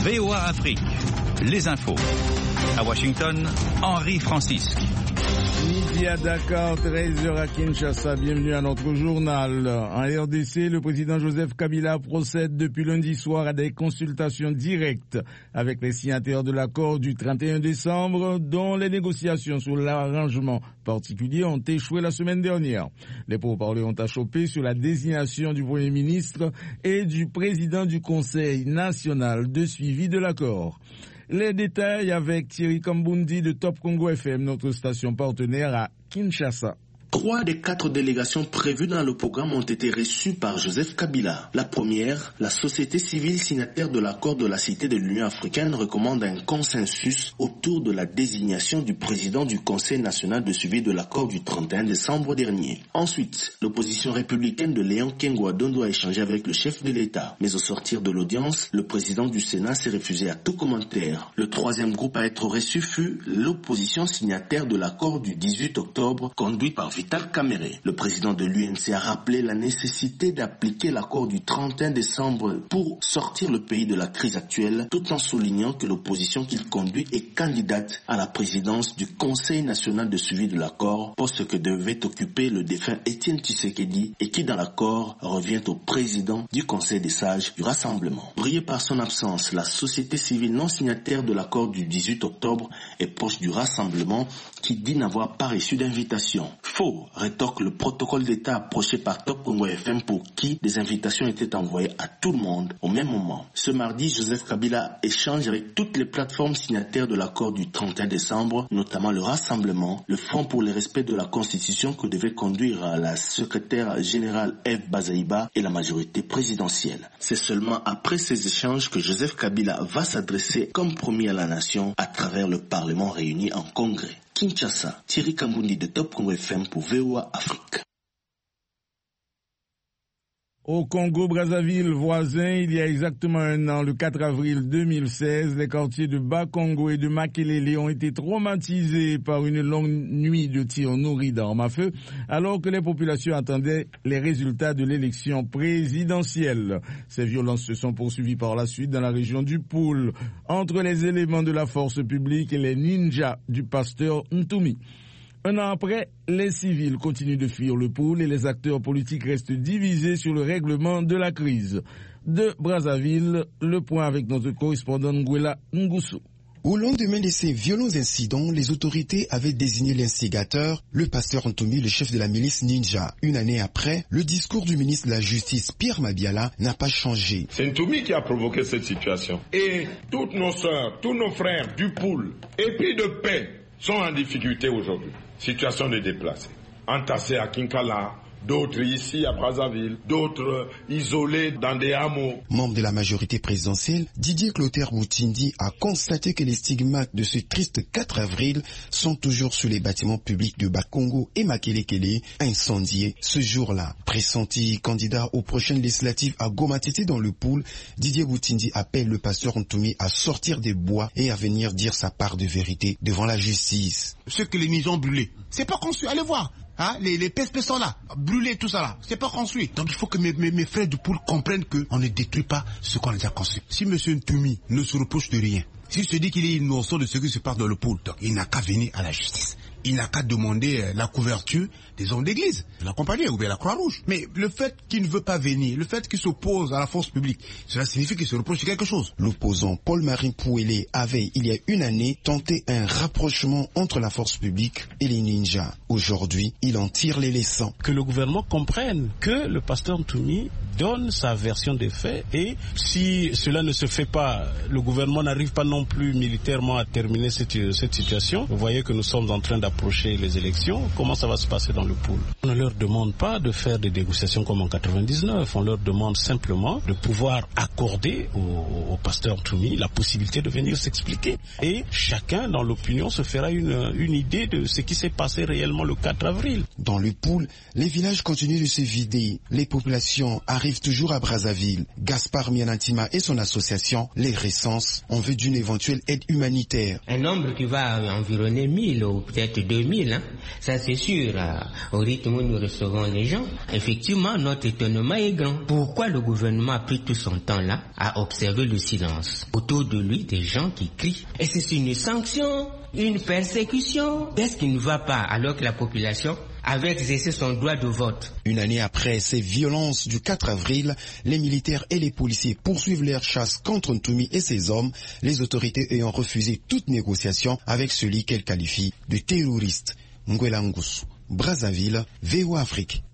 VOA Afrique, les infos. À Washington, Henri Francisque. Midi à Dakar, 13h à Kinshasa. Bienvenue à notre journal. En RDC, le président Joseph Kabila procède depuis lundi soir à des consultations directes avec les signataires de l'accord du 31 décembre, dont les négociations sur l'arrangement particulier ont échoué la semaine dernière. Les pourparlers ont achoppé sur la désignation du Premier ministre et du président du Conseil national de suivi de l'accord. Les détails avec Thierry Kambundi de Top Congo FM, notre station partenaire à Kinshasa. 3 des 4 délégations prévues dans le programme ont été reçues par Joseph Kabila. La première, la société civile signataire de l'accord de la Cité de l'Union africaine recommande un consensus autour de la désignation du président du Conseil national de suivi de l'accord du 31 décembre dernier. Ensuite, l'opposition républicaine de Léon Kengouadondo a échangé avec le chef de l'État. Mais au sortir de l'audience, le président du Sénat s'est refusé à tout commentaire. Le troisième groupe à être reçu fut l'opposition signataire de l'accord du 18 octobre conduit par Vital Kamerhe. Le président de l'UNC a rappelé la nécessité d'appliquer l'accord du 31 décembre pour sortir le pays de la crise actuelle, tout en soulignant que l'opposition qu'il conduit est candidate à la présidence du Conseil national de suivi de l'accord, poste que devait occuper le défunt Étienne Tshisekedi et qui dans l'accord revient au président du Conseil des sages du Rassemblement. Brillée par son absence, la société civile non signataire de l'accord du 18 octobre est proche du Rassemblement qui dit n'avoir pas reçu d'invitation. Faux, rétorque le protocole d'État approché par Top Congo FM pour qui des invitations étaient envoyées à tout le monde au même moment. Ce mardi, Joseph Kabila échange avec toutes les plateformes signataires de l'accord du 31 décembre, notamment le Rassemblement, le Front pour le respect de la Constitution que devait conduire la secrétaire générale Eve Bazaïba et la majorité présidentielle. C'est seulement après ces échanges que Joseph Kabila va s'adresser comme promis à la nation à travers le Parlement réuni en congrès. Kinshasa, Thierry Kambundi de Top Congo FM pour VOA Afrique. Au Congo-Brazzaville voisin, il y a exactement un an, le 4 avril 2016, les quartiers de Bas-Congo et de Makelele ont été traumatisés par une longue nuit de tirs nourris d'armes à feu, alors que les populations attendaient les résultats de l'élection présidentielle. Ces violences se sont poursuivies par la suite dans la région du Poul, entre les éléments de la force publique et les ninjas du pasteur Ntumi. Un an après, les civils continuent de fuir le Poul et les acteurs politiques restent divisés sur le règlement de la crise. De Brazzaville, le point avec notre correspondant Nguela Ngusu. Au lendemain de ces violents incidents, les autorités avaient désigné l'instigateur, le pasteur Ntumi, le chef de la milice Ninja. Une année après, le discours du ministre de la Justice, Pierre Mabiala, n'a pas changé. C'est Ntumi qui a provoqué cette situation. Et toutes nos sœurs, tous nos frères du Poul, épris de paix, sont en difficulté aujourd'hui. Situation de déplacés. Entassés à Kinkala, d'autres ici à Brazzaville, d'autres isolés dans des hameaux. Membre de la majorité présidentielle, Didier Clotaire Boutindi a constaté que les stigmates de ce triste 4 avril sont toujours sur les bâtiments publics de Bas-Congo et Makelele, incendiés ce jour-là. Pressenti candidat aux prochaines législatives à Goma-Tété dans le Poul, Didier Boutindi appelle le pasteur Ntumi à sortir des bois et à venir dire sa part de vérité devant la justice. Ce que les maisons brûlées, c'est pas construit, allez voir. Hein, les PSP sont là, brûlés, tout ça là, c'est pas construit. Donc il faut que mes frères du Poul comprennent qu'on ne détruit pas ce qu'on a déjà construit. Si M. Ntumi ne se reproche de rien, s'il se dit qu'il est innocent de ce qui se passe dans le Poul, donc il n'a qu'à venir à la justice. Il n'a qu'à demander la couverture des hommes d'église, de la compagnie ou bien la Croix-Rouge. Mais le fait qu'il ne veut pas venir, le fait qu'il s'oppose à la force publique, cela signifie qu'il se reproche de quelque chose. L'opposant Paul-Marie Pouélé avait, il y a une année, tenté un rapprochement entre la force publique et les ninjas. Aujourd'hui, il en tire les leçons. Que le gouvernement comprenne que le pasteur Ntumi donne sa version des faits et si cela ne se fait pas, le gouvernement n'arrive pas non plus militairement à terminer cette situation. Vous voyez que nous sommes en train d'approcher les élections. Comment ça va se passer dans le Poul? On ne leur demande pas de faire des négociations comme en 99. On leur demande simplement de pouvoir accorder au pasteur Ntumi la possibilité de venir s'expliquer. Et chacun dans l'opinion se fera une idée de ce qui s'est passé réellement le 4 avril. Dans le Poul, les villages continuent de se vider. Les populations arrivent arrive toujours à Brazzaville. Gaspard Mianantima et son association les recense en vue d'une éventuelle aide humanitaire. Un nombre qui va environner 1000 ou peut-être 2000, ça c'est sûr. Au rythme où nous recevons les gens, effectivement notre étonnement est grand. Pourquoi le gouvernement a pris tout son temps là à observer le silence? Autour de lui, des gens qui crient. Et c'est une sanction, une persécution. Qu'est-ce qui ne va pas alors que la population avait exercé son droit de vote? Une année après ces violences du 4 avril, les militaires et les policiers poursuivent leur chasse contre Ntoumi et ses hommes, les autorités ayant refusé toute négociation avec celui qu'elles qualifient de terroriste. Ngwela Ngusu, Brazzaville, VOA Afrique.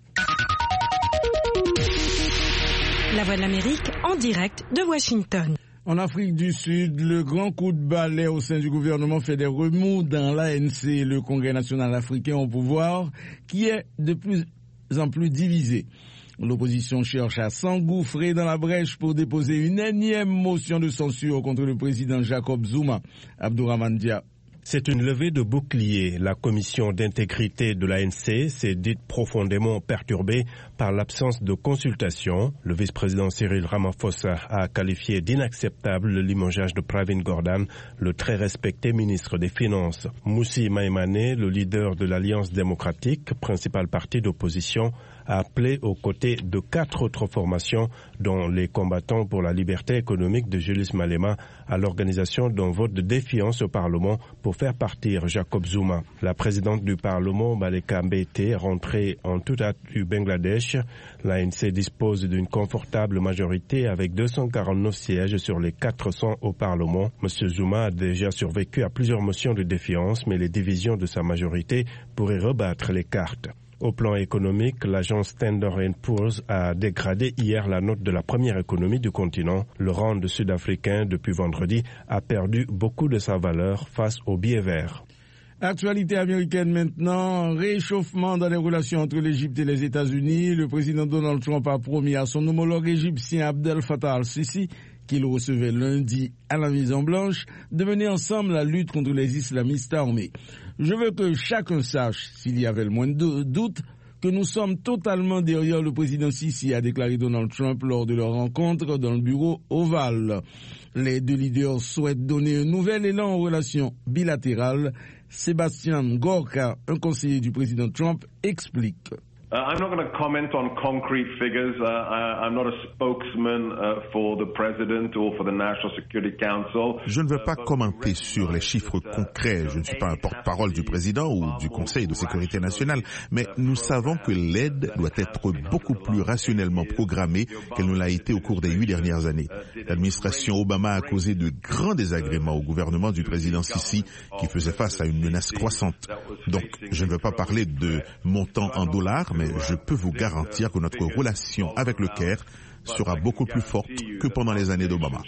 La Voix de l'Amérique en direct de Washington. En Afrique du Sud, le grand coup de balai au sein du gouvernement fait des remous dans l'ANC, le Congrès national africain au pouvoir, qui est de plus en plus divisé. L'opposition cherche à s'engouffrer dans la brèche pour déposer une énième motion de censure contre le président Jacob Zuma. Abdourahmane Dia. C'est une levée de bouclier. La commission d'intégrité de l'ANC s'est dite profondément perturbée par l'absence de consultation. Le vice-président Cyril Ramaphosa a qualifié d'inacceptable le limogeage de Pravin Gordhan, le très respecté ministre des Finances. Moussi Maïmane, le leader de l'Alliance démocratique, principal parti d'opposition, a appelé aux côtés de 4 autres formations, dont les combattants pour la liberté économique de Julius Malema, à l'organisation d'un vote de défiance au Parlement pour faire partir Jacob Zuma. La présidente du Parlement, Baleka Mbete, est rentrée en toute hâte du Bangladesh. L'ANC dispose d'une confortable majorité avec 249 sièges sur les 400 au Parlement. M. Zuma a déjà survécu à plusieurs motions de défiance, mais les divisions de sa majorité pourraient rebattre les cartes. Au plan économique, l'agence Standard & Poor's a dégradé hier la note de la première économie du continent. Le rand sud-africain, depuis vendredi, a perdu beaucoup de sa valeur face au billet vert. Actualité américaine maintenant, réchauffement dans les relations entre l'Égypte et les États-Unis. Le président Donald Trump a promis à son homologue égyptien Abdel Fattah al-Sisi, qu'il recevait lundi à la Maison-Blanche, de mener ensemble la lutte contre les islamistes armés. Je veux que chacun sache, s'il y avait le moins de doute, que nous sommes totalement derrière le président Sisi, a déclaré Donald Trump lors de leur rencontre dans le bureau ovale. Les deux leaders souhaitent donner un nouvel élan aux relations bilatérales. Sébastien Gorka, un conseiller du président Trump, explique. I'm not going to comment on concrete figures. I'm not a spokesman for the president or for the National Security Council. Je ne veux pas commenter sur les chiffres concrets. Je ne suis pas un porte-parole du président ou du Conseil de sécurité nationale, mais nous savons que l'aide doit être beaucoup plus rationnellement programmée qu'elle ne l'a été au cours des 8 dernières années. L'administration Obama a causé de grands désagréments au gouvernement du président Sisi qui faisait face à une menace croissante. Donc, je ne veux pas parler de montant en dollars, mais je peux vous garantir que notre relation avec le Caire sera beaucoup plus forte que pendant les années d'Obama.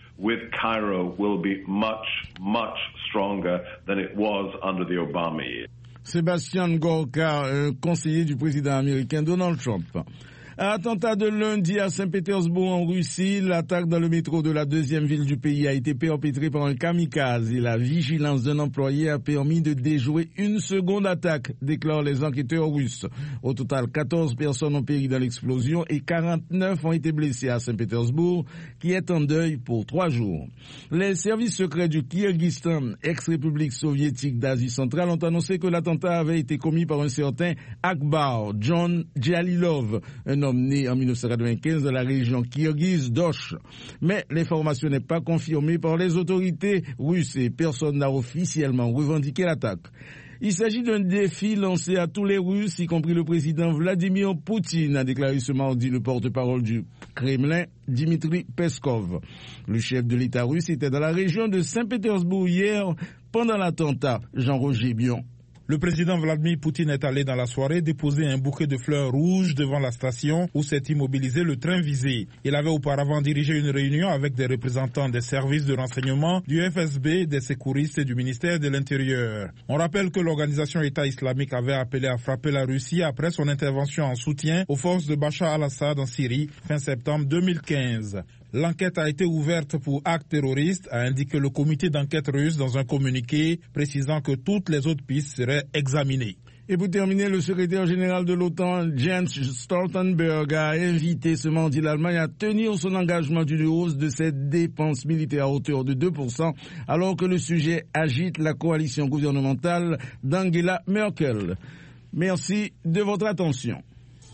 Sébastien Gorka, conseiller du président américain Donald Trump. Attentat de lundi à Saint-Pétersbourg en Russie, l'attaque dans le métro de la deuxième ville du pays a été perpétrée par un kamikaze et la vigilance d'un employé a permis de déjouer une seconde attaque, déclarent les enquêteurs russes. Au total, 14 personnes ont péri dans l'explosion et 49 ont été blessées à Saint-Pétersbourg, qui est en deuil pour 3 jours. Les services secrets du Kyrgyzstan, ex-république soviétique d'Asie centrale, ont annoncé que l'attentat avait été commis par un certain Akbar John Jalilov, un homme né en 1995 dans la région kirghize d'Osh. Mais l'information n'est pas confirmée par les autorités russes et personne n'a officiellement revendiqué l'attaque. Il s'agit d'un défi lancé à tous les Russes, y compris le président Vladimir Poutine, a déclaré ce mardi le porte-parole du Kremlin, Dmitri Peskov. Le chef de l'État russe était dans la région de Saint-Pétersbourg hier pendant l'attentat. Jean-Roger Bion. Le président Vladimir Poutine est allé dans la soirée déposer un bouquet de fleurs rouges devant la station où s'est immobilisé le train visé. Il avait auparavant dirigé une réunion avec des représentants des services de renseignement, du FSB, des secouristes et du ministère de l'Intérieur. On rappelle que l'organisation État islamique avait appelé à frapper la Russie après son intervention en soutien aux forces de Bachar al-Assad en Syrie fin septembre 2015. L'enquête a été ouverte pour acte terroriste, a indiqué le comité d'enquête russe dans un communiqué précisant que toutes les autres pistes seraient examinées. Et pour terminer, le secrétaire général de l'OTAN, Jens Stoltenberg, a invité ce mardi l'Allemagne à tenir son engagement d'une hausse de ses dépenses militaires à hauteur de 2%, alors que le sujet agite la coalition gouvernementale d'Angela Merkel. Merci de votre attention.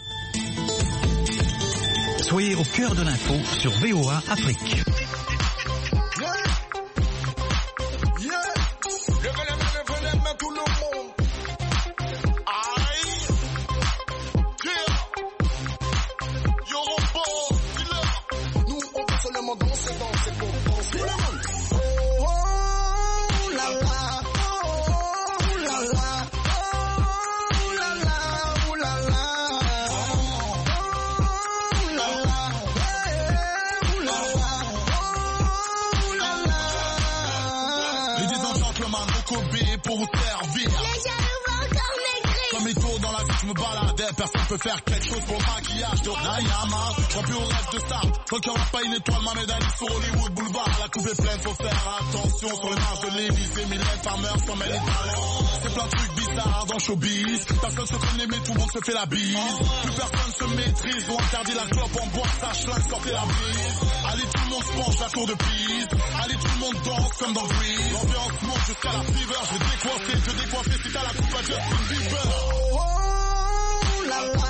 Soyez au cœur de l'info sur VOA Afrique. Pour vous servir. Comme il tourne dans la vie, je me baladais. Personne peut faire quelque chose pour le maquillage de Nayama. Je crois plus au rêve de star. Tant qu'il n'y aura pas une étoile, ma médaille sur Hollywood Boulevard. La coupe est pleine, faut faire attention. Sur les marches de l'Élysée, Mylène Farmer, sans mêler les talents. C'est plein de trucs bizarres dans le showbiz. Personne se connaît, mais tout le monde se fait la bise. Plus personne se maîtrise. On interdit la clope en bois, ça schlingue, sortez la brise. Allez, tout le monde se penche la tour de Pise. Allez, tout le monde danse comme dans Grease. L'ambiance monte jusqu'à la fever. Je vais décoiffer si t'as la coupe à Justin Bieber. Oh, oh, la la.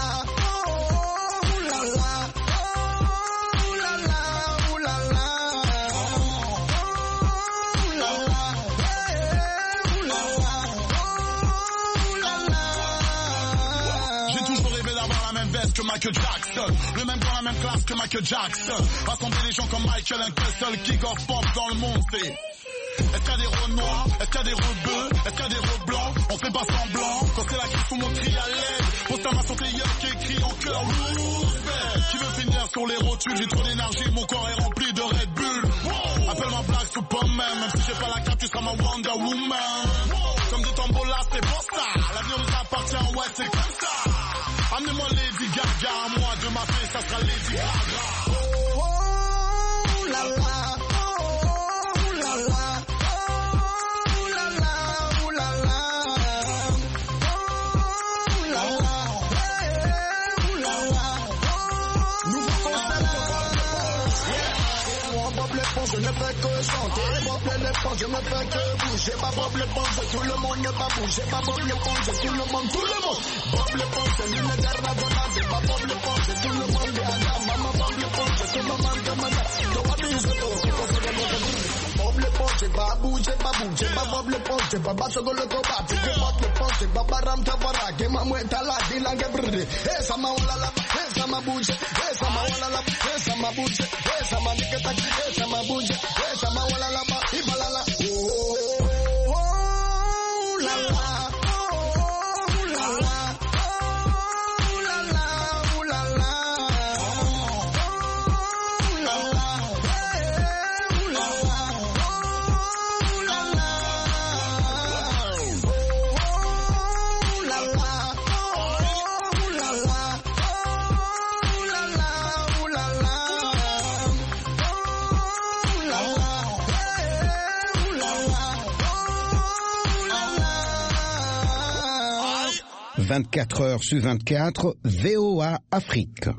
Que Michael Jackson, le même dans la même classe que Michael Jackson. Rassembler les gens comme Michael and Kessel, kick off pop dans le monde, c'est. Est-ce qu'il y a des rôles noirs? Est-ce qu'il y a des rôles bleus? Est-ce qu'il y a des rôles blancs? On fait pas semblant. Quand c'est la crise, faut mon cri à l'aide. Pour ça, ma santé qui écrit en cœur Roosevelt. Qui veut finir sur les rotules? J'ai trop d'énergie, mon corps est rempli de Red Bull. Appelle-moi Black Superman, même si j'ai pas la cape, tu seras ma Wonder Woman. Comme des tambours c'est pour ça. L'avenir nous appartient, ouais, c'est comme ça. Amenez-moi Lady Gaga, moi de ma fille, ça sera Lady Gaga. Oh, oh, la la. Je ne fais que chanter, Bob l'éléphant, je ne fais que bouger, pas Bob l'éponge, tout le monde ne pas bouger, pas Bob l'éponge, tout le monde, Bob l'éponge, l'une des raisonnables, pas Bob l'éponge, tout le monde est à la maman, Bob l'éponge, tout le monde demande, tu abuses tout, Bob l'éponge, pas bouger, pas Bob l'éponge, pas basso dans le combat, que Bob l'éponge, pas baram tavara, que ma mueta la dilangue brûlée, et ça m'a olala, et ça m'a bougé, et ça m'a olala, et ça m'a bougé, et ça m'a niqueta, et ça m'a bougé. Esa ma wala la ba y balala. Oh la la. Oh la la. Oh la la. Oh la la. Oh la la. Oh la la. Oh la la. Oh la la. Oh la la. Oh la la. 24 heures sur 24, VOA Afrique.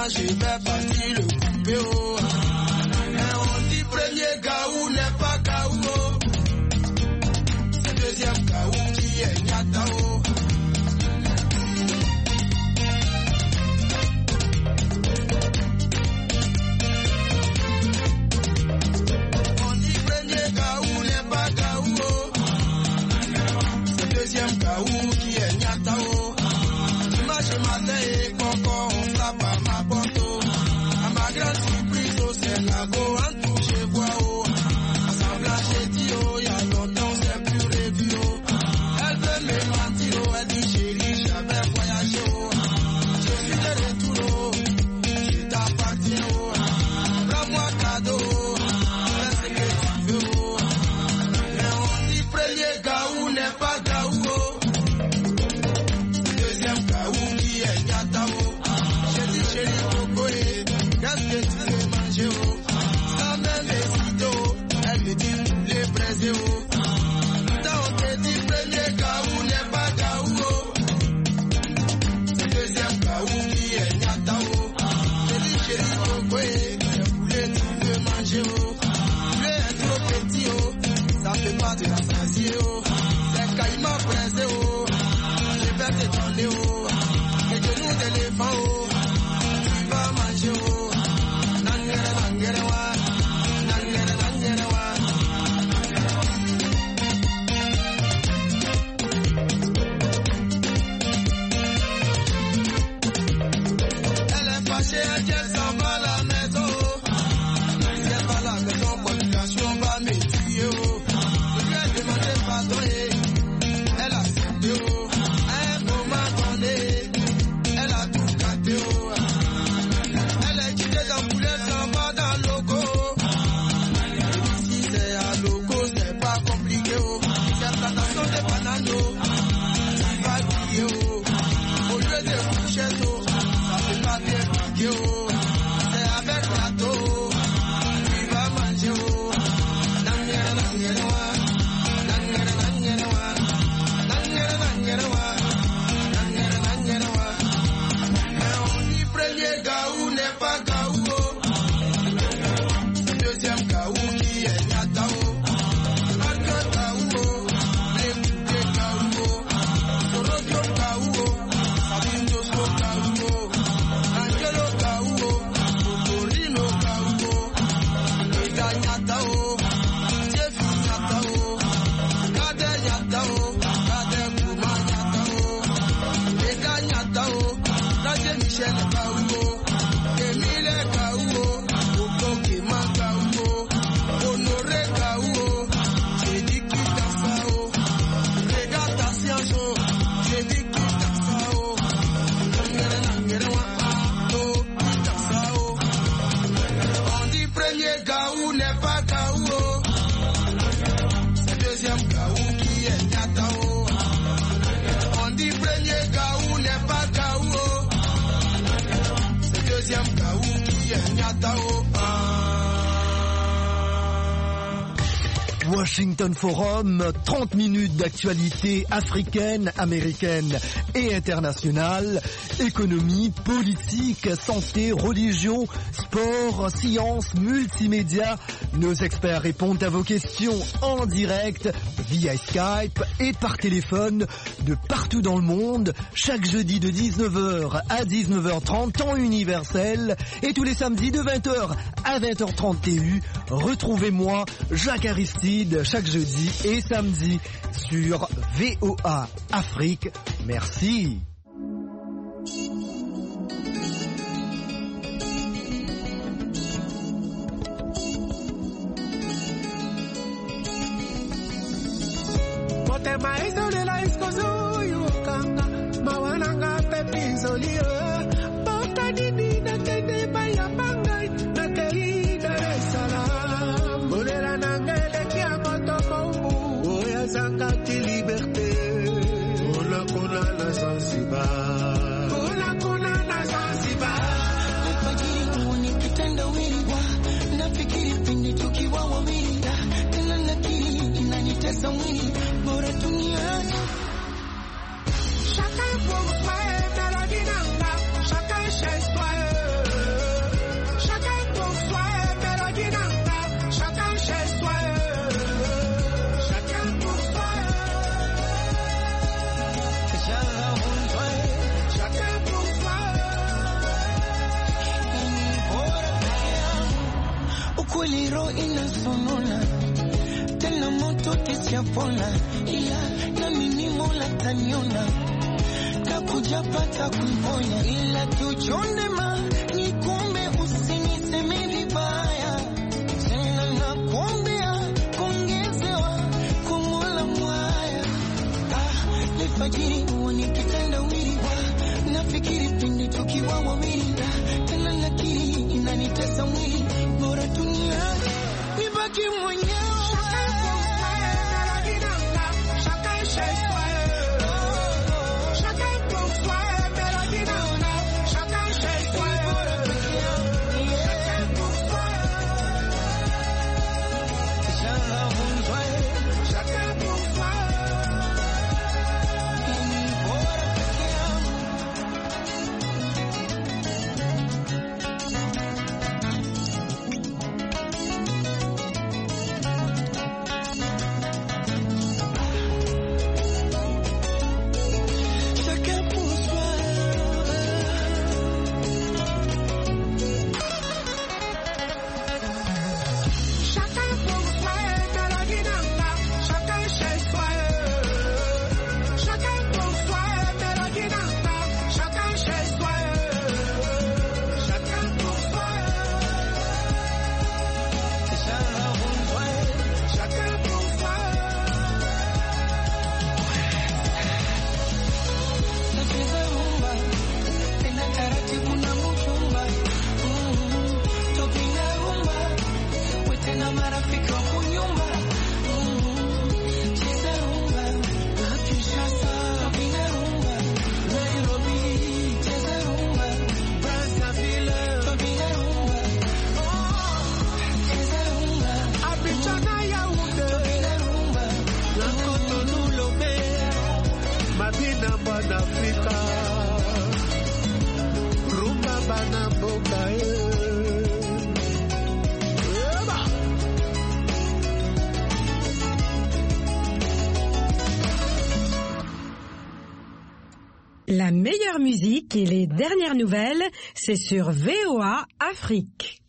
je vais partir le couper, oh. Mais on dit premier Gaou n'est pas Gaou, oh. C'est deuxième Gaou qui est Nyata, oh. On dit premier Gaou n'est pas Gaou, oh. C'est deuxième Gaou qui est Nyata, oh. Dimanche matin et Coco, on tape à ma porte, oh. À ma grande surprise, oh, c'est la go en tout, je vois, oh. Assemblage, j'ai dit, oh, il y a longtemps, c'est plus revu, oh. Elle veut me mentir, oh, elle dit, chérie, j'avais voyagé, oh. Je suis de retour, oh. Je t'appartiens, oh. Prends-moi cadeau, oh. Fais ce que tu veux, oh. Mais on dit, premier Gaou n'est pas Gaou, oh. Deuxième Gaou qui est Nyata, oh. J'ai dit, chérie, Coco, qu'est-ce que tu veux manger, oh. Sans même hésiter, oh. Elle me dit, les braiser, oh. Putain, on te dit, premier Gaou n'est pas Gaou, oh. C'est deuxième Gaou qui est Nyata, oh. J'ai dit, chérie, Coco, je voulais, tu veux manger, oh. Tu es trop petit, oh. Ça fait pas de rassasier, oh. C'est caïman braisé, oh. Je vais te donner, oh. Les genoux d'éléphant, oh. Tu vas manger, oh. Nangere, nangere, wa. Nangere, nangere, wa. Elle est fâchée, elle s'en va à la maison. Si elle va à la maison, population va me tuer, oh. Je lui ai demandé pardon, elle a accepté, oh. À un moment donné, elle a tout gâté, oh. Elle est quittée dans poulet, s'en va dans le logo. Si c'est à logo, c'est pas compliqué, oh. C'est plantation de bananes, oh. Tu vas crier, oh. Au lieu de fourchettes, oh. Ça peut pas bien piquer, oh. C'est avec plateau, oh. Tu vas manger, oh. Nangere, nangere, wa. Nangere, nangere, wa. Nangere, nangere, wa. Nangere, nangere, wa. Mais on dit premier Gaou n'est pas Gaou, oh. C'est deuxième Gaou qui est Nyata, oh. Marque Gaou, oh. Lémouté Gaou, oh. Sorodio Gaou, oh. Sabine Gaou, oh. Angelo Gaou, oh. Popolino Gaou, oh. Eda Nyata, oh. Jefi Nyata, oh. Kade Nyata, oh. Kade Kouma Nyata, oh. Eda Nyata, oh. Kade Michel Gaou, oh. Emile Gaou, oh. Oko Kema Gaou, oh. Honoré Gaou, oh. J'ai dit qui t'a ça, oh. Regarde ta science, oh. J'ai dit qui t'a ça, oh. Nangere, nangere, wa. Oh, qui t'a ça, oh. On dit premier Gaou n'est pas Gaou, oh. C'est deuxième Gaou qui est Nyata, oh. On dit premier Gaou n'est pas Gaou, oh. C'est deuxième Gaou qui est Nyata, oh. Washington Forum, 30 minutes d'actualité africaine, américaine et internationale, économie, politique, santé, religion, sport, sciences, multimédia. Nos experts répondent à vos questions en direct via Skype et par téléphone de partout dans le monde, chaque jeudi de 19h à 19h30 temps universel et tous les samedis de 20h à 20h30 TU. Retrouvez-moi, Jacques Aristide, chaque jeudi et samedi sur VOA Afrique. Merci. Chacun pour soi, mélodie nanga, chacun chez soi. kweli roho inasonona, tena moto kisiapona, ila na mimi Mola taniona, takuja pata kuiponya, ila tuchonde ma nikumbe usiniseme vibaya, tena nakuombea kuongezewa kwa Mola mwaya. Nifajiri uone kitendawili, nafikiri pindi tukiwa wawili, tena nakiri inanitesa mwili, bora dunia nibaki mwenyewe. La meilleure musique et les dernières nouvelles, c'est sur VOA Afrique.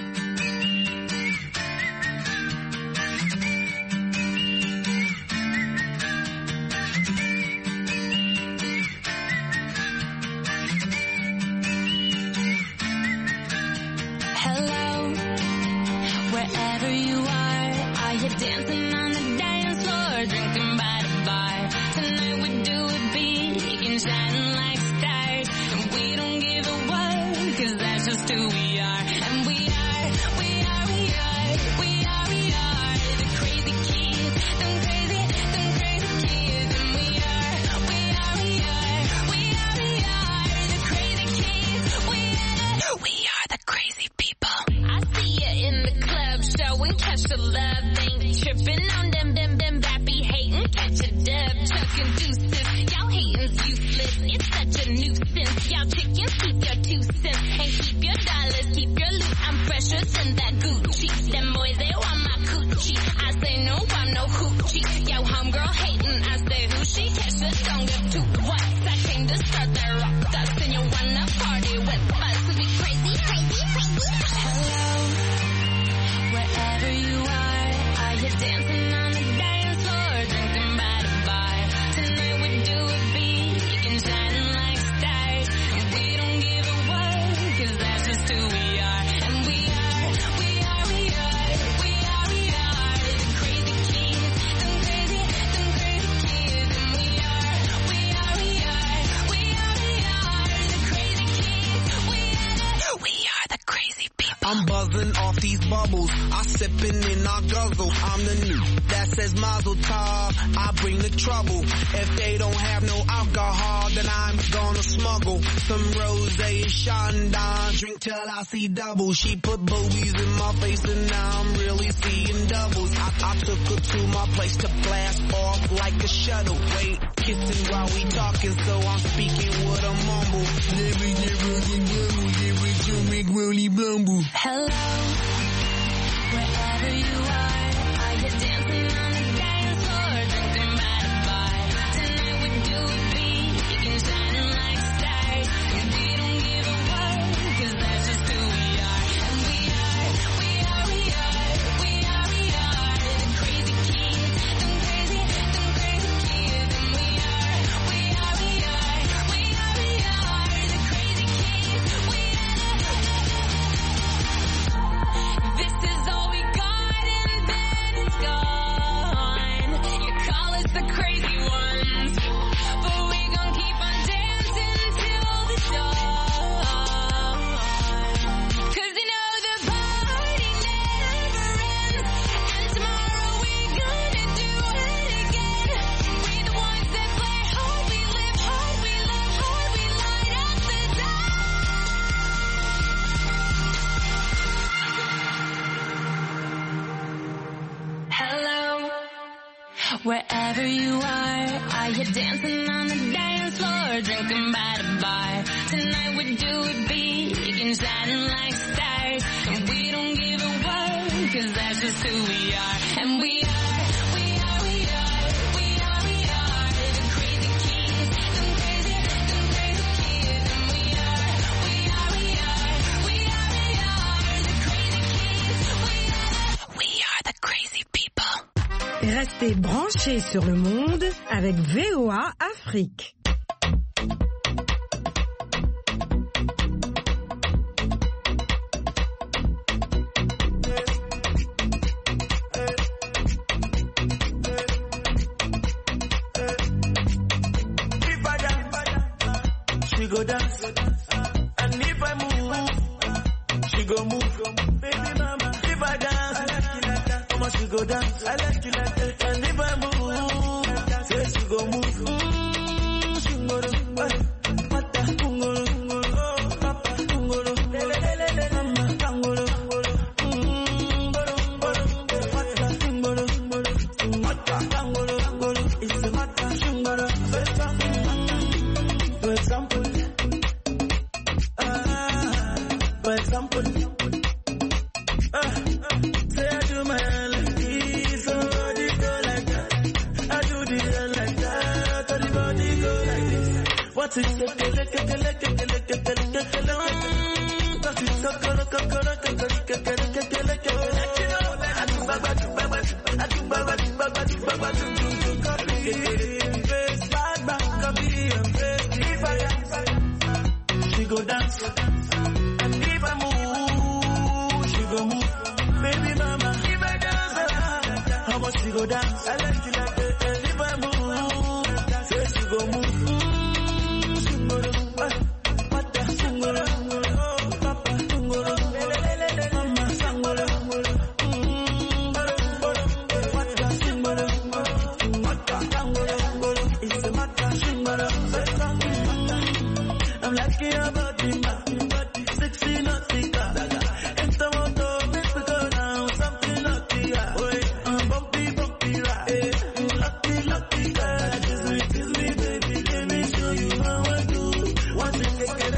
Hello, wherever you are you dancing on the dance floor, drinking by the bar? Tonight we do it big and shining like stars, and we don't give a what, 'cause that's just who we are. And we are the crazy kids, them crazy kids. And we are the crazy kids. We are the crazy people. I see you in the club, showing catch the love, ain't tripping on them bappy hating, catch a dub, chucking deuces. Y'all hating's useless, it's such a nuisance. Y'all chickens, keep your 2 cents and keep your dollars, keep your loot. I'm fresher than that Gucci. Them boys, they want my coochie. I say no, I'm no hoochie. Yo, homegirl hating, I say who she? Catch the don't give 2 what's. I came to start that rock dust, and you wanna party with us. We crazy. Hello, wherever you are you dancing on the dance floor, drinking by the bar? Tonight we do it big and shining like stars, and we don't give a what, 'cause that's just who we are. And we are the crazy kids, them crazy kids. And we are the crazy kids. We are the crazy people. I'm buzzing off these bubbles, I sipping in I guzzle. I'm the new that says Mazel Tov, I bring the trouble. If they don't have no alcohol, then I'm gonna smuggle some rosé and Chandon. Drink till I see double. She put boobies in my face and now I'm really seeing doubles. I took her to my place to blast off like a shuttle. Wait, kissing while we talking, so I'm speaking with a mumble. Hello, wherever you are you dancing on the dance floor, drinking by the bar? Tonight we do it big and shining like stars, and we don't give a what, 'cause that's just who we are. And we are Wherever you are, you're dancing on the dance floor, drinking by the bar. Tonight we do it big and shining like stars. And we don't give a what, 'cause that's just who we are. And we are the crazy kids, them crazy kids. And we are the crazy kids. We are the crazy people. Restez branchés sur le monde avec VOA Afrique. She go dance, and if I move, she go move. Baby mama, if I dance, I like you like that. Mama, she go dance, I like you like that. And if I move, say she go move. She go do, mata, kungolo, papa, kungolo, mama, kungolo, mata, kungolo, it's a mata, kungolo, for example, say I do my melody, so body go like that. I do the hair like that, so the body go like this. What is the she go dance, and if I move, she go move. Baby mama, if I dance, how much she go dance? I like you like that. And if I move, say she go move. She go do, mata, she go do, papa, she go do, mama, she go do, mata, she go do, mata, it's a mata, she go do. I'm lucky about the body, sexy nautica. It's the one to make me go down, something naughty. Bumpy, right? Lucky, kiss me, baby, let me show you how I do. One thing,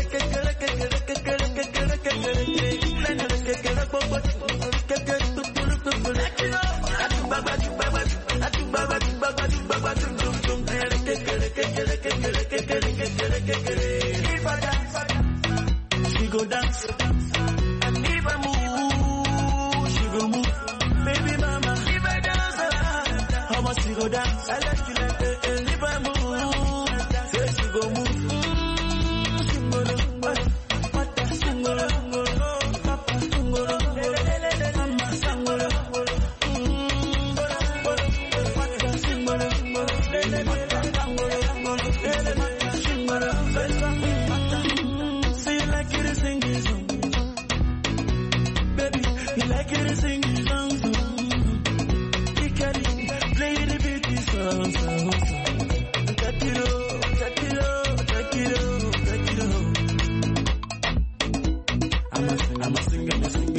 if I dance, she go dance, and if I move, she go move. Baby mama, if I dance, how much she go dance? I like you like that. And if I move, say she go move. She go do, mata, she go do, papa, she go do, mama, she go do, mata, she go do, say you like you to sing this song, baby. You like you to sing this song. You can play the beat, this song. Take it up, take it up, take it up, take it up. I'm a singing this song.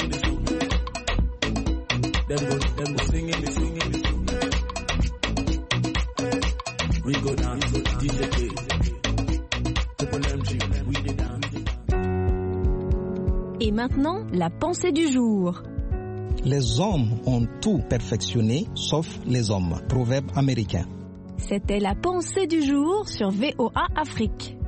Them go singing this song. We go down to DJ K. Et maintenant, la pensée du jour. Les hommes ont tout perfectionné, sauf les hommes. Proverbe américain. C'était la pensée du jour sur VOA Afrique.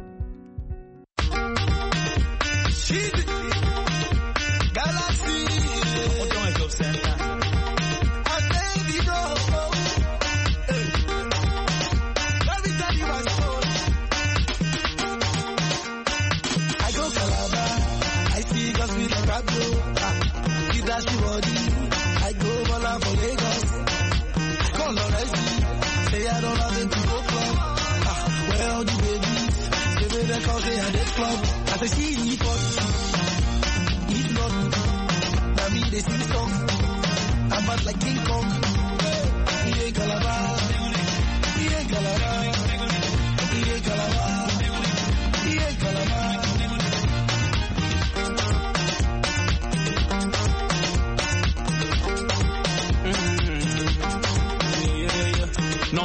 I go Bola for Lagos. Call on SD. Say I don't have them to go club. Where all the babies? They made a call, they had a club. I say she need what? Eat not. Now me they sing song. I'm bad like King Kong. He ain't Calabar. He ain't Calabar. He ain't Calabar. He ain't Calabar.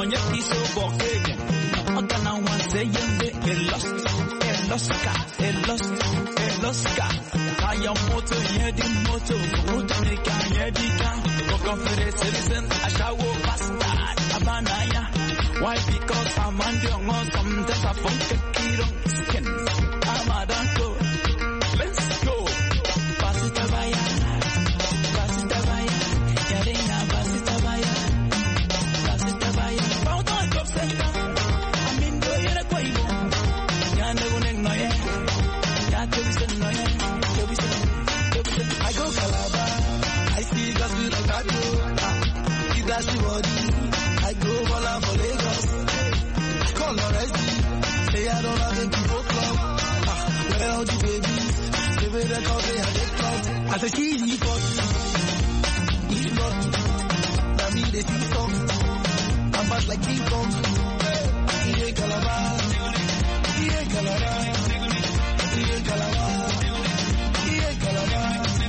Onye piso bokege. Ogana wan say yembe Eloska. Kaya moto yedi moto. Moto nika yedi ka. Confident citizen, I shall go bastard, Abanaya. Why? Because I'm on the on some that I funk skin. I'm a danko. Let's go. Basitabaya. Yarina Basitabaya. Found on top center. I'm in the air at Quavo. Yanda Winning Noye. Yatubison Noye. I go Calabar. I see Gazi like that. That's the body. I go all out for Lagos. Call her SD. Say I don't have a people club. Where are the babies? They made a call, they had a club. I said, she's hot. He's not. Now me, they see some. I'm bad like King Kong. He ain't Calabar. He ain't Calabar. He ain't Calabar. He ain't Calabar.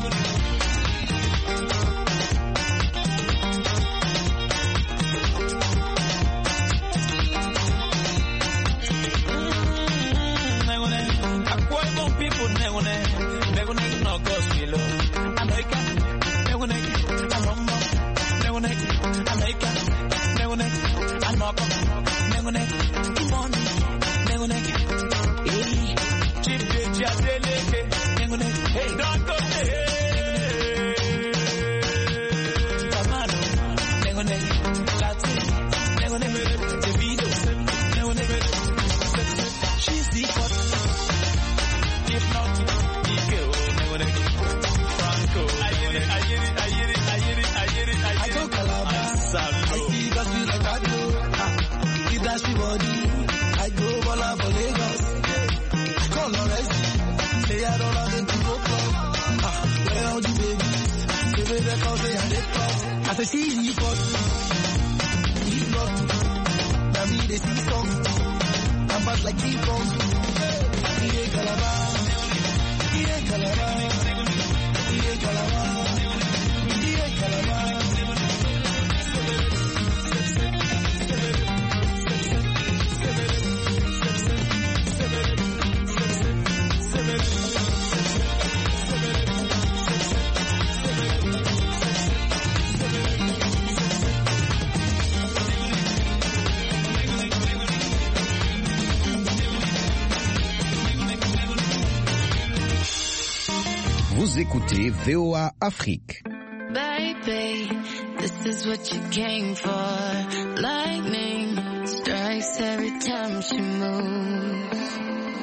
I go all out for Lagos. Call her SD. Say I don't have a people club. Where are the babies? They made a call, they had a club. I said, she's hot. He's not. Now me, they see some. I'm bad like King Kong. He ain't Calabar. He ain't Calabar. He ain't Calabar. He ain't Calabar. Vous écoutez VOA Afrique. Baby, this is what you came for. Lightning strikes every time she moves.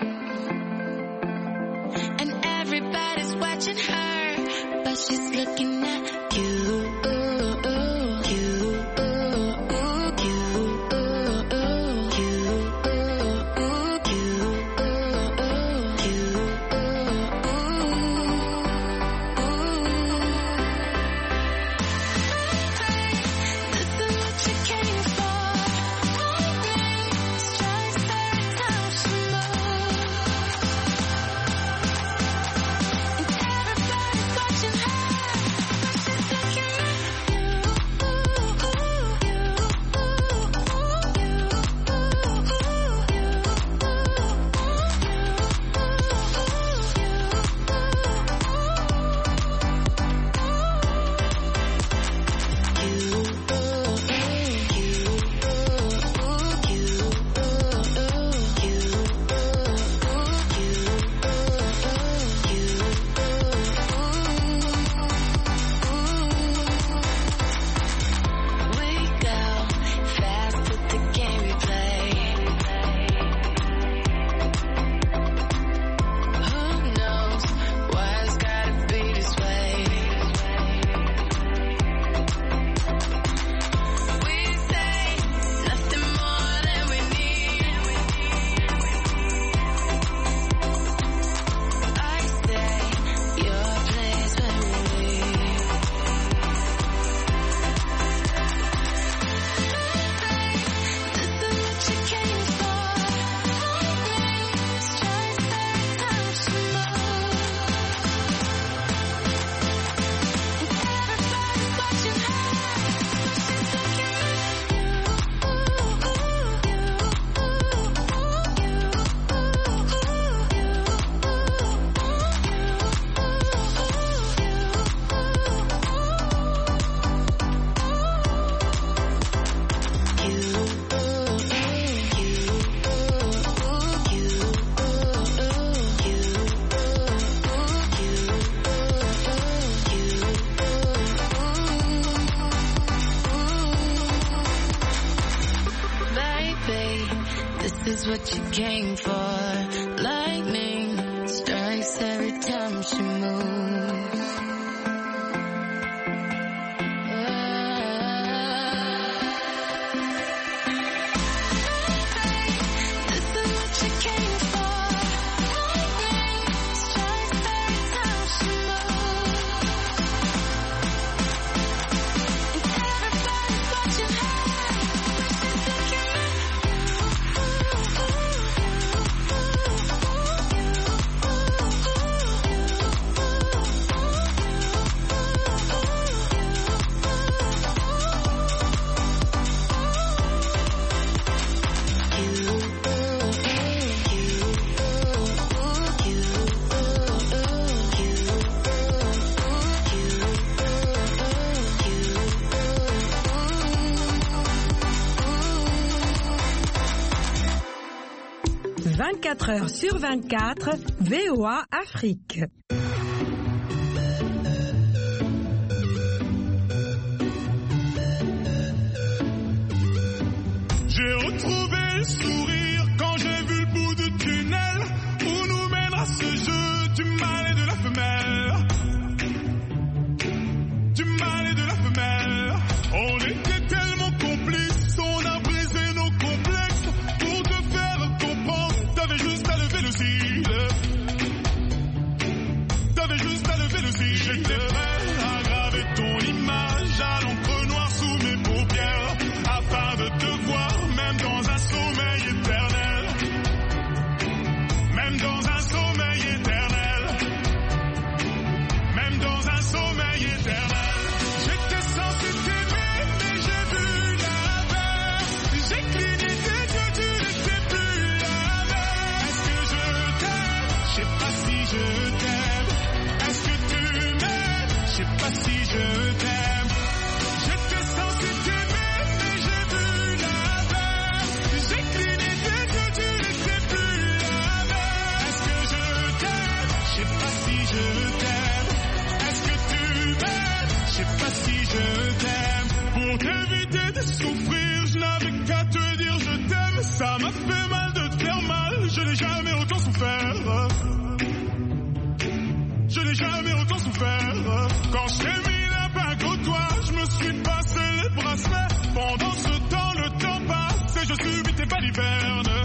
And everybody's watching her, but she's looking at you. She came for lightning strikes every time she moves. is what you came for. Lightning strikes every time she moves. Heures sur 24, VOA Afrique. J'ai retrouvé le sourire quand j'ai vu le bout du tunnel où nous mènera ce jeu du mâle et de la femelle. Du mâle et de la femelle. On était tellement complices, on a brisé nos complexes pour te faire comprendre. T'avais juste à lever le cil. T'avais juste à lever le cil. J'étais prêt à graver ton image à l'encre noire sous mes paupières afin de te voir même dans un sommeil éternel. Même dans un sommeil éternel. Même dans un sommeil éternel. J'étais censé t'aimer mais j'ai vu l'inverse. J'ai cligné tes yeux, tu n'étais plus la même. Est-ce que je t'aime? Je sais pas si je t'aime. Est-ce que tu m'aimes? Je sais pas si je t'aime. J'étais censé t'aimer mais j'ai vu l'inverse. J'ai cligné tes yeux, tu n'étais plus la même. Est-ce que je t'aime? Je sais pas si je t'aime. Est-ce que tu m'aimes? Je sais pas si je t'aime. Pour t'éviter de souffrir, je n'avais qu'à te dire je t'aime. Ça m'a fait mal de te faire mal, je n'ai jamais autant souffert. Je n'ai jamais autant souffert. Quand je t'ai mis la bague au doigt, je me suis passé les bracelets. Pendant ce temps, le temps passe et je subis tes balivernes.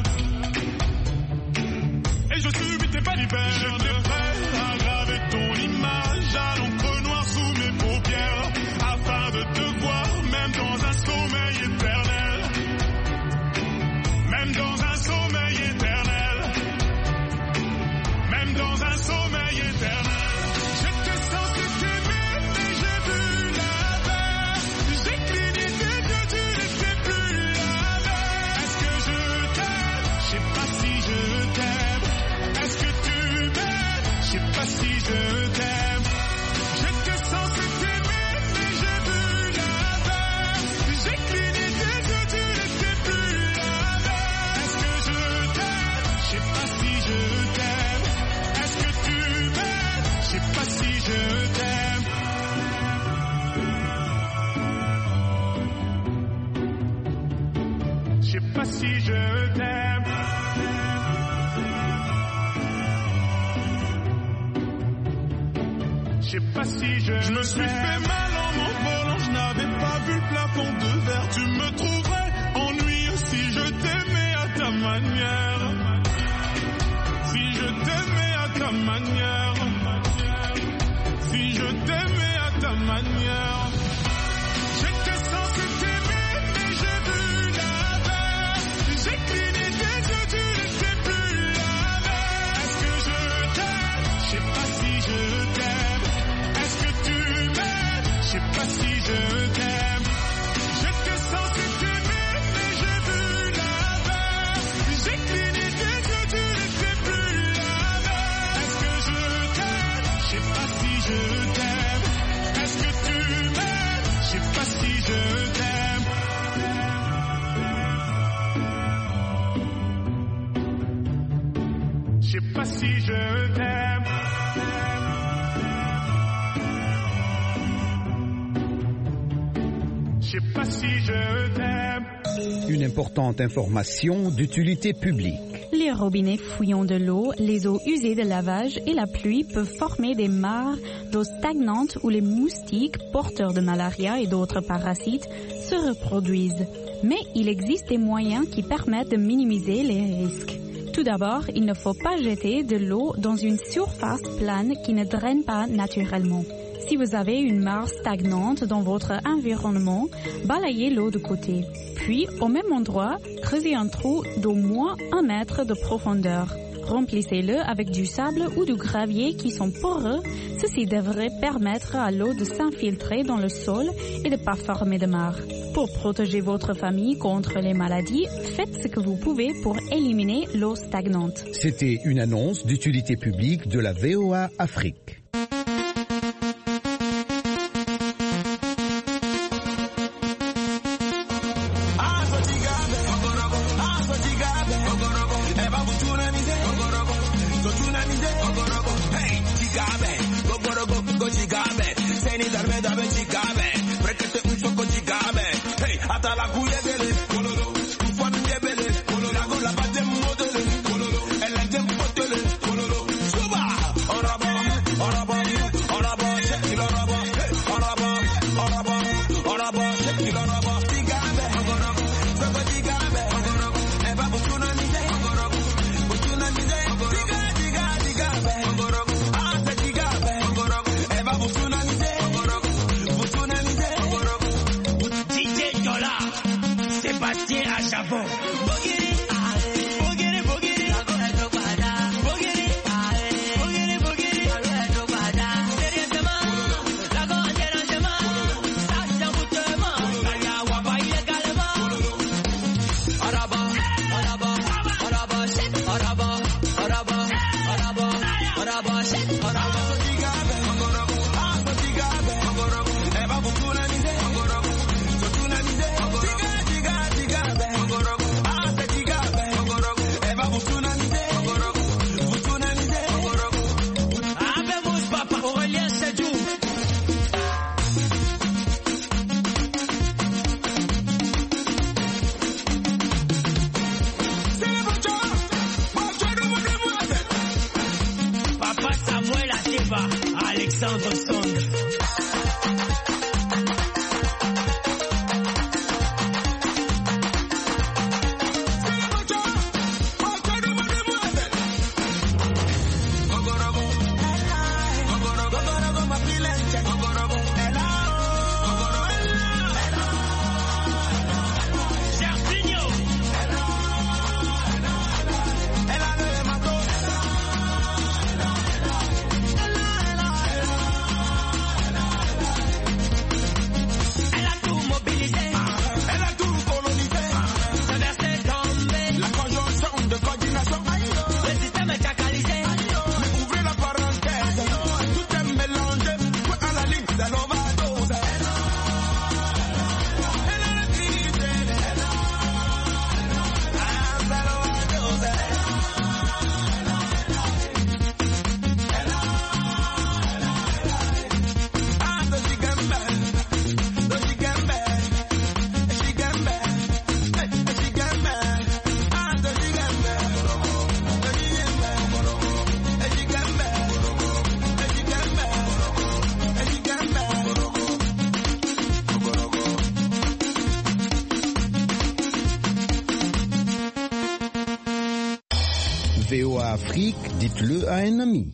Et je subis tes balivernes. J'étais prêt à graver ton image à l'encre noire sous mes paupières afin de te voir même dans un sommeil éternel. Même dans un sommeil éternel. Même dans un sommeil éternel. J'étais censé t'aimer mais j'ai vu l'inverse. J'ai cligné tes yeux, tu n'étais plus la même. Est-ce que je t'aime? Je sais pas si je t'aime. Est-ce que tu m'aimes? Je sais pas si je t'aime. J'étais censé t'aimer mais j'ai vu l'inverse. J'ai cligné tes yeux, tu n'étais plus la même. Est-ce que je t'aime? Je sais pas si je t'aime. Est-ce que tu m'aimes? Je sais pas si je t'aime. Je sais pas si je t'aime. Je sais pas si je me suis fait mal en m'envolant, je n'avais pas vu le plafond de verre. Tu me trouverais ennuyeux si je t'aimais à ta manière. Si je t'aimais à ta manière. Si je t'aimais à ta manière. J'étais censé t'aimer mais j'ai vu l'inverse. J'ai cligné tes yeux, tu n'étais plus la même. Est-ce que je t'aime? Je sais pas si je t'aime. Est-ce que tu m'aimes? Je sais pas si je t'aime. J'étais censé t'aimer mais j'ai vu l'inverse. J'ai cligné tes yeux, tu n'étais plus la même. Est-ce que je t'aime? Je sais pas si je t'aime. Est-ce que tu m'aimes? Je sais pas si je t'aime. Je sais pas si je t'aime. Je sais pas si je t'aime. Une importante information d'utilité publique. Les robinets fouillant de l'eau, les eaux usées de lavage et la pluie peuvent former des mares d'eau stagnante où les moustiques porteurs de malaria et d'autres parasites se reproduisent. Mais il existe des moyens qui permettent de minimiser les risques. Tout d'abord, il ne faut pas jeter de l'eau dans une surface plane qui ne draine pas naturellement. Si vous avez une mare stagnante dans votre environnement, balayez l'eau de côté. Puis, au même endroit, creusez un trou d'au moins 1 mètre de profondeur. Remplissez-le avec du sable ou du gravier qui sont poreux. Ceci devrait permettre à l'eau de s'infiltrer dans le sol et de ne pas former de mare. Pour protéger votre famille contre les maladies, faites ce que vous pouvez pour éliminer l'eau stagnante. C'était une annonce d'utilité publique de la VOA Afrique. Alexandre Song. VOA Afrique, dites-le à un ami.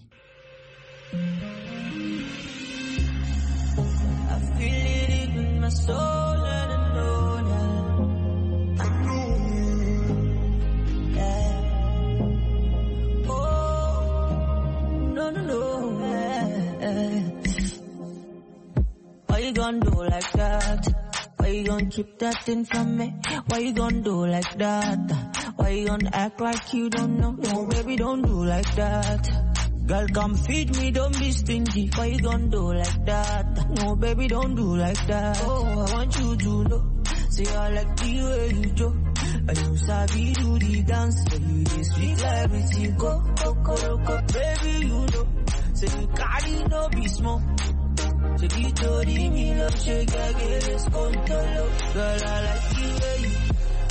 Why you gonna do like that? Why you gonna keep that thing from me? Why you gonna do like that? Why you gonna act like you don't know? No, baby, don't do like that. Girl, come feed me, don't be stingy. Why you gonna do like that? No, baby, don't do like that. Oh, I want you to know. Say I like the way you do. And you sabi do the dance. Say you dey sweet like everything. Go, baby, you know. Say you carry no be small. Say the story me love, shake again, let's go to love. Girl, I like the way you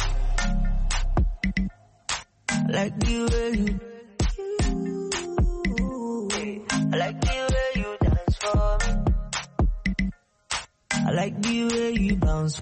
like the way you. I like the way you dance for me. I like the way you bounce.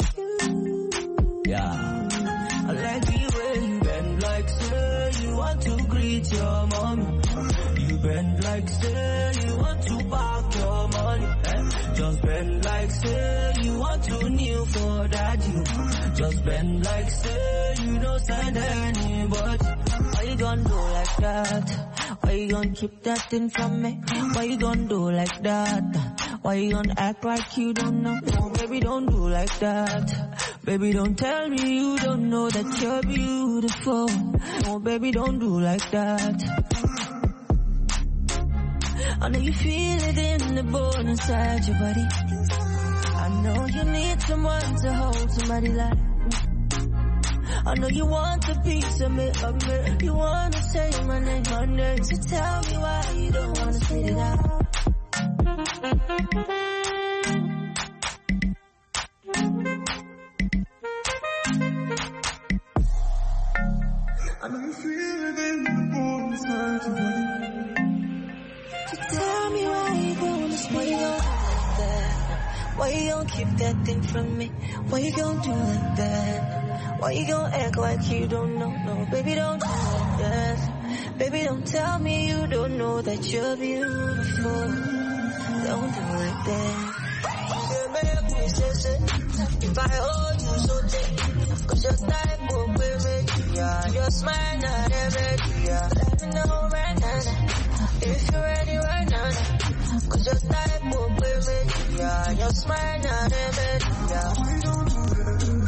Yeah. I like the way you bend like say you want to greet your mom. You bend like say you want to park your money. Just bend like say you want to kneel for daddy. Just bend like say you don't send anybody. Why you gonna do like that? Why you gonna keep that thing from me? Why you gonna do like that? Why you gonna act like you don't know? No, baby, don't do like that. Baby, don't tell me you don't know that you're beautiful. No, baby, don't do like that. I know you feel it in the bone inside your body. I know you need someone to hold somebody like me. I know you want a piece of me. You want to say my name. So tell me why you don't want to spit it out. I know you feel it in the bone inside your body. So tell me why you gonna spit it out like that. Why you gonna keep that thing from me? Why you gonna do like that? Why you gonna act like you don't know? No, baby, don't do like that. Baby, don't tell me you don't know that you're beautiful. Don't do like that. If I hold you so tight, cause your style will be ready, yeah. Your smile not ready, yeah. Let me know right now, if you're ready right now, cause your style will be ready, yeah. Your smile not ready, yeah. Why don't you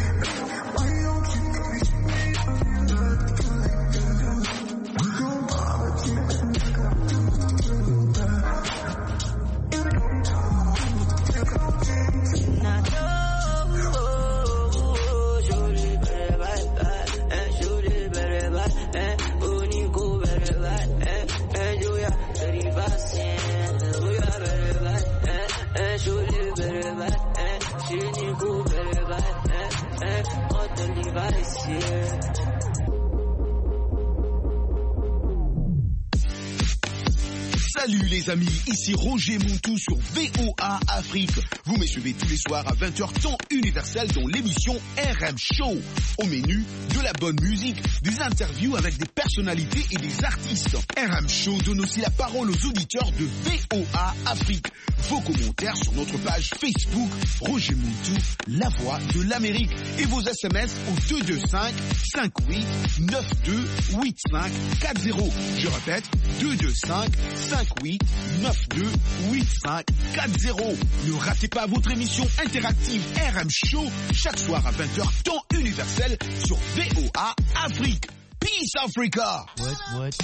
Salut les amis, ici Roger Montou sur VOA Afrique. Vous me suivez tous les soirs à 20h temps universel dans l'émission RM Show. Au menu, de la bonne musique, des interviews avec des personnalités et des artistes. RM Show donne aussi la parole aux auditeurs de VOA Afrique. Vos commentaires sur notre page Facebook Roger Montou, la voix de l'Amérique. Et vos SMS au 225 58 92 85 40. Je répète, 225 58 92 85 40. Ne ratez pas votre émission interactive RM Show chaque soir à 20h temps universel sur VOA Afrique. Peace Africa. What?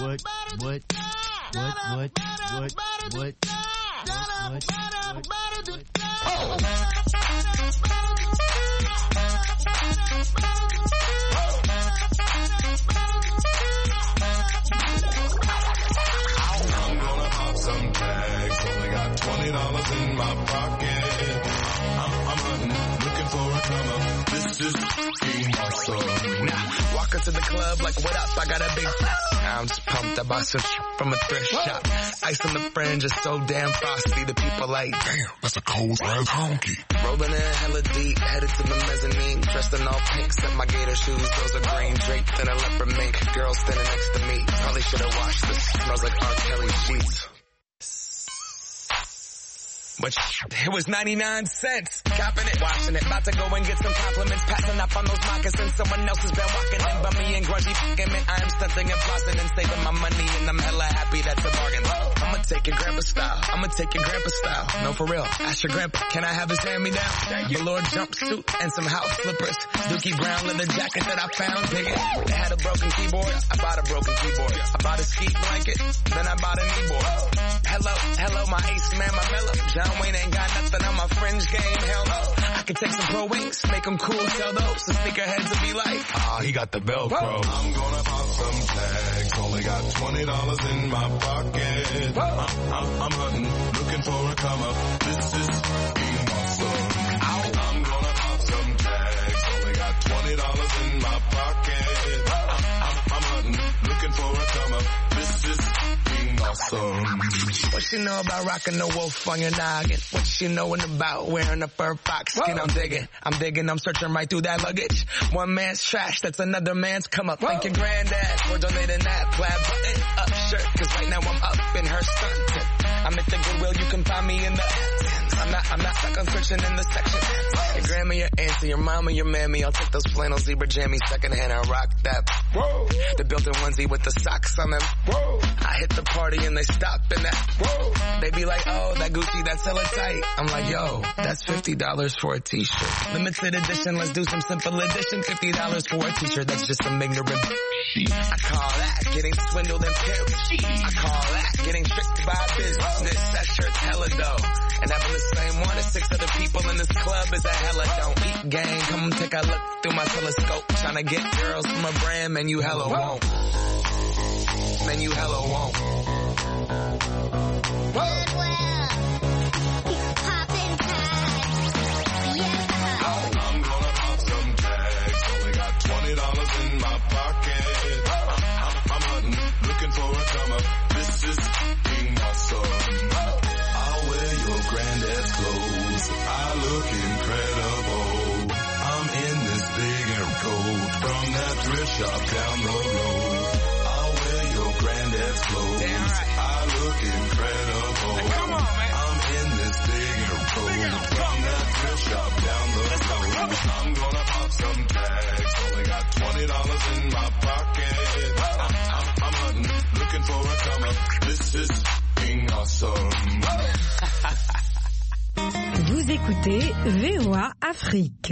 Some tags, only got $20 in my pocket. I'm hunting, looking for a come up. This is awesome. Now, walk into the club like, what up? I got a big I'm just pumped. I bought some from a thrift shop. Ice on the fringe is so damn frosty. The people like, damn, that's a cold ass honky. Rolling in hella deep, headed to the mezzanine. Dressed in all pink, set my gator shoes. Those are green draped in a leopard mink. Girl standing next to me. Probably should have washed this. Smells like R. Kelly sheets. But it was 99 cents. Copping it, washing it. About to go and get some compliments. Passing up on those moccasins. Someone else has been walking in by me and grungy fucking me. I am stunting and flossing and saving my money. And I'm hella happy that's a bargain. I'ma take your grandpa style. I'ma take your grandpa style. No, for real. Ask your grandpa, can I have his hand-me-down? Velour jumpsuit and some house slippers. Dookie brown leather jacket that I found. Dig it. They had a broken keyboard. I bought a broken keyboard. I bought a ski blanket. Then I bought a kneeboard. Hello, my ace man, my mellow. John Wayne ain't got nothing on my fringe game, hell no. I can take some pro wings, make them cool, tell those the sneakerheads will be like, ah, he got the Velcro. I'm gonna pop some tags, only got $20 in my pocket. I'm hunting, looking for a come up. This is awesome. I'm gonna pop some tags, only got $20 in my pocket. I'm hunting, some. What she know about rocking the wolf on your noggin? What she knowin' about wearing a fur fox skin? I'm digging, I'm searching right through that luggage. One man's trash, that's another man's come up. Thank your granddad for donating that plaid button up shirt, cause right now I'm up in her skirt. I'm at the Goodwill, you can find me in the I'm not stuck on searching in the section. Your grandma, your auntie, your mama, your mammy, I'll take those flannel zebra jammies secondhand and rock that. Whoa. The built-in onesie with the socks on them. Whoa. I hit the party and they stop in that. Whoa. They be like, oh, that Gucci, that's hella tight. I'm like, yo, that's $50 for a t-shirt. Limited edition, let's do some simple edition. $50 for a t-shirt, that's just some ignorant shit. I call that getting swindled and pimped. I call that getting tricked by business. That shirt's hella dope. And having the same one as 6 other people in this club is a hella don't eat gang. Come take a look through my telescope. Tryna get girls from a brand, man, you hella won't. Man, you hella won't. Goodwill. Poppin' tags. Yeah. I'm gonna pop some tags. Only got $20 in my pocket. I'm hunting, looking for a come up. This is being awesome. I'll wear your granddad's clothes. I look incredible. I'm in this big air coat from that thrift shop down the road. I'll wear your granddad's clothes. Damn right. I look incredible. Hey, come on, man. I'm in this big air coat from that thrift shop down the road. I'm gonna pop some tags. Only got $20 in my pocket. I'm hunting, looking for a come up. This is being awesome. Vous écoutez VOA Afrique.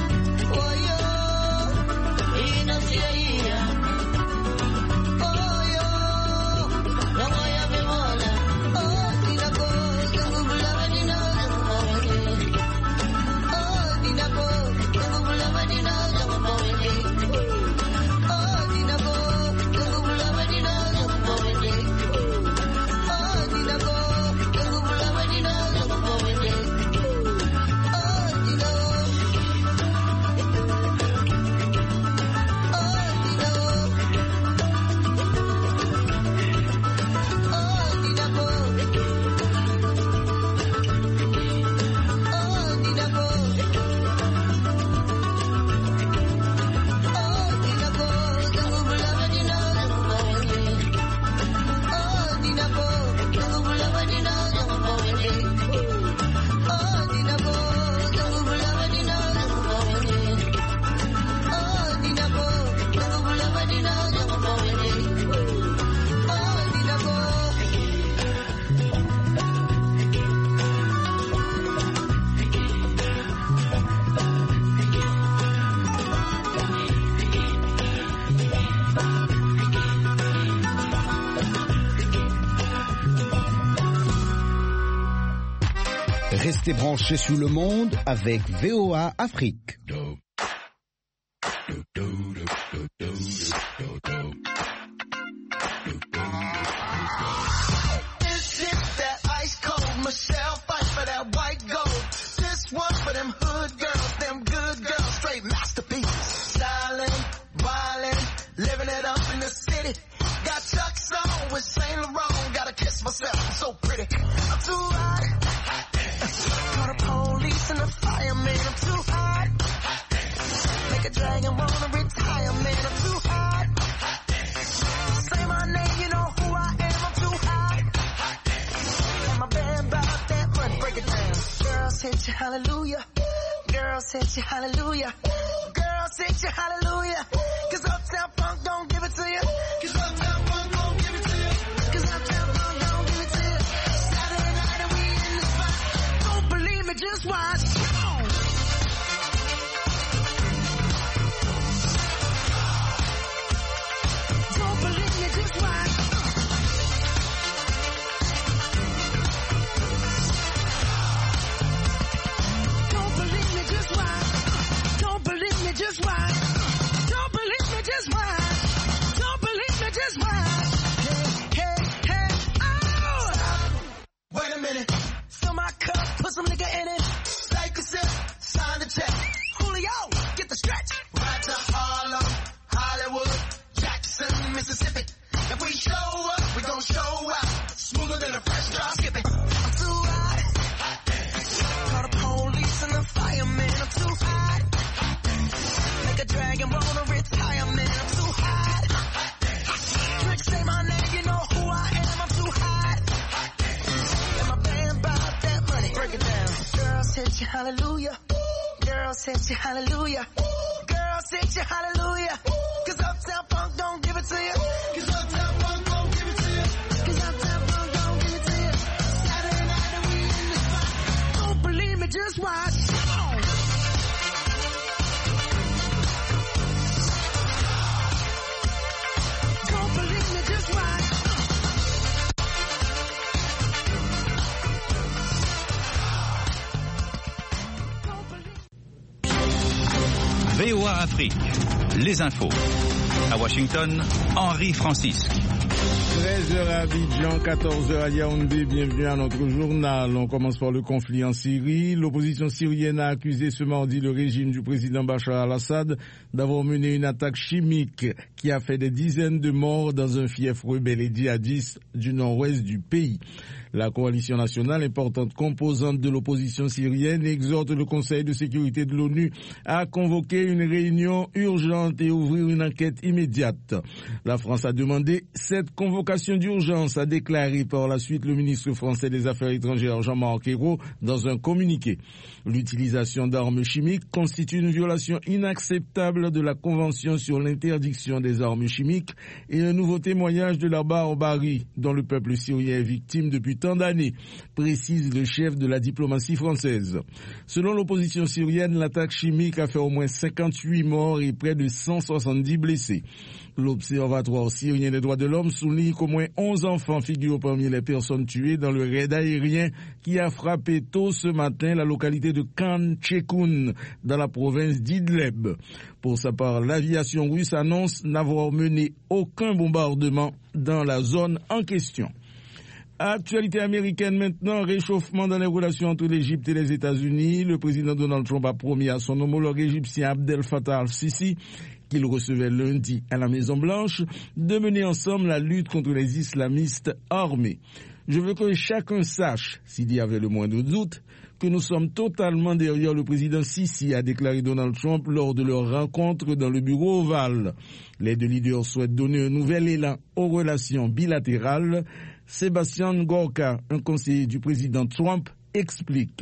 Oh, Restez branchés sur le monde avec VOA Afrique. This is that ice cold Michelle fight for that white gold. This one for them hood girls, them good girls, straight masterpiece. Stylin', wildin', living it up in the city. Got Chuck's on with Saint Laurent. Gotta kiss myself, I'm so pretty. I'm too hot. Call the police and the fireman. I'm too hot. Make a dragon wanna retire, man. I'm too hot. Say my name, you know who I am. I'm too hot. And my band about that money. Break it down. Girls hit you, hallelujah. Girls hit you, hallelujah. Girls hit you, hallelujah. Cause Uptown Funk don't give it to you. Cause Uptown Funk don't give it to you. Cause Uptown Funk don't give it to you. Saturday night and we in the spot. Don't believe me, just watch. Come on. Don't believe me, just watch. Don't believe me, just watch. Don't believe me, just watch. Don't believe me, just watch. Don't believe me, just watch. Hey, hey, hey, oh! Wait a minute. Fill my cup, put some nigga in it. Take a sip, sign the check. Julio, get the stretch. Right to Harlem, Hollywood, Jackson, Mississippi. If we show up, we gon' show out. Smoother than a fresh drop skipping. I'm too hot. Call the police and the fireman. I'm too hot. Make a dragon wanna retire, man. I'm too hot. Trick, say my name, you know who I am. I'm too hot. And my band bought that money. Break it down. Girls hit you, hallelujah. Girls hit you, hallelujah. Girls hit you, hallelujah. Cause Uptown Funk don't give it to you. Cause Uptown Funk don't give it to you. Cause Uptown Funk don't give it to you. Saturday night and we in the spot. Don't believe me, just watch. Come on. Don't believe me, just watch. VOA Afrique, les infos. À Washington, Henri Francisque. 13h à Abidjan, 14h à Yaoundé, bienvenue à notre journal. On commence par le conflit en Syrie. L'opposition syrienne a accusé ce mardi le régime du président Bachar al-Assad d'avoir mené une attaque chimique qui a fait des dizaines de morts dans un fief rebelle et djihadiste du nord-ouest du pays. La coalition nationale, importante composante de l'opposition syrienne, exhorte le Conseil de sécurité de l'ONU à convoquer une réunion urgente et ouvrir une enquête immédiate. La France a demandé cette convocation d'urgence, a déclaré par la suite le ministre français des Affaires étrangères Jean-Marc Ayrault dans un communiqué. L'utilisation d'armes chimiques constitue une violation inacceptable de la Convention sur l'interdiction des armes chimiques et un nouveau témoignage de la barbarie dont le peuple syrien est victime depuis tant d'années, précise le chef de la diplomatie française. Selon l'opposition syrienne, l'attaque chimique a fait au moins 58 morts et près de 170 blessés. L'Observatoire syrien des droits de l'homme souligne qu'au moins 11 enfants figurent parmi les personnes tuées dans le raid aérien qui a frappé tôt ce matin la localité de Khan Cheikhoun dans la province d'Idleb. Pour sa part, l'aviation russe annonce n'avoir mené aucun bombardement dans la zone en question. Actualité américaine maintenant, réchauffement dans les relations entre l'Égypte et les États-Unis. Le président Donald Trump a promis à son homologue égyptien Abdel Fattah al-Sisi, qu'il recevait lundi à la Maison-Blanche, de mener ensemble la lutte contre les islamistes armés. Je veux que chacun sache, s'il y avait le moindre doute, que nous sommes totalement derrière le président Sisi, a déclaré Donald Trump lors de leur rencontre dans le bureau ovale. Les deux leaders souhaitent donner un nouvel élan aux relations bilatérales. Sébastien Gorka, un conseiller du président Trump, explique.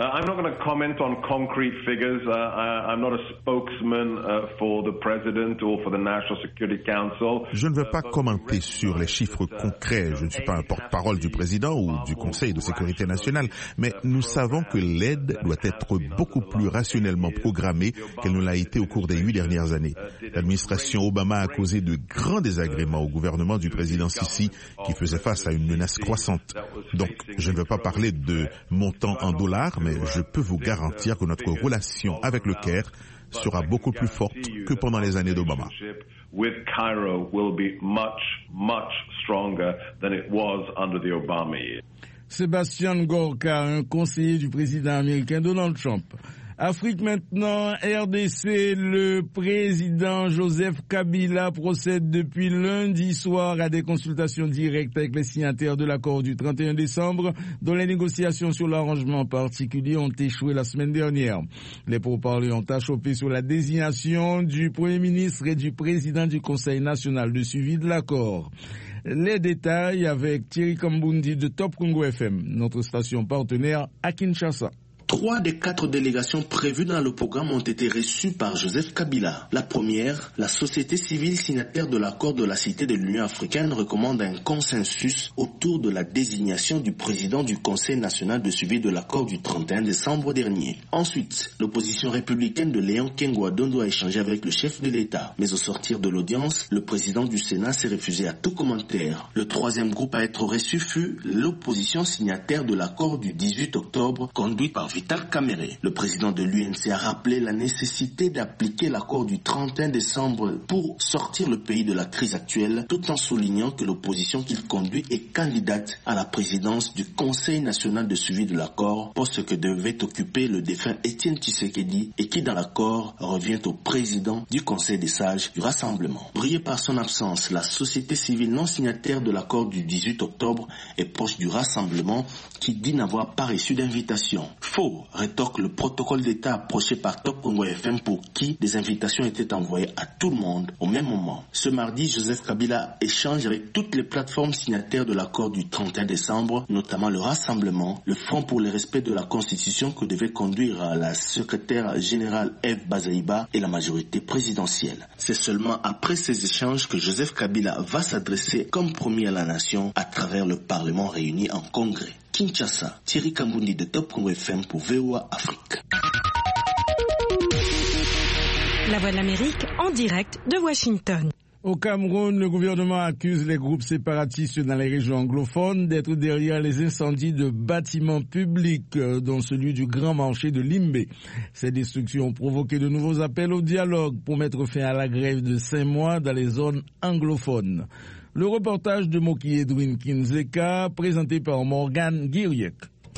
I'm not going to comment on concrete figures. I'm not a spokesman for the President or for the National Security Council. Je ne veux pas commenter sur les chiffres concrets. Je ne suis pas un porte-parole du président ou du Conseil de sécurité nationale, mais nous savons que l'aide doit être beaucoup plus rationnellement programmée qu'elle ne l'a été au cours des 8 dernières années. L'administration Obama a causé de grands désagréments au gouvernement du président Sisi qui faisait face à une menace croissante. Donc, je ne veux pas parler de montant en dollars, mais je peux vous garantir que notre relation avec le Caire sera beaucoup plus forte que pendant les années d'Obama. With Cairo will be much stronger than it was under the Obama years. Sébastien Gorka, un conseiller du président américain Donald Trump. Afrique maintenant, RDC, le président Joseph Kabila procède depuis lundi soir à des consultations directes avec les signataires de l'accord du 31 décembre, dont les négociations sur l'arrangement particulier ont échoué la semaine dernière. Les pourparlers ont achoppé sur la désignation du Premier ministre et du président du Conseil national de suivi de l'accord. Les détails avec Thierry Kambundi de Top Congo FM, notre station partenaire à Kinshasa. 3 des 4 délégations prévues dans le programme ont été reçues par Joseph Kabila. La première, la société civile signataire de l'accord de la Cité de l'Union africaine recommande un consensus autour de la désignation du président du Conseil national de suivi de l'accord du 31 décembre dernier. Ensuite, l'opposition républicaine de Léon Kengwa-Dondo a échangé avec le chef de l'État. Mais au sortir de l'audience, le président du Sénat s'est refusé à tout commentaire. Le troisième groupe à être reçu fut l'opposition signataire de l'accord du 18 octobre conduite par Vital Kamerhe. Le président de l'UNC a rappelé la nécessité d'appliquer l'accord du 31 décembre pour sortir le pays de la crise actuelle, tout en soulignant que l'opposition qu'il conduit est candidate à la présidence du Conseil national de suivi de l'accord, poste que devait occuper le défunt Étienne Tshisekedi et qui dans l'accord revient au président du Conseil des sages du Rassemblement. Brillée par son absence, la société civile non signataire de l'accord du 18 octobre est proche du Rassemblement qui dit n'avoir pas reçu d'invitation. Faux, rétorque le protocole d'État approché par Top Congo FM pour qui des invitations étaient envoyées à tout le monde au même moment. Ce mardi, Joseph Kabila échange avec toutes les plateformes signataires de l'accord du 31 décembre, notamment le Rassemblement, le Front pour le respect de la Constitution que devait conduire la secrétaire générale Eve Bazaïba et la majorité présidentielle. C'est seulement après ces échanges que Joseph Kabila va s'adresser comme premier à la nation à travers le Parlement réuni en congrès. Kinshasa, Thierry Kambundi de Top Congo FM pour VOA Afrique. La Voix de l'Amérique en direct de Washington. Au Cameroun, le gouvernement accuse les groupes séparatistes dans les régions anglophones d'être derrière les incendies de bâtiments publics, dont celui du Grand Marché de Limbe. Ces destructions ont provoqué de nouveaux appels au dialogue pour mettre fin à la grève de 5 mois dans les zones anglophones. Le reportage de Moki Edwin Kinzeka, présenté par Morgan Guiriec.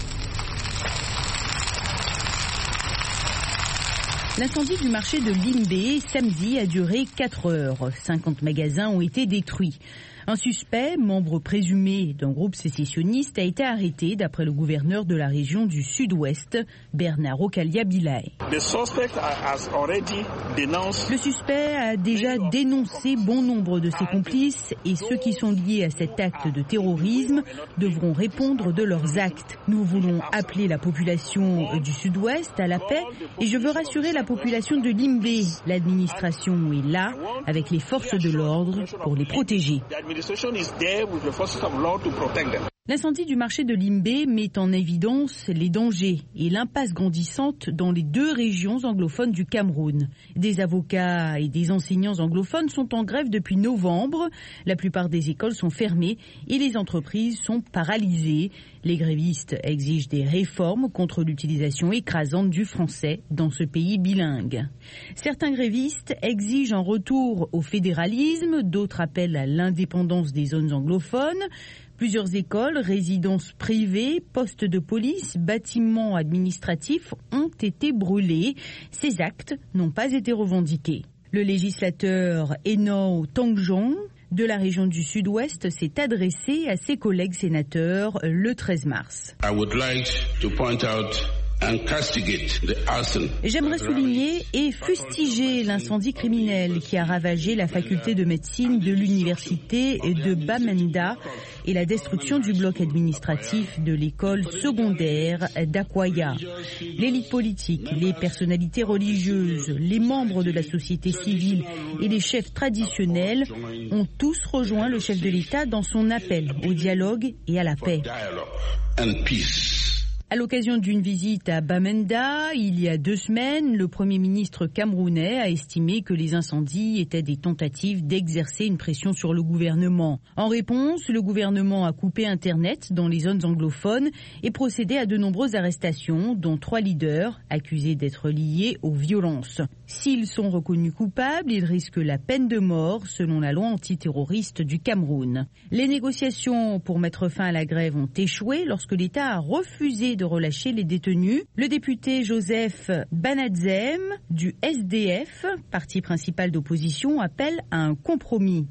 L'incendie du marché de Limbe, samedi, a duré 4 heures. 50 magasins ont été détruits. Un suspect, membre présumé d'un groupe sécessionniste, a été arrêté d'après le gouverneur de la région du Sud-Ouest, Bernard Okalia-Bilaye. Le suspect a déjà dénoncé bon nombre de ses complices et ceux qui sont liés à cet acte de terrorisme devront répondre de leurs actes. Nous voulons appeler la population du Sud-Ouest à la paix et je veux rassurer la population de Limbe. L'administration est là avec les forces de l'ordre pour les protéger. L'incendie du marché de Limbe met en évidence les dangers et l'impasse grandissante dans les 2 régions anglophones du Cameroun. Des avocats et des enseignants anglophones sont en grève depuis novembre. La plupart des écoles sont fermées et les entreprises sont paralysées. Les grévistes exigent des réformes contre l'utilisation écrasante du français dans ce pays bilingue. Certains grévistes exigent un retour au fédéralisme, d'autres appellent à l'indépendance des zones anglophones. Plusieurs écoles, résidences privées, postes de police, bâtiments administratifs ont été brûlés. Ces actes n'ont pas été revendiqués. Le législateur Eno Tangjong de la région du Sud-Ouest s'est adressé à ses collègues sénateurs le 13 mars. J'aimerais souligner et fustiger l'incendie criminel qui a ravagé la faculté de médecine de l'université de Bamenda et la destruction du bloc administratif de l'école secondaire d'Akwaya. L'élite politique, les personnalités religieuses, les membres de la société civile et les chefs traditionnels ont tous rejoint le chef de l'État dans son appel au dialogue et à la paix. À l'occasion d'une visite à Bamenda, il y a 2 semaines, le Premier ministre camerounais a estimé que les incendies étaient des tentatives d'exercer une pression sur le gouvernement. En réponse, le gouvernement a coupé Internet dans les zones anglophones et procédé à de nombreuses arrestations, dont 3 leaders accusés d'être liés aux violences. S'ils sont reconnus coupables, ils risquent la peine de mort selon la loi antiterroriste du Cameroun. Les négociations pour mettre fin à la grève ont échoué lorsque l'État a refusé de relâcher les détenus. Le député Joseph Banadzem du SDF, parti principal d'opposition, appelle à un compromis.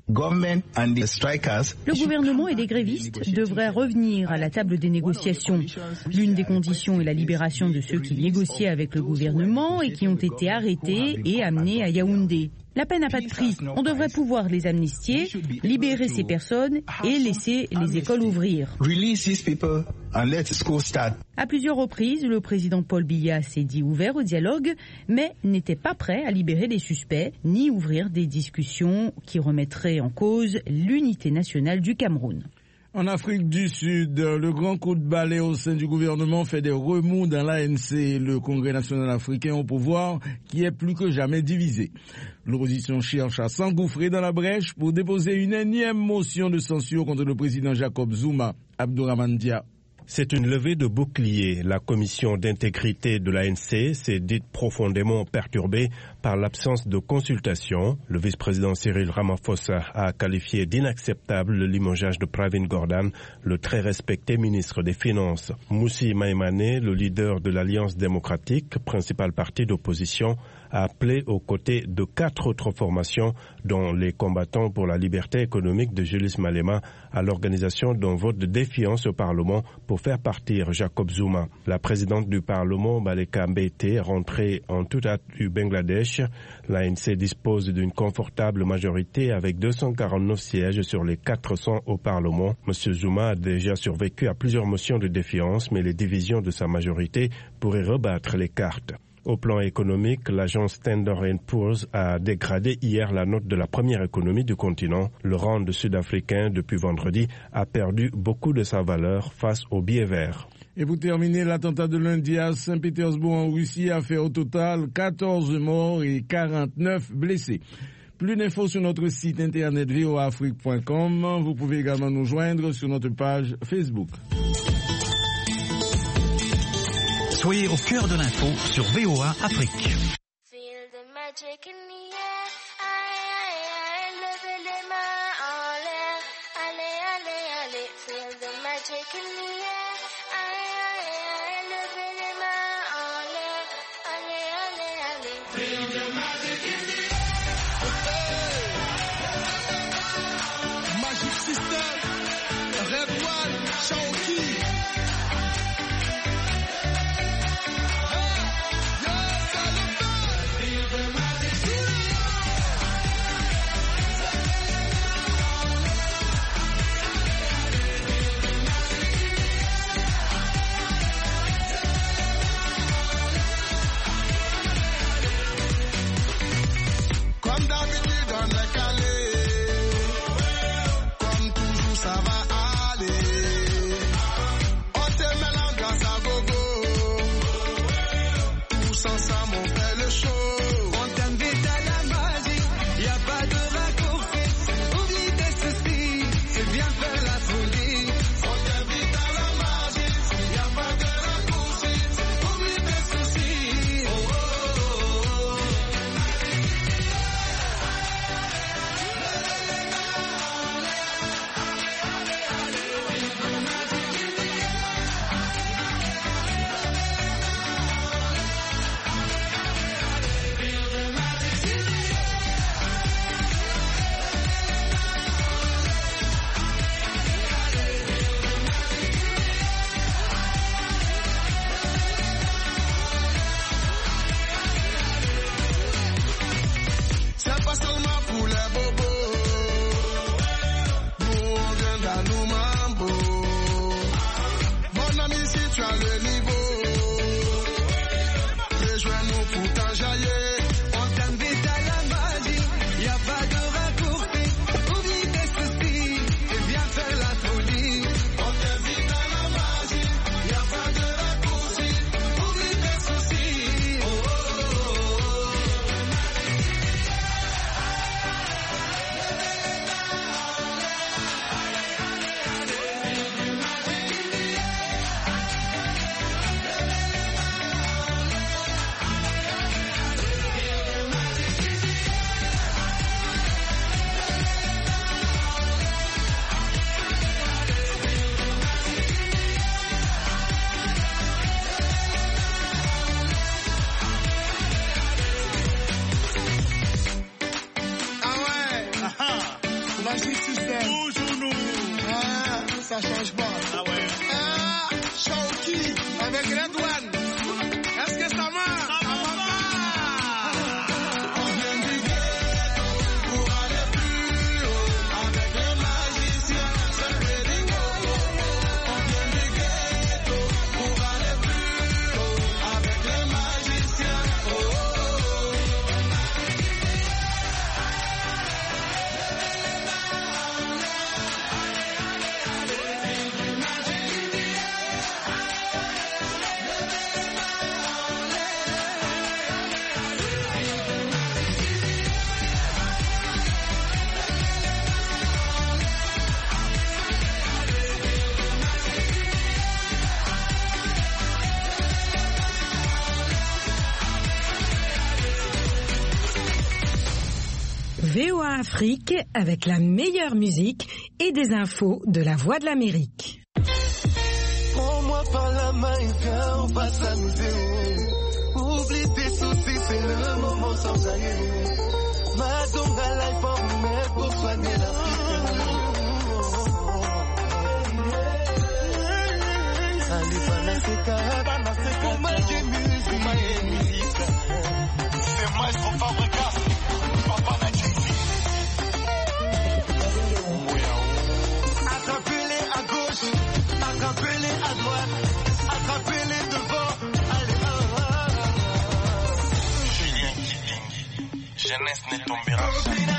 Le gouvernement et les grévistes devraient revenir à la table des négociations. L'une des conditions est la libération de ceux qui négociaient avec le gouvernement et qui ont été arrêtés et amenés à Yaoundé. La paix n'a pas de prix. On devrait pouvoir les amnistier, libérer ces personnes et laisser les écoles ouvrir. À plusieurs reprises, le président Paul Biya s'est dit ouvert au dialogue, mais n'était pas prêt à libérer les suspects, ni ouvrir des discussions qui remettraient en cause l'unité nationale du Cameroun. En Afrique du Sud, le grand coup de balai au sein du gouvernement fait des remous dans l'ANC, le Congrès national africain au pouvoir, qui est plus que jamais divisé. L'opposition cherche à s'engouffrer dans la brèche pour déposer une énième motion de censure contre le président Jacob Zuma. Abdourahmane Dia. C'est une levée de bouclier. La commission d'intégrité de l'ANC s'est dite profondément perturbée par l'absence de consultation. Le vice-président Cyril Ramaphosa a qualifié d'inacceptable le limogeage de Pravin Gordhan, le très respecté ministre des Finances. Moussi Maïmane, le leader de l'Alliance démocratique, principal parti d'opposition, a appelé aux côtés de 4 autres formations, dont les combattants pour la liberté économique de Julius Malema, à l'organisation d'un vote de défiance au Parlement pour faire partir Jacob Zuma. La présidente du Parlement, Baleka Mbete, est rentrée en toute hâte du Bangladesh. L'ANC dispose d'une confortable majorité avec 249 sièges sur les 400 au Parlement. M. Zuma a déjà survécu à plusieurs motions de défiance, mais les divisions de sa majorité pourraient rebattre les cartes. Au plan économique, l'agence Standard & Poor's a dégradé hier la note de la première économie du continent. Le rand sud-africain, depuis vendredi, a perdu beaucoup de sa valeur face au billet vert. Et pour terminer, l'attentat de lundi à Saint-Pétersbourg en Russie a fait au total 14 morts et 49 blessés. Plus d'infos sur notre site internet voaafrique.com. Vous pouvez également nous joindre sur notre page Facebook. Soyez au cœur de l'info sur VOA Afrique. Feel the magic in the air. Levez les mains en l'air. Allez, allez, allez. Feel the magic in the air. Levez les mains en l'air. Allez, allez, allez. Feel the magic in the air. Magic System. Red One. Shawty. Magic System. Toujours nous. Ah, ça change pas. Ah ouais. Ah, Shawky avec Red One. Est-ce que ça marche? Ça va pas. On vient du ghetto pour aller plus haut. Avec les magiciens, c'est ready go. On vient du ghetto pour aller plus haut. Avec les magiciens, oh, oh, oh. VOA Afrique avec la meilleure musique et des infos de la Voix de l'Amérique. Prends-moi par la main et viens, on passe à nous. Oublie tes soucis, c'est le moment sans arrière. Madonga life en remède pour soigner l'Afrique. Allez, Banaseka, pour malgré musique. C'est Maestro Fabregas, Papa Nadji. Attrapez-les à gauche, attrapez-les à droite, attrapez-les devant, allez, Julien Kiling, jeunesse ne tombera jamais.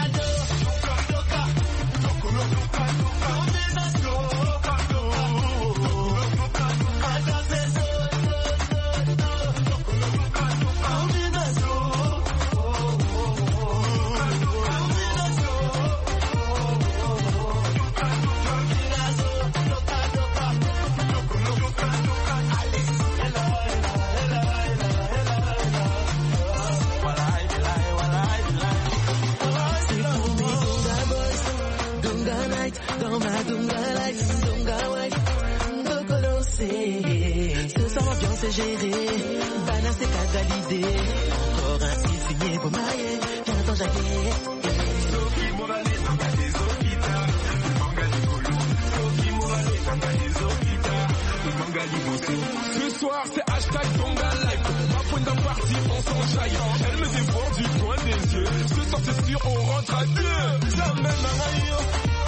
Dans ma Dunga life, Dunga wife, Kokoro c'est. Ce soir l'ambiance est gérée, Banaseka validé. Encore un style signé pour mailler, j'attends jaillir. Sophie Morales, Nanga des Okita, Manga du Kolo. Sophie Morales, Nanga des Okita, Manga du Bosso. Ce soir c'est hashtag Dunga Life. Ma pointe d'un parti, on s'enjaille. Elle me dévore du coin des yeux. Ce soir c'est sûr, on rentre à deux. Ça mène à rayon.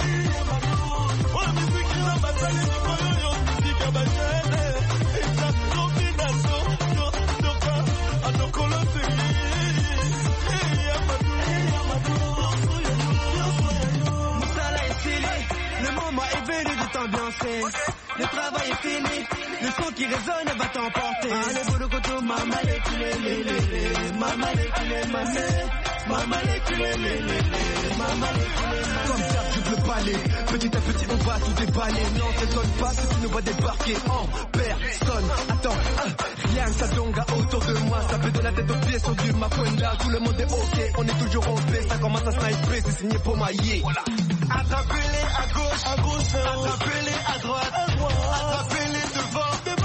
Le moment est venu de t'ambiancer. Le travail est fini, le son qui résonne va t'emporter. Allez, Bolokoto, maman les culés, maman les culés, maman les culés, maman les culés. Comme ça, je veux baler. Petit à petit, on va tout déballer. Non, t'étonne pas, ce qui nous va débarquer en personne. Attends, rien que ça donga autour de moi. Ça fait de la tête aux pieds sur du Makwenda. Tout le monde est ok, on est toujours en paix. Ça commence à sniper, c'est signé pour mailler. Voilà. Attrapez-les à gauche, attrapez-les à droite, attrapez-les devant.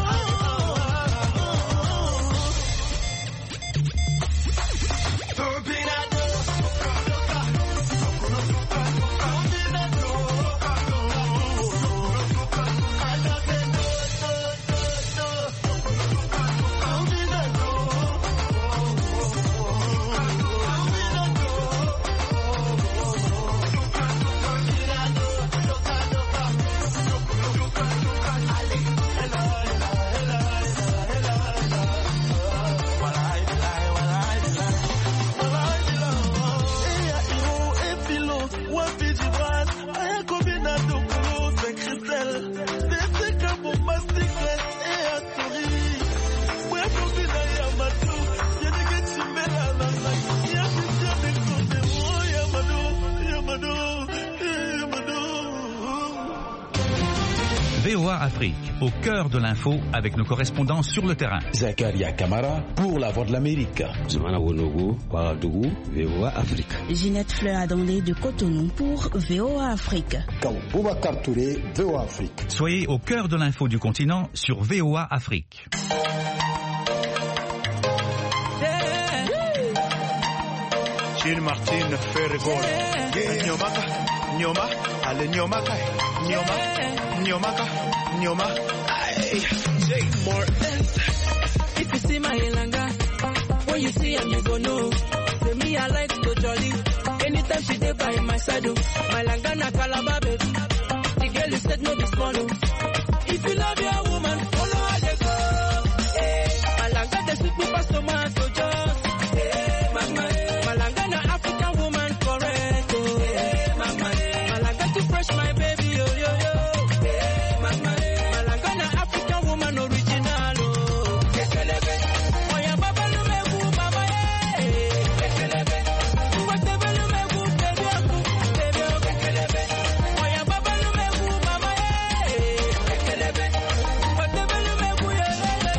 VOA Afrique, au cœur de l'info avec nos correspondants sur le terrain. Zakaria Kamara pour la Voix de l'Amérique. Zumana Wonogo, Ouagadougou, VOA Afrique. Ginette Fleur Adondé de Cotonou pour VOA Afrique. Boubacar Touré, VOA Afrique. Soyez au cœur de l'info du continent sur VOA Afrique. Gilles Martin Ferregol, Nyomaka. Nyoma, ale nyoma kai, nyoma, nyoma ka, nyoma. Jay Martin. If you see my Ilanga, when you see him, you go know. Say me, I like to jolly. Anytime she dey by my side, my Langana Calabar baby. The girl you said no be small. If you love your woman, follow her they go. Hey, my Langa they sweet me past tomato just. Hey, mama, my Langana African woman correct. Hey, mama, my Langa too fresh, my baby yo yo yo. Hey, mama, my Langana African woman original. Oh, kekelebe, oya baba lumebu mama hey. Kekelebe, whatever lumebu baby aku, baby oh kekelebe, oya baba lumebu mama hey. Kekelebe, whatever lumebu yeah.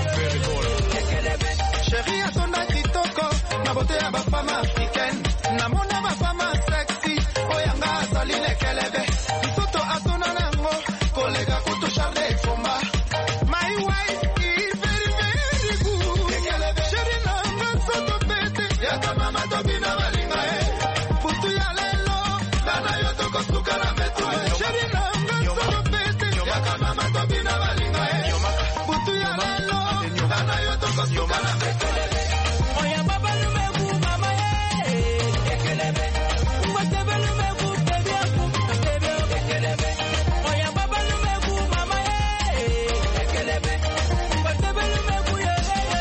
Kekelebe, Chérie, à ton kitoko, na beauté à ma femme africaine, na mona ma femme sexy, oyanga azali lekelebe, mtoto atona nango, kolega kutu charle fomba. My wife is very very good. Kekelebe, chérie nanga soto pete, yaka mama tobina balinga putu ya lelo, dana yoto kosuka na metu chérie nanga soto pete, yaka mama tobina balinga putu ya lelo, dana yoto kosuka na metu. oya baba lumebu mama hey. Kekelebe, whatever lumebu baby aku, baby oh kekelebe, oya baba lumebu mama hey. Kekelebe, whatever lumebu yeah.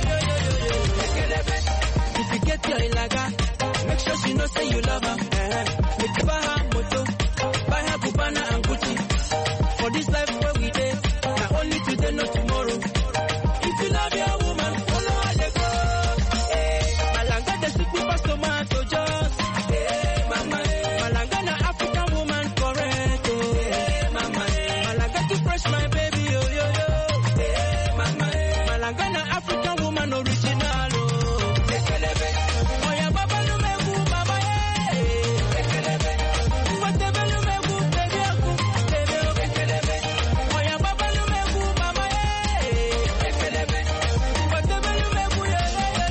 Kekelebe, if you get your Ilaga, make sure she know say you love her. Make you buy her moto, buy her Cubana and Gucci. For this life where we dey, na only today, no tomorrow. If you love your woman, follow her they go. Hey, Malanga they sweet me past tomato just. Hey, mama, Malanga na African woman correct. Oh, hey, mama, Malanga too fresh, my baby yo yo yo. Hey, mama, Malanga na African woman original. Oh, kekelebe, oya baba lumebu mama hey. Kekelebe, whatever lumebu baby aku, baby oh kekelebe, oya baba lumebu mama hey. Kekelebe, whatever lumebu yeah.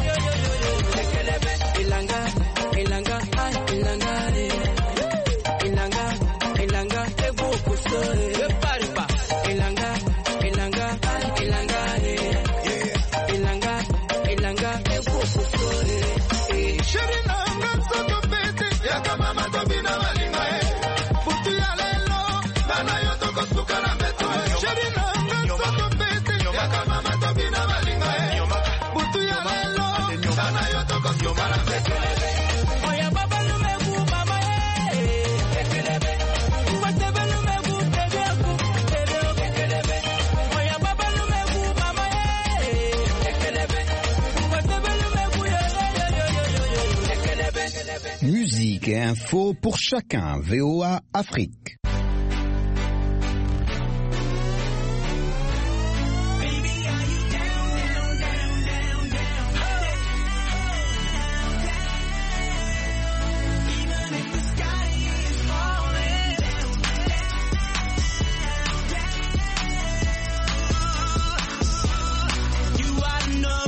Kekelebe, Ilanga, Ilanga, ay Ilanga Ilanga, Ilanga, ego kuso paripa. Ilanga, Ilanga, ay Ilanga Ilanga, Ilanga, ego kuso Chérie nanga soto pete, yaka mama tobina balinga putu ya lelo, dana yoto kosuka na metu chérie nanga soto pete, yaka mama tobina balinga putu ya lelo, dana yoto kosuka na metu. oya baba lumebu mama hey. Kekelebe, whatever lumebu baby aku, baby oh kekelebe, oya baba lumebu mama hey. Kekelebe, whatever lumebu yeah. Kekelebe. Musique et info pour chacun. VOA Afrique. You ought to know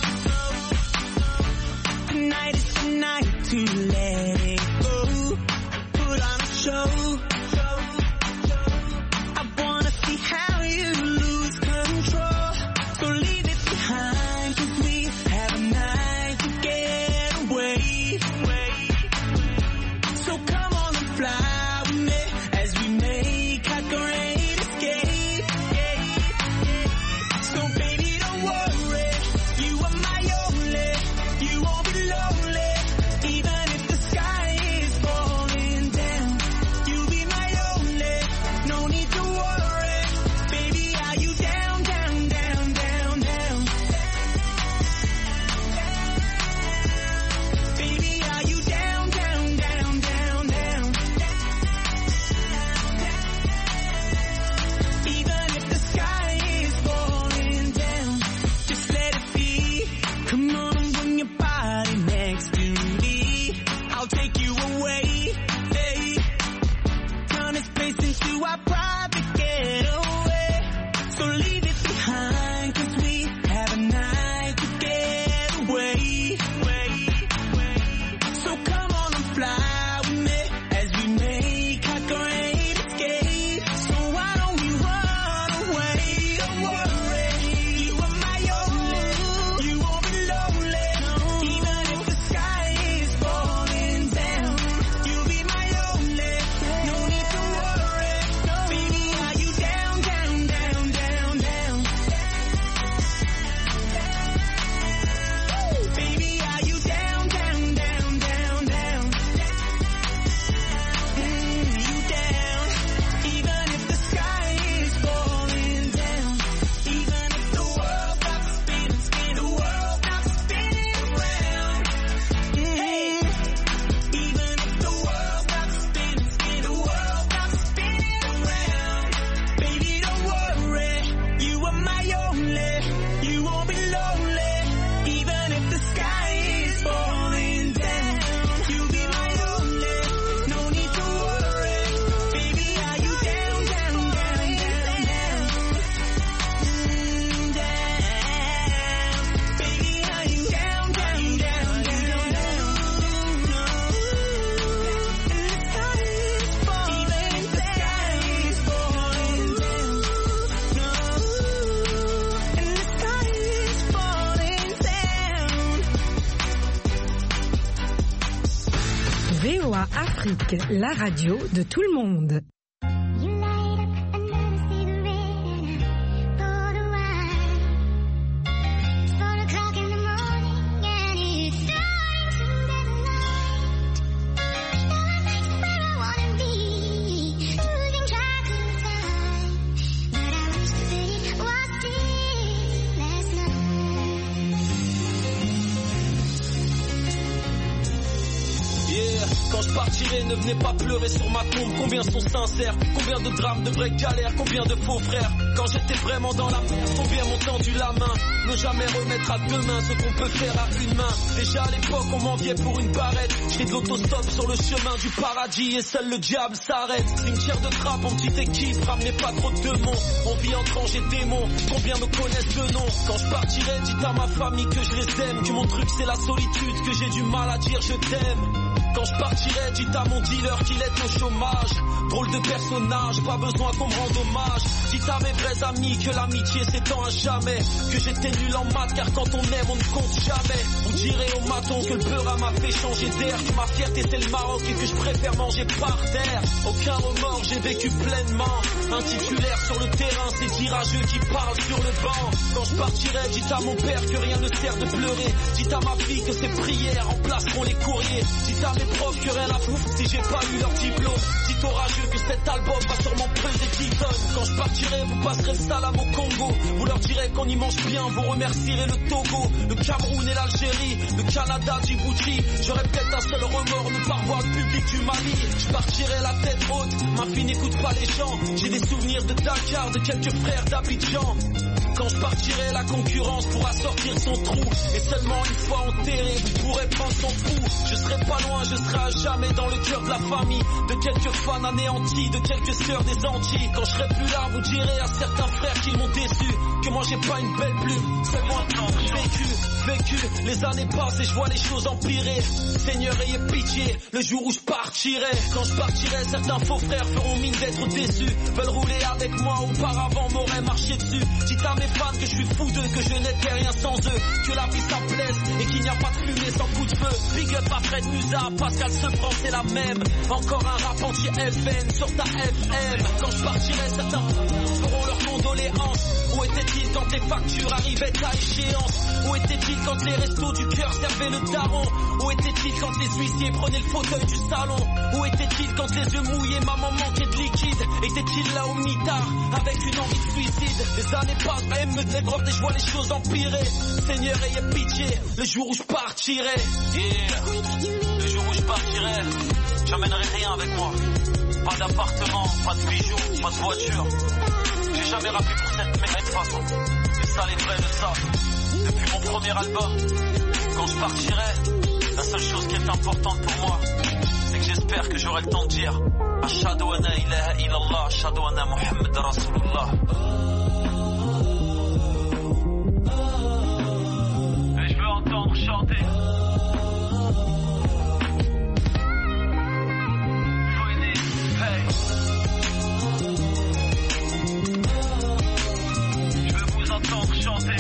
tonight is the night to let it go. Put on a show. I wanna see how you lose control. So leave it behind, 'cause we have a night to get away. So come on and fly with me as we make our great escape. So baby, don't worry, you are my only. You won't be lonely, even if the sky is falling down. You'll be my only, no need to worry. Baby, are you down, down, down, down, down? Baby, are you down, down, down, down, down? Even if the sky is falling down, just let it be. Come on and bring your body next to me. I'll take you away, hey. Turn this place into our private getaway. So leave it behind, 'cause we have a night to get away. So come on and fly with me as we make our grand VOA Afrique, la radio de tout le monde. Quand je partirai, ne venez pas pleurer sur ma tombe. Combien sont sincères, combien de drames, de vraies galères, combien de faux frères. Quand j'étais vraiment dans la merde, combien m'ont tendu la main. Ne jamais remettre à deux mains ce qu'on peut faire à une main. Déjà à l'époque on m'enviait pour une barrette. Je fais de l'autostop sur le chemin du paradis et seul le diable s'arrête. Cimetière de trappe en petite équipe, ramenez pas trop de démons. On vit entre anges et démons, combien me connaissent de nom. Quand je partirai, dites à ma famille que je les aime, que mon truc c'est la solitude, que j'ai du mal à dire je t'aime. Quand je partirai, dites à mon dealer qu'il est au chômage. Drôle de personnage, pas besoin qu'on me rende hommage. Dites à mes vrais amis que l'amitié s'étend à jamais. Que j'étais nul en maths car quand on aime on ne compte jamais. Vous direz au maton que le beurre m'a fait changer d'air. Que ma fierté c'est le Maroc et que je préfère manger par terre. Aucun remords, j'ai vécu pleinement. Un titulaire sur le terrain, c'est tirageux qui parle sur le banc. Quand je partirai, dites à mon père que rien ne sert de pleurer. Dites à ma fille que ses prières remplaceront les courriers. Dites à mes profs que rien à foutre si j'ai pas eu leur diplôme. Dites orageux que cet album va sûrement peser 10 tonnes. Quand je partirai, vous passerez le salam au Congo. Vous leur direz qu'on y mange bien, vous remercierez le Togo, le Cameroun et l'Algérie, le Canada, Djibouti. J'aurais peut-être un seul remords, ne pas revoir le public du Mali. Je partirai la tête haute, ma fille n'écoute pas les gens. J'ai des souvenirs de Dakar, de quelques frères d'Abidjan. Quand je partirai, la concurrence pourra sortir son trou. Et seulement une fois enterré, vous pourrez prendre son pouls. Je serai pas loin, je serai à jamais dans le cœur de la famille. De quelques fans anéantis, de quelques sœurs des Antilles. Quand je serai plus là, vous direz à certains frères qui m'ont déçu que moi j'ai pas une belle plume, seulement un temps vécu. Les années passent et je vois les choses empirer. Seigneur, ayez pitié, le jour où je partirai. Quand je partirai, certains faux frères feront mine d'être déçus. Veulent rouler avec moi, auparavant m'auraient marché dessus. Dites à mes fans que je suis fou d'eux, que je n'étais rien sans eux. Que la vie ça blesse et qu'il n'y a pas de fumée sans coup de feu. Big up à Fred Musa, Pascal Sevran, c'est la même. Encore un rap anti-FN sur ta FM. Quand je partirai, certains feront leurs condoléances. Où était-il quand les factures arrivaient à échéance? Où était-il quand les restos du cœur servaient le daron? Où était-il quand les huissiers prenaient le fauteuil du salon? Où était-il quand les yeux mouillés, maman manquait de liquide? Était-il là au mitard avec une envie de suicide? Les années passent, même me déborde et je vois les choses empirer. Seigneur, ayez pitié, le jour où je partirai. Le jour où je partirai, j'emmènerai rien avec moi. Pas d'appartement, pas de bijoux, pas de voiture. J'ai jamais rappé pour cette merde de façon. Et ça les vrais le savent. Depuis mon premier album, quand je partirai, la seule chose qui est importante pour moi, c'est que j'espère que j'aurai le temps de dire Ashhadu anna ilaha illallah, Ashhadu anna Muhammad Rasulullah. Et je veux entendre chanter. Chanter.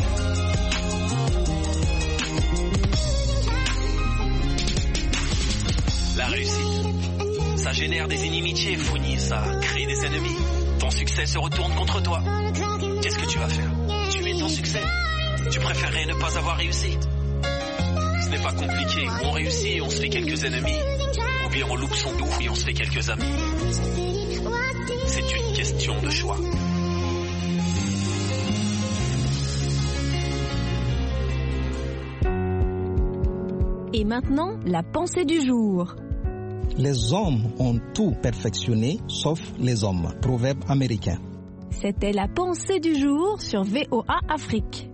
La réussite, ça génère des inimitiés, Founi, ça crée des ennemis. Ton succès se retourne contre toi. Qu'est-ce que tu vas faire? Tuer ton succès? Tu préférerais ne pas avoir réussi? Ce n'est pas compliqué. On réussit et on se fait quelques ennemis. Ou bien on loupe son doux et on se fait quelques amis. C'est une question de choix. Et maintenant, la pensée du jour. Les hommes ont tout perfectionné, sauf les hommes. Proverbe américain. C'était la pensée du jour sur VOA Afrique.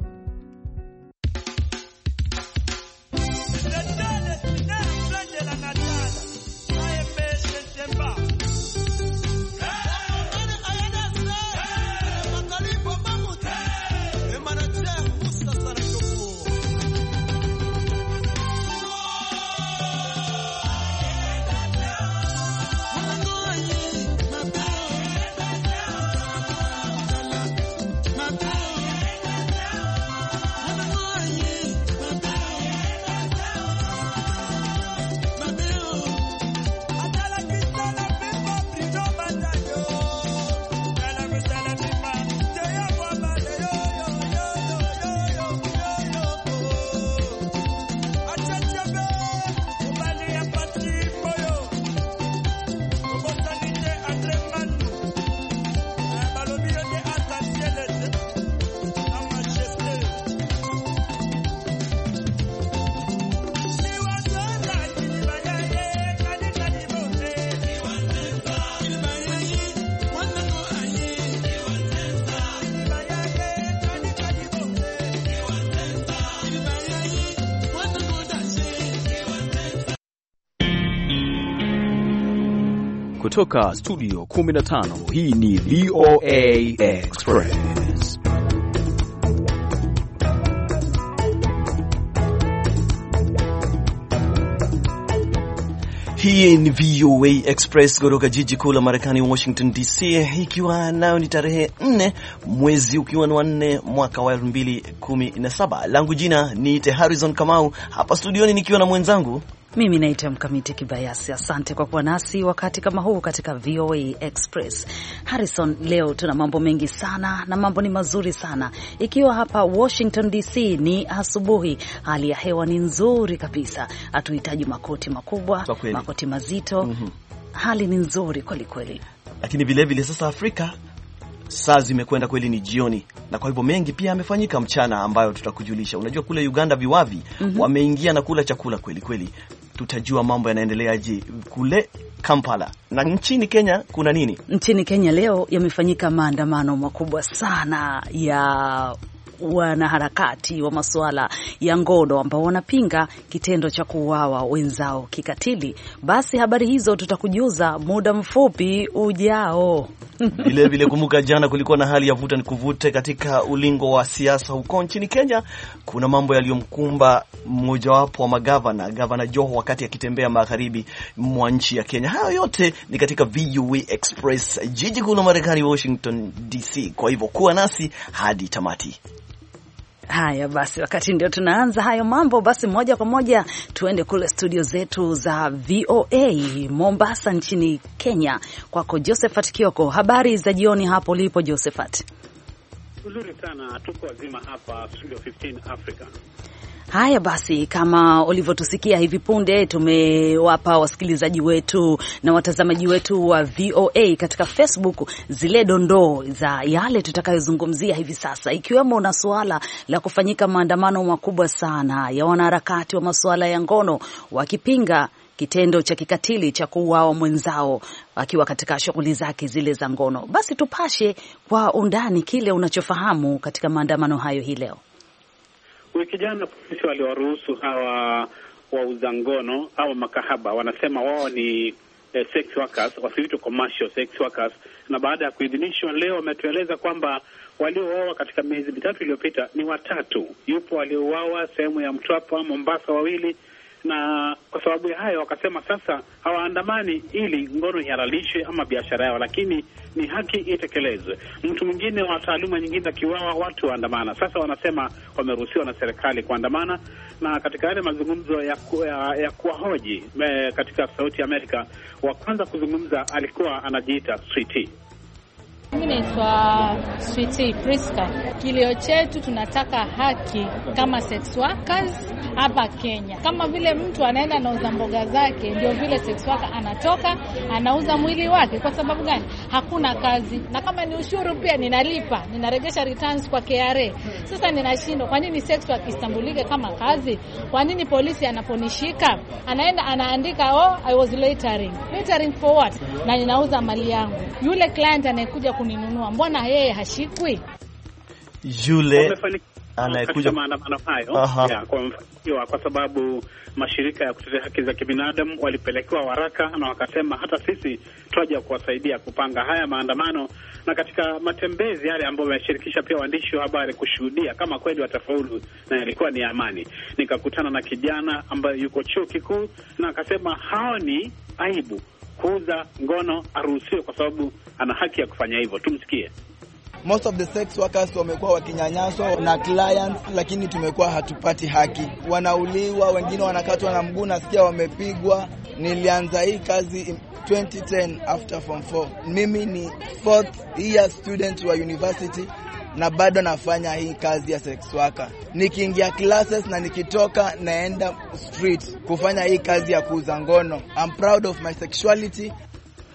Kutoka studio 15, hii ni VOA Express. Hii ni VOA Express kutoka jiji kuu la Marekani, Washington DC, ikiwa nayo ni tarehe 4 mwezi ukiwa ni 4 mwaka wa 2017. Langu jina ni Harrison Kamau, hapa studioni nikiwa na mwenzangu. Mimi naitwa Mkamiti Kibayasi. Asante kwa kuwa nasi wakati kama huu katika VOA Express. Harrison, leo tuna mambo mengi sana na mambo ni mazuri sana. Ikiwa hapa Washington DC ni asubuhi, hali ya hewa ni nzuri kabisa. Hatuhitaji makoti makubwa, makoti mazito. Hali ni nzuri kweli kweli. Lakini vile vile sasa Afrika saa zimekwenda kweli ni jioni, na kwa hivyo mengi pia yamefanyika mchana ambayo tutakujulisha. Unajua kule Uganda viwavi wameingia na kula chakula kweli kweli. Tutajua mambo yanaendeleaje kule Kampala. Na nchini Kenya kuna nini? Nchini Kenya leo yamefanyika maandamano makubwa sana ya wanaharakati wa masuala ya ngono ambao wanapinga kitendo cha kuuawa wenzao kikatili. Basi habari hizo tutakujuza muda mfupi ujao. Vile vile kumbuka jana kulikuwa na hali ya vuta ni kuvute katika ulingo wa siasa huko nchini Kenya. Kuna mambo yaliyomkumba mmojawapo wa Gavana Joho wakati akitembea magharibi mwa nchi ya Kenya. Hayo yote ni katika VOA Express, jiji kuu la Marekani, Washington DC. Kwa hivyo kuwa nasi hadi tamati. Haya basi, wakati ndio tunaanza hayo mambo, basi moja kwa moja tuende kule studio zetu za VOA Mombasa nchini Kenya. Kwako Josephat Kioko, habari za jioni hapo ulipo Josephat? Nzuri sana, tuko wazima hapa studio 15 Africa. Haya basi, kama ulivyotusikia hivi punde, tumewapa wasikilizaji wetu na watazamaji wetu wa VOA katika Facebook zile dondoo za yale tutakayozungumzia hivi sasa, ikiwemo na suala la kufanyika maandamano makubwa sana ya wanaharakati wa masuala ya ngono wakipinga kitendo cha kikatili cha kuuawa mwenzao akiwa katika shughuli zake zile za ngono. Basi tupashe kwa undani kile unachofahamu katika maandamano hayo hii leo. Wiki jana polisi waliwaruhusu hawa wauza ngono au makahaba, wanasema wao ni sex workers, wasiitwe commercial sex workers, na baada ya kuidhinishwa leo wametueleza kwamba waliouawa katika miezi mitatu iliyopita ni 3. Yupo waliouawa sehemu ya Mtwapa, Mombasa 2, na kwa sababu ya hayo wakasema sasa hawaandamani ili ngono ihalalishwe ama biashara yao, lakini ni haki itekelezwe. Mtu mwingine wa taaluma nyingine akiuawa, watu waandamana. Sasa wanasema wameruhusiwa na serikali kuandamana, na katika yale mazungumzo ya kuwahoji katika Sauti ya Amerika, wa kwanza kuzungumza alikuwa anajiita Sweetie. Mimi naitwa Sweetie Priska. Kilio chetu tunataka haki kama sex workers hapa Kenya. Kama vile mtu anaenda anauza mboga zake, ndio vile sex worker anatoka anauza mwili wake. Kwa sababu gani? Hakuna kazi. Na kama ni ushuru pia ninalipa, ninarejesha returns kwa KRA. Sasa ninashindwa, kwa nini sex work istambulike kama kazi? Kwa nini polisi anaponishika anaenda anaandika I was loitering. Loitering for what? Na ninauza mali yangu. Yule client anayekuja kuninunua, mbona yeye hashikwi? Yule anayekuja maandamano hayo kwa sababu mashirika ya kutetea haki za kibinadamu walipelekewa waraka na wakasema hata sisi twaje kuwasaidia kupanga haya maandamano, na katika matembezi yale ambayo wameshirikisha pia waandishi wa habari kushuhudia kama kweli watafaulu na yalikuwa ni amani. Nikakutana na kijana ambaye yuko chuo kikuu na akasema haoni aibu kuuza ngono, aruhusiwe kwa sababu ana haki ya kufanya hivyo. Tumsikie. Most of the sex workers wamekuwa wakinyanyaswa na clients, lakini tumekuwa hatupati haki. Wanauliwa, wengine wanakatwa na mguu, nasikia wamepigwa. Nilianza hii kazi 2010 after form 4. Mimi ni 4th year student wa university na bado nafanya hii kazi ya sex worker. Nikiingia classes na nikitoka naenda street kufanya hii kazi ya kuuza ngono. I'm proud of my sexuality.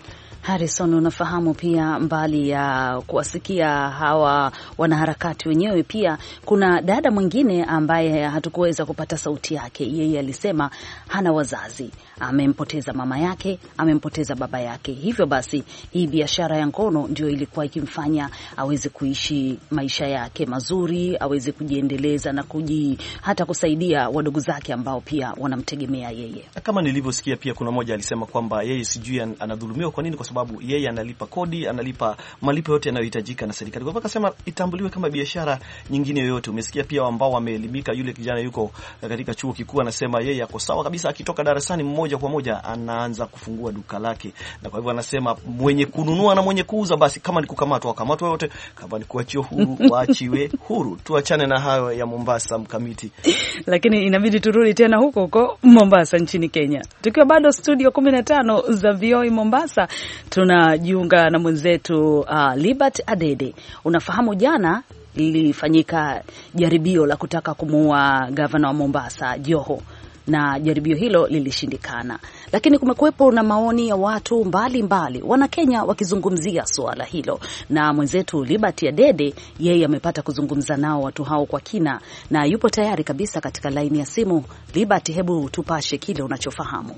Harrison, unafahamu pia mbali ya kuwasikia hawa wanaharakati wenyewe, pia kuna dada mwingine ambaye hatukuweza kupata sauti yake. Yeye alisema hana wazazi, amempoteza mama yake, amempoteza baba yake. Hivyo basi hii biashara ya ngono ndio ilikuwa ikimfanya aweze kuishi maisha yake mazuri, aweze kujiendeleza na hata kusaidia wadogo zake ambao pia wanamtegemea yeye. Kama nilivyosikia pia kuna mmoja alisema kwamba yeye sijui anadhulumiwa kwa nini, kwa sababu yeye analipa kodi, analipa malipo yote yanayohitajika na serikali. Kwa hivyo akasema itambuliwe kama biashara nyingine yoyote. Umesikia pia ambao wameelimika, yule kijana yuko katika chuo kikuu anasema yeye yako sawa kabisa, akitoka darasani moja kwa moja anaanza kufungua duka lake. Na kwa hivyo anasema mwenye kununua na mwenye kuuza basi kama ni kukamatwa wakamatwe wote, kama ni kuachiwa huru waachiwe huru. Tuachane na hayo ya Mombasa Mkamiti. Lakini inabidi turudi tena huko Mombasa nchini Kenya. Tukiwa bado studio 15 za VOA Mombasa, tunajiunga na mwenzetu Libert Adede. Unafahamu jana lilifanyika jaribio la kutaka kumuua gavana wa Mombasa Joho, na jaribio hilo lilishindikana. Lakini kumekuwepo na maoni ya watu mbalimbali, wana Kenya wakizungumzia suala hilo, na mwenzetu Liberty Adede yeye amepata kuzungumza nao watu hao kwa kina na yupo tayari kabisa katika laini ya simu. Liberty, hebu tupashe kile unachofahamu.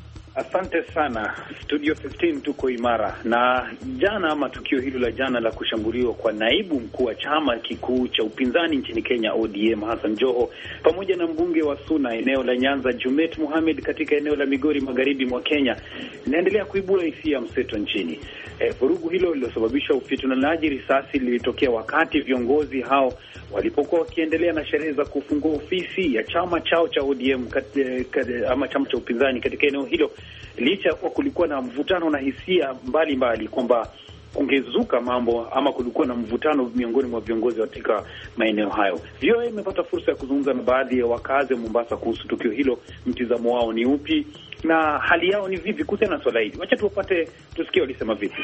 Asante sana. Studio 15 tuko imara. Na jana, ama tukio hilo la jana la kushambuliwa kwa naibu mkuu wa chama kikuu cha upinzani nchini Kenya ODM Hassan Joho, pamoja na mbunge wa Suna eneo la Nyanza Jumet Mohamed katika eneo la Migori magharibi mwa Kenya, inaendelea kuibua hisia mseto nchini. Vurugu hilo lililosababisha ufitunaji risasi lilitokea wakati viongozi hao walipokuwa wakiendelea na sherehe za kufungua ofisi ya chama chao cha ODM ama chama cha upinzani katika eneo hilo, licha kwa kulikuwa na mvutano na hisia mbalimbali kwamba kungezuka mambo ama kulikuwa na mvutano miongoni mwa viongozi katika maeneo hayo. VOA imepata fursa ya kuzungumza na baadhi ya wakazi wa Mombasa kuhusu tukio hilo, mtizamo wao ni upi na hali yao ni vipi kuhusiana na swala hili. Wacha tusikie walisema vipi.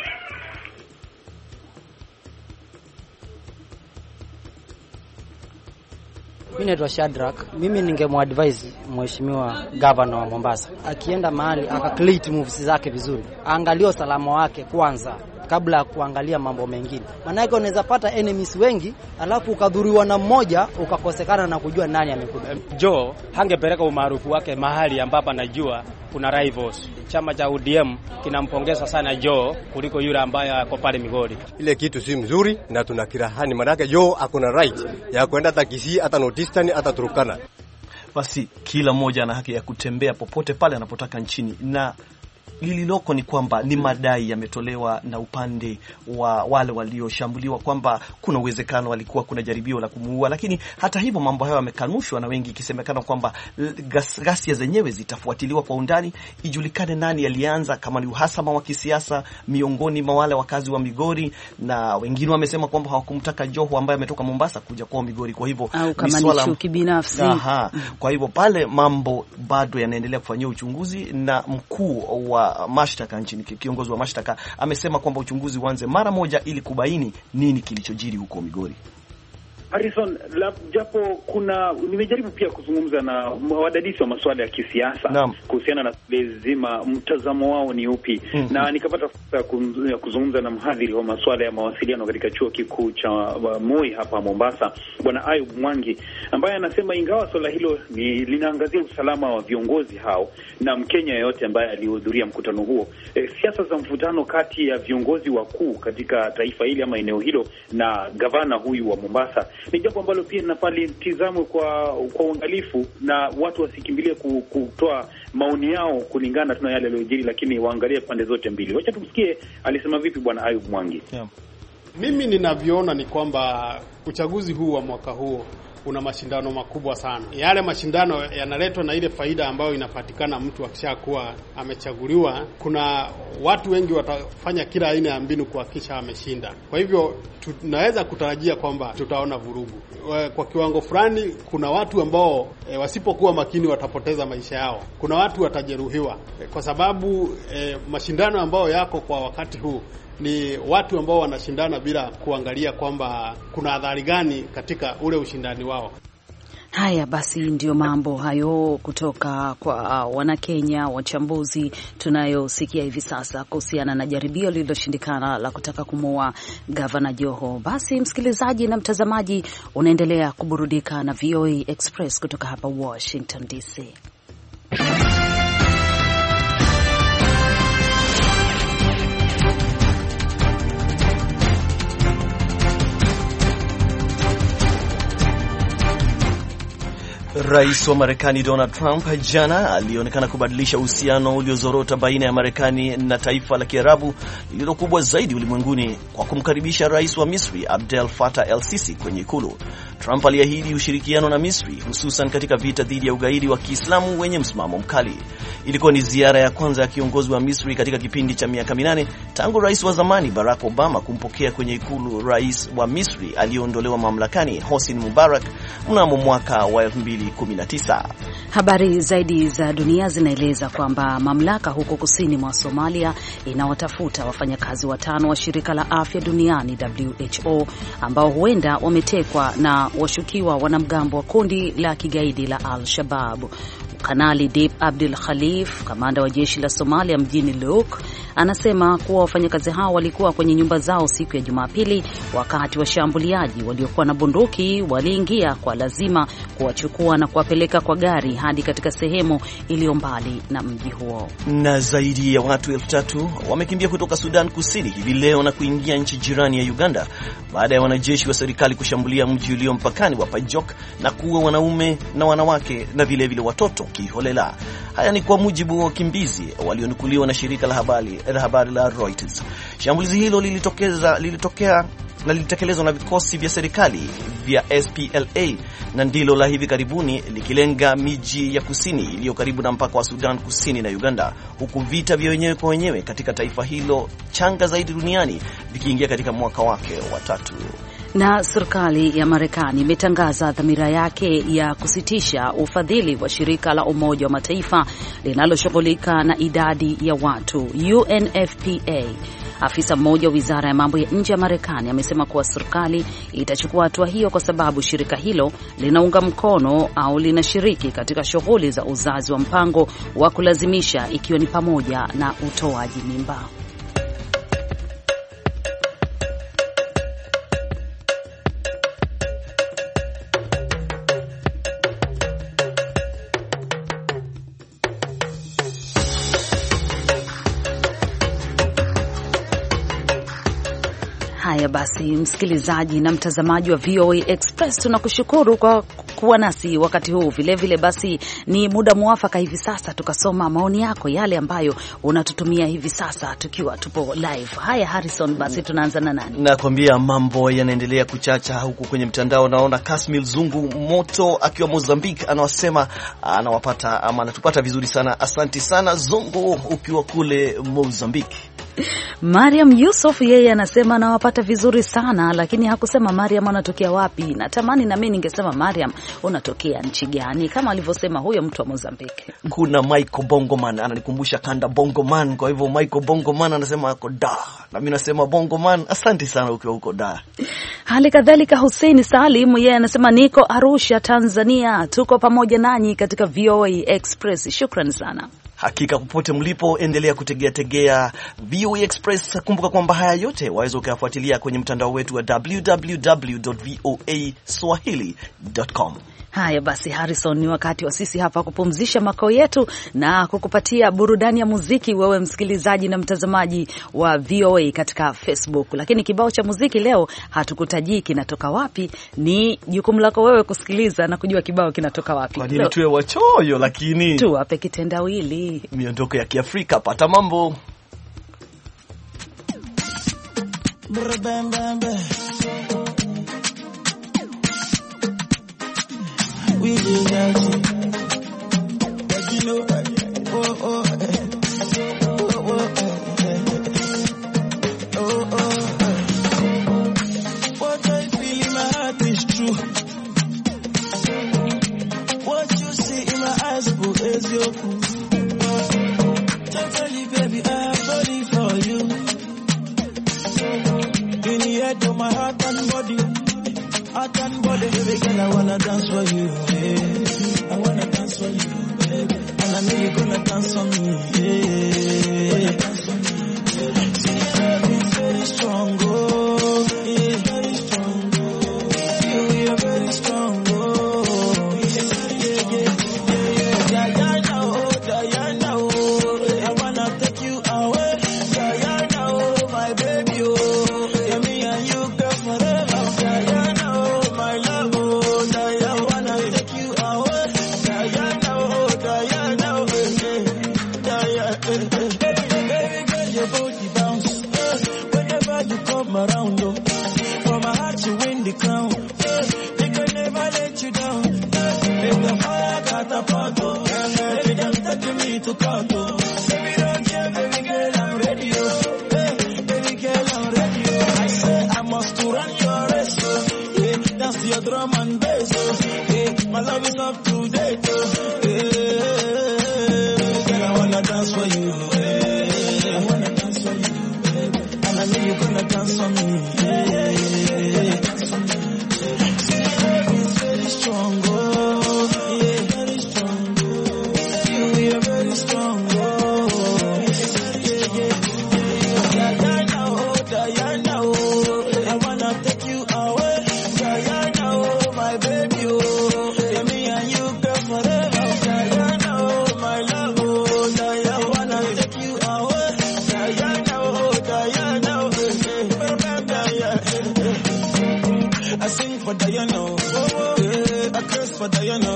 Mimi naitwa Shadrack. Mimi ningemwadvise mheshimiwa governor wa Mombasa, akienda mahali akacleat moves zake vizuri, angalie usalama wake kwanza kabla ya kuangalia mambo mengine. Maana unaweza pata enemies wengi alafu ukadhuriwa na mmoja ukakosekana na kujua nani amekuja. Joe hangepeleka umaarufu wake mahali ambapo anajua kuna rivals. Chama cha ODM kinampongeza sana Joe kuliko yule ambaye ako pale Migori. Ile kitu si mzuri na tunakirahani, maana Joe akona right ya kwenda hata Kisii, hata Northeastern, hata Turkana. Basi kila mmoja ana haki ya kutembea popote pale anapotaka nchini, na lililoko ni kwamba ni madai yametolewa na upande wa wale walioshambuliwa kwamba kuna uwezekano walikuwa kuna jaribio la kumuua. Lakini hata hivyo mambo hayo yamekanushwa na wengi, ikisemekana kwamba ghasia zenyewe zitafuatiliwa kwa undani, ijulikane nani alianza, kama ni uhasama wa kisiasa miongoni mwa wale wakazi wa Migori, na wengine wamesema kwamba hawakumtaka Joho ambaye ametoka Mombasa kuja kwa Migori, kwa hivyo ni swala binafsi. Kwa hivyo pale mambo bado yanaendelea kufanyia uchunguzi, na mkuu wa mashtaka nchini, kiongozi wa mashtaka amesema kwamba uchunguzi uanze mara moja ili kubaini nini kilichojiri huko Migori. Harrison, japo nimejaribu pia kuzungumza na wadadisi wa masuala ya kisiasa kuhusiana na lazima mtazamo wao ni upi, na nikapata fursa ya kuzungumza na mhadhiri wa masuala ya mawasiliano katika chuo kikuu cha Moi hapa Mombasa, Bwana Ayub Mwangi, ambaye anasema ingawa swala hilo linaangazia usalama wa viongozi hao na Mkenya yote ambaye alihudhuria mkutano huo, siasa za mvutano kati ya viongozi wakuu katika taifa hili ama eneo hilo na gavana huyu wa Mombasa ni jambo ambalo pia linafali tizamwe kwa uangalifu, na watu wasikimbilie kutoa maoni yao kulingana na yale yaliyojiri, lakini waangalie pande zote mbili. Wacha tumsikie alisema vipi Bwana Ayub Mwangi. Mimi ninavyoona ni kwamba uchaguzi huu wa mwaka huo una mashindano makubwa sana. Yale mashindano yanaletwa na ile faida ambayo inapatikana mtu akishakuwa amechaguliwa. Kuna watu wengi watafanya kila aina ya mbinu kuhakikisha ameshinda. Kwa hivyo tunaweza kutarajia kwamba tutaona vurugu. Kwa kiwango fulani kuna watu ambao wasipokuwa makini watapoteza maisha yao. Kuna watu watajeruhiwa kwa sababu mashindano ambayo yako kwa wakati huu ni watu ambao wanashindana bila kuangalia kwamba kuna adhari gani katika ule ushindani wao. Haya basi, ndio mambo hayo kutoka kwa Wanakenya wachambuzi tunayosikia hivi sasa kuhusiana na jaribio lililoshindikana la kutaka kumuua Gavana Joho. Basi msikilizaji na mtazamaji, unaendelea kuburudika na VOA Express kutoka hapa Washington DC. Rais wa Marekani Donald Trump jana alionekana kubadilisha uhusiano uliozorota baina ya Marekani na taifa la Kiarabu lililo kubwa zaidi ulimwenguni kwa kumkaribisha rais wa Misri Abdel Fattah el-Sisi kwenye ikulu. Trump aliahidi ushirikiano na Misri hususan katika vita dhidi ya ugaidi wa Kiislamu wenye msimamo mkali. Ilikuwa ni ziara ya kwanza ya kiongozi wa Misri katika kipindi cha miaka 8 tangu rais wa zamani Barack Obama kumpokea kwenye ikulu rais wa Misri aliyeondolewa mamlakani Hosni Mubarak mnamo mwaka wa 2019. Habari zaidi za dunia zinaeleza kwamba mamlaka huko kusini mwa Somalia inawatafuta wafanyakazi 5 wa shirika la afya duniani WHO ambao huenda wametekwa na washukiwa wanamgambo wa kundi la kigaidi la Al-Shabaab. Kanali Deep Abdul Khalif, kamanda wa jeshi la Somalia mjini Luuk, anasema kuwa wafanyakazi hao walikuwa kwenye nyumba zao siku ya Jumapili wakati washambuliaji waliokuwa na bunduki waliingia kwa lazima kuwachukua na kuwapeleka kwa gari hadi katika sehemu iliyo mbali na mji huo. Na zaidi ya watu 3,000 wamekimbia kutoka Sudan Kusini hivi leo na kuingia nchi jirani ya Uganda baada ya wanajeshi wa serikali kushambulia mji ulio mpakani wa Pajok na kuua wanaume na wanawake na vile watoto kiholela. Haya ni kwa mujibu wa wakimbizi walionukuliwa na shirika la habari la Reuters. Shambulizi hilo lilitekelezwa na vikosi vya serikali vya SPLA na ndilo la hivi karibuni likilenga miji ya kusini iliyo karibu na mpaka wa Sudan Kusini na Uganda, huku vita vya wenyewe kwa wenyewe katika taifa hilo changa zaidi duniani vikiingia katika mwaka wake wa 3. Na serikali ya Marekani imetangaza dhamira yake ya kusitisha ufadhili wa shirika la Umoja wa Mataifa linaloshughulika na idadi ya watu UNFPA. Afisa mmoja wa Wizara ya Mambo ya Nje ya Marekani amesema kuwa serikali itachukua hatua hiyo kwa sababu shirika hilo linaunga mkono au linashiriki katika shughuli za uzazi wa mpango wa kulazimisha, ikiwa ni pamoja na utoaji mimba. Haya basi, msikilizaji na mtazamaji wa VOA Express, tunakushukuru kwa kuwa nasi wakati huu. Vile basi ni muda muafaka hivi sasa tukasoma maoni yako, yale ambayo unatutumia hivi sasa tukiwa tupo live. Haya Harrison, basi tunaanza na nani? Nakwambia mambo yanaendelea kuchacha huku kwenye mtandao. Naona Kasmil Zungu Moto akiwa Mozambique anawasema anawapata ama anatupata vizuri sana. Asante sana Zungu ukiwa kule Mozambique. Mariam Yusuf yeye anasema anawapata vizuri sana, lakini hakusema Mariam anatokea wapi. Natamani na mimi ningesema Mariam unatokea nchi gani kama alivyosema huyo mtu wa Mozambique. Kuna Michael Bongoman ananikumbusha kanda Bongoman, kwa hivyo Michael Bongoman anasema ako da, na mimi nasema Bongoman. Asante sana ukiwa huko da. Hali kadhalika Hussein Salim yeye anasema niko Arusha Tanzania, tuko pamoja nanyi katika VOA Express. Shukrani sana. Hakika popote mlipo endelea tegea VOA Express. Kumbuka kwamba haya yote waweza kuyafuatilia kwenye mtandao wetu wa www.voaswahili.com. Haya basi Harrison, ni wakati wa sisi hapa kupumzisha makao yetu na kukupatia burudani ya muziki wewe msikilizaji na mtazamaji wa VOA katika Facebook. Lakini kibao cha muziki leo hatukutajii kinatoka wapi, ni jukumu lako wewe kusikiliza na kujua kibao kinatoka wapi. Kwa nini tuwe wachoyo, lakini tuwape kitendawili. Miondoko ya Kiafrika, pata mambo. We did that, but you know, what I feel in my heart is true. What you see in my eyes, bro, is your proof. Totally, baby, I'm ready for you. In the head of my heart and body. Heart and body, baby girl, I wanna dance for you. Hey. Baby girl, your body bounce. Whenever you come around, oh. For my heart, you win the crown. They can never let you down. If the fire got a pot, oh. Baby, don't take me to court, oh. Baby, don't care, baby girl, I'm ready, oh. Baby girl, I'm ready, oh. I say I must to run your race, oh. Yeah, dance your drum and bass, oh. Yeah, my love is up to date, oh. Yeah, girl, I wanna dance for you, I wanna dance for you, baby. And I know you're gonna dance for me, yeah. See, the love is very strong, oh. Yeah, very strong, oh. You are very strong, oh. Yeah. Diana, oh, Diana, oh. I wanna take you away. Diana, oh, my baby, oh. Yeah, me and you, girl, forever. Diana, oh, my love, oh. Diana, I wanna take you away. Diana, oh, Diana, oh. I sing for Diana, oh. I curse for Diana,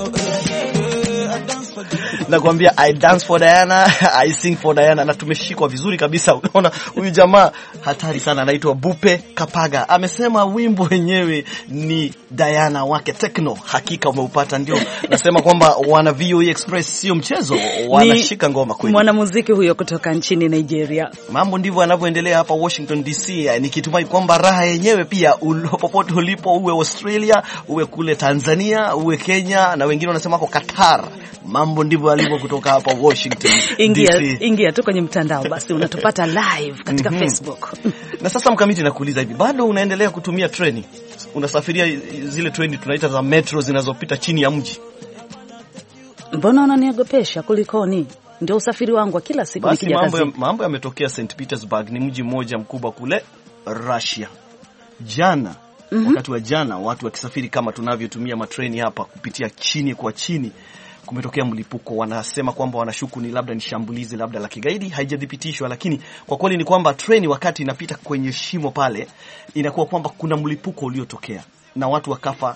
I dance for Diana. Nakwambia I dance for Diana, I sing for Diana, na tumeshikwa vizuri kabisa. Unaona huyu jamaa hatari sana, anaitwa Bupe Kapaga. Amesema wimbo wenyewe ni Diana wake Tekno. Hakika umeupata, ndio nasema kwamba wana VOA Express sio mchezo, wanashika ngoma kweli. Mwanamuziki huyo kutoka nchini Nigeria. Mambo ndivyo yanavyoendelea hapa Washington DC. Nikitumai kwamba raha yenyewe pia popote ulipo, uwe Australia, uwe kule Tanzania, uwe Kenya, na wengine wanasema kwa Qatar. Mambo ndivyo yalivyo kutoka hapa Washington DC. Ingia tu kwenye mtandao basi unatupata live katika Facebook. Na sasa Mkamiti, nakuuliza hivi, bado unaendelea kutumia treni? Unasafiria zile treni tunaita za metro zinazopita chini ya mji? Mbona unaniogopesha, kulikoni? Ndio usafiri wangu wa kila siku nikija kazi. Mambo yametokea St. Petersburg, ni mji mmoja mkubwa kule Russia. Jana, wakati wa jana, watu wakisafiri kama tunavyotumia matreni hapa kupitia chini kwa chini, kumetokea mlipuko. Wanasema kwamba wanashuku ni labda ni shambulizi labda la kigaidi, haijadhibitishwa, lakini kwa kweli ni kwamba treni wakati inapita kwenye shimo pale, inakuwa kwamba kuna mlipuko uliotokea na watu wakafa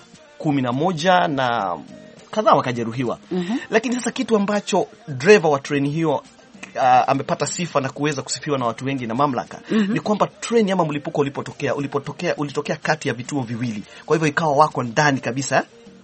11 na kadhaa wakajeruhiwa. Lakini sasa kitu ambacho driver wa treni hiyo amepata sifa na kuweza kusifiwa na watu wengi na mamlaka ni kwamba treni ama mlipuko ulitokea kati ya vituo viwili. Kwa hivyo ikawa wako ndani kabisa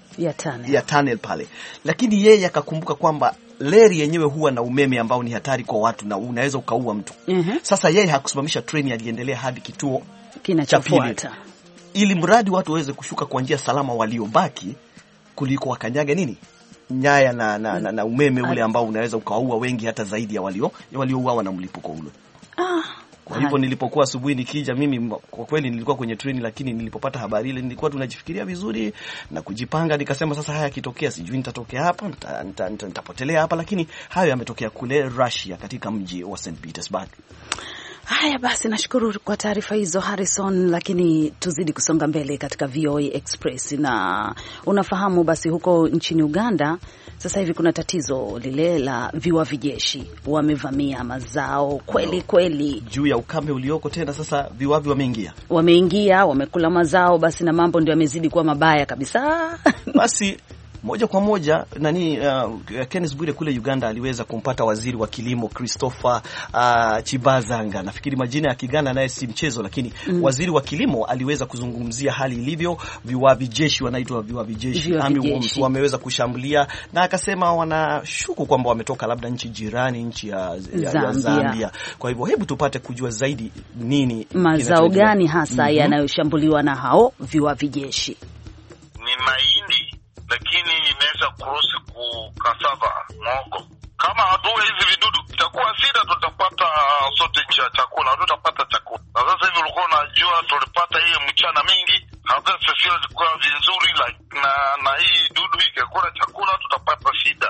ya tunnel pale. Lakini yeye akakumbuka kwamba leri yenyewe huwa na umeme ambao ni hatari kwa watu na unaweza ukaua mtu. Sasa yeye hakusimamisha treni, aliendelea hadi kituo kinachofuata, ili mradi watu waweze kushuka kwa njia salama waliobaki, kuliko wakanyaga nyaya na umeme ule ambao unaweza ukaua wengi hata zaidi ya waliouawa na mlipuko ule. Kwa hivyo nilipokuwa asubuhi nikija, mimi kwa kweli nilikuwa kwenye treni, lakini nilipopata habari ile nilikuwa tunajifikiria vizuri na kujipanga, nikasema sasa haya kitokea, sijui nitatokea hapa, nitapotelea hapa, lakini hayo yametokea kule Russia katika mji wa St. Petersburg. Haya basi, nashukuru kwa taarifa hizo Harrison, lakini tuzidi kusonga mbele katika VOA Express. Na unafahamu basi huko nchini Uganda sasa hivi kuna tatizo lile la viwavi jeshi, wamevamia mazao kweli juu ya ukame ulioko tena. Sasa viwavi wameingia wamekula mazao, basi na mambo ndio yamezidi kuwa mabaya kabisa. Basi moja kwa moja Kenneth Bwire kule Uganda aliweza kumpata waziri wa kilimo Christopher Chibazanga. Nafikiri majina ya Kiganda naye si mchezo, lakini waziri wa kilimo aliweza kuzungumzia hali ilivyo. Viwavi jeshi, wanaitwa viwavi jeshi, wameweza kushambulia, na akasema wanashuku kwamba wametoka labda nchi jirani, nchi ya Zambia. Kwa hivyo hebu tupate kujua zaidi nini mazao gani hasa yanayoshambuliwa na hao viwavi jeshi. Ni mahindi, lakini imeweza kurusi kukasava mwogo. Kama hatuwe hizi vidudu itakuwa shida, tutapata sote nchi ya chakula, tutapata chakula. Na sasa hivi ulikuwa unajua tulipata hii mchana mingi, hata sasa zikuwa vizuri, na hii dudu ikakula chakula tutapata shida.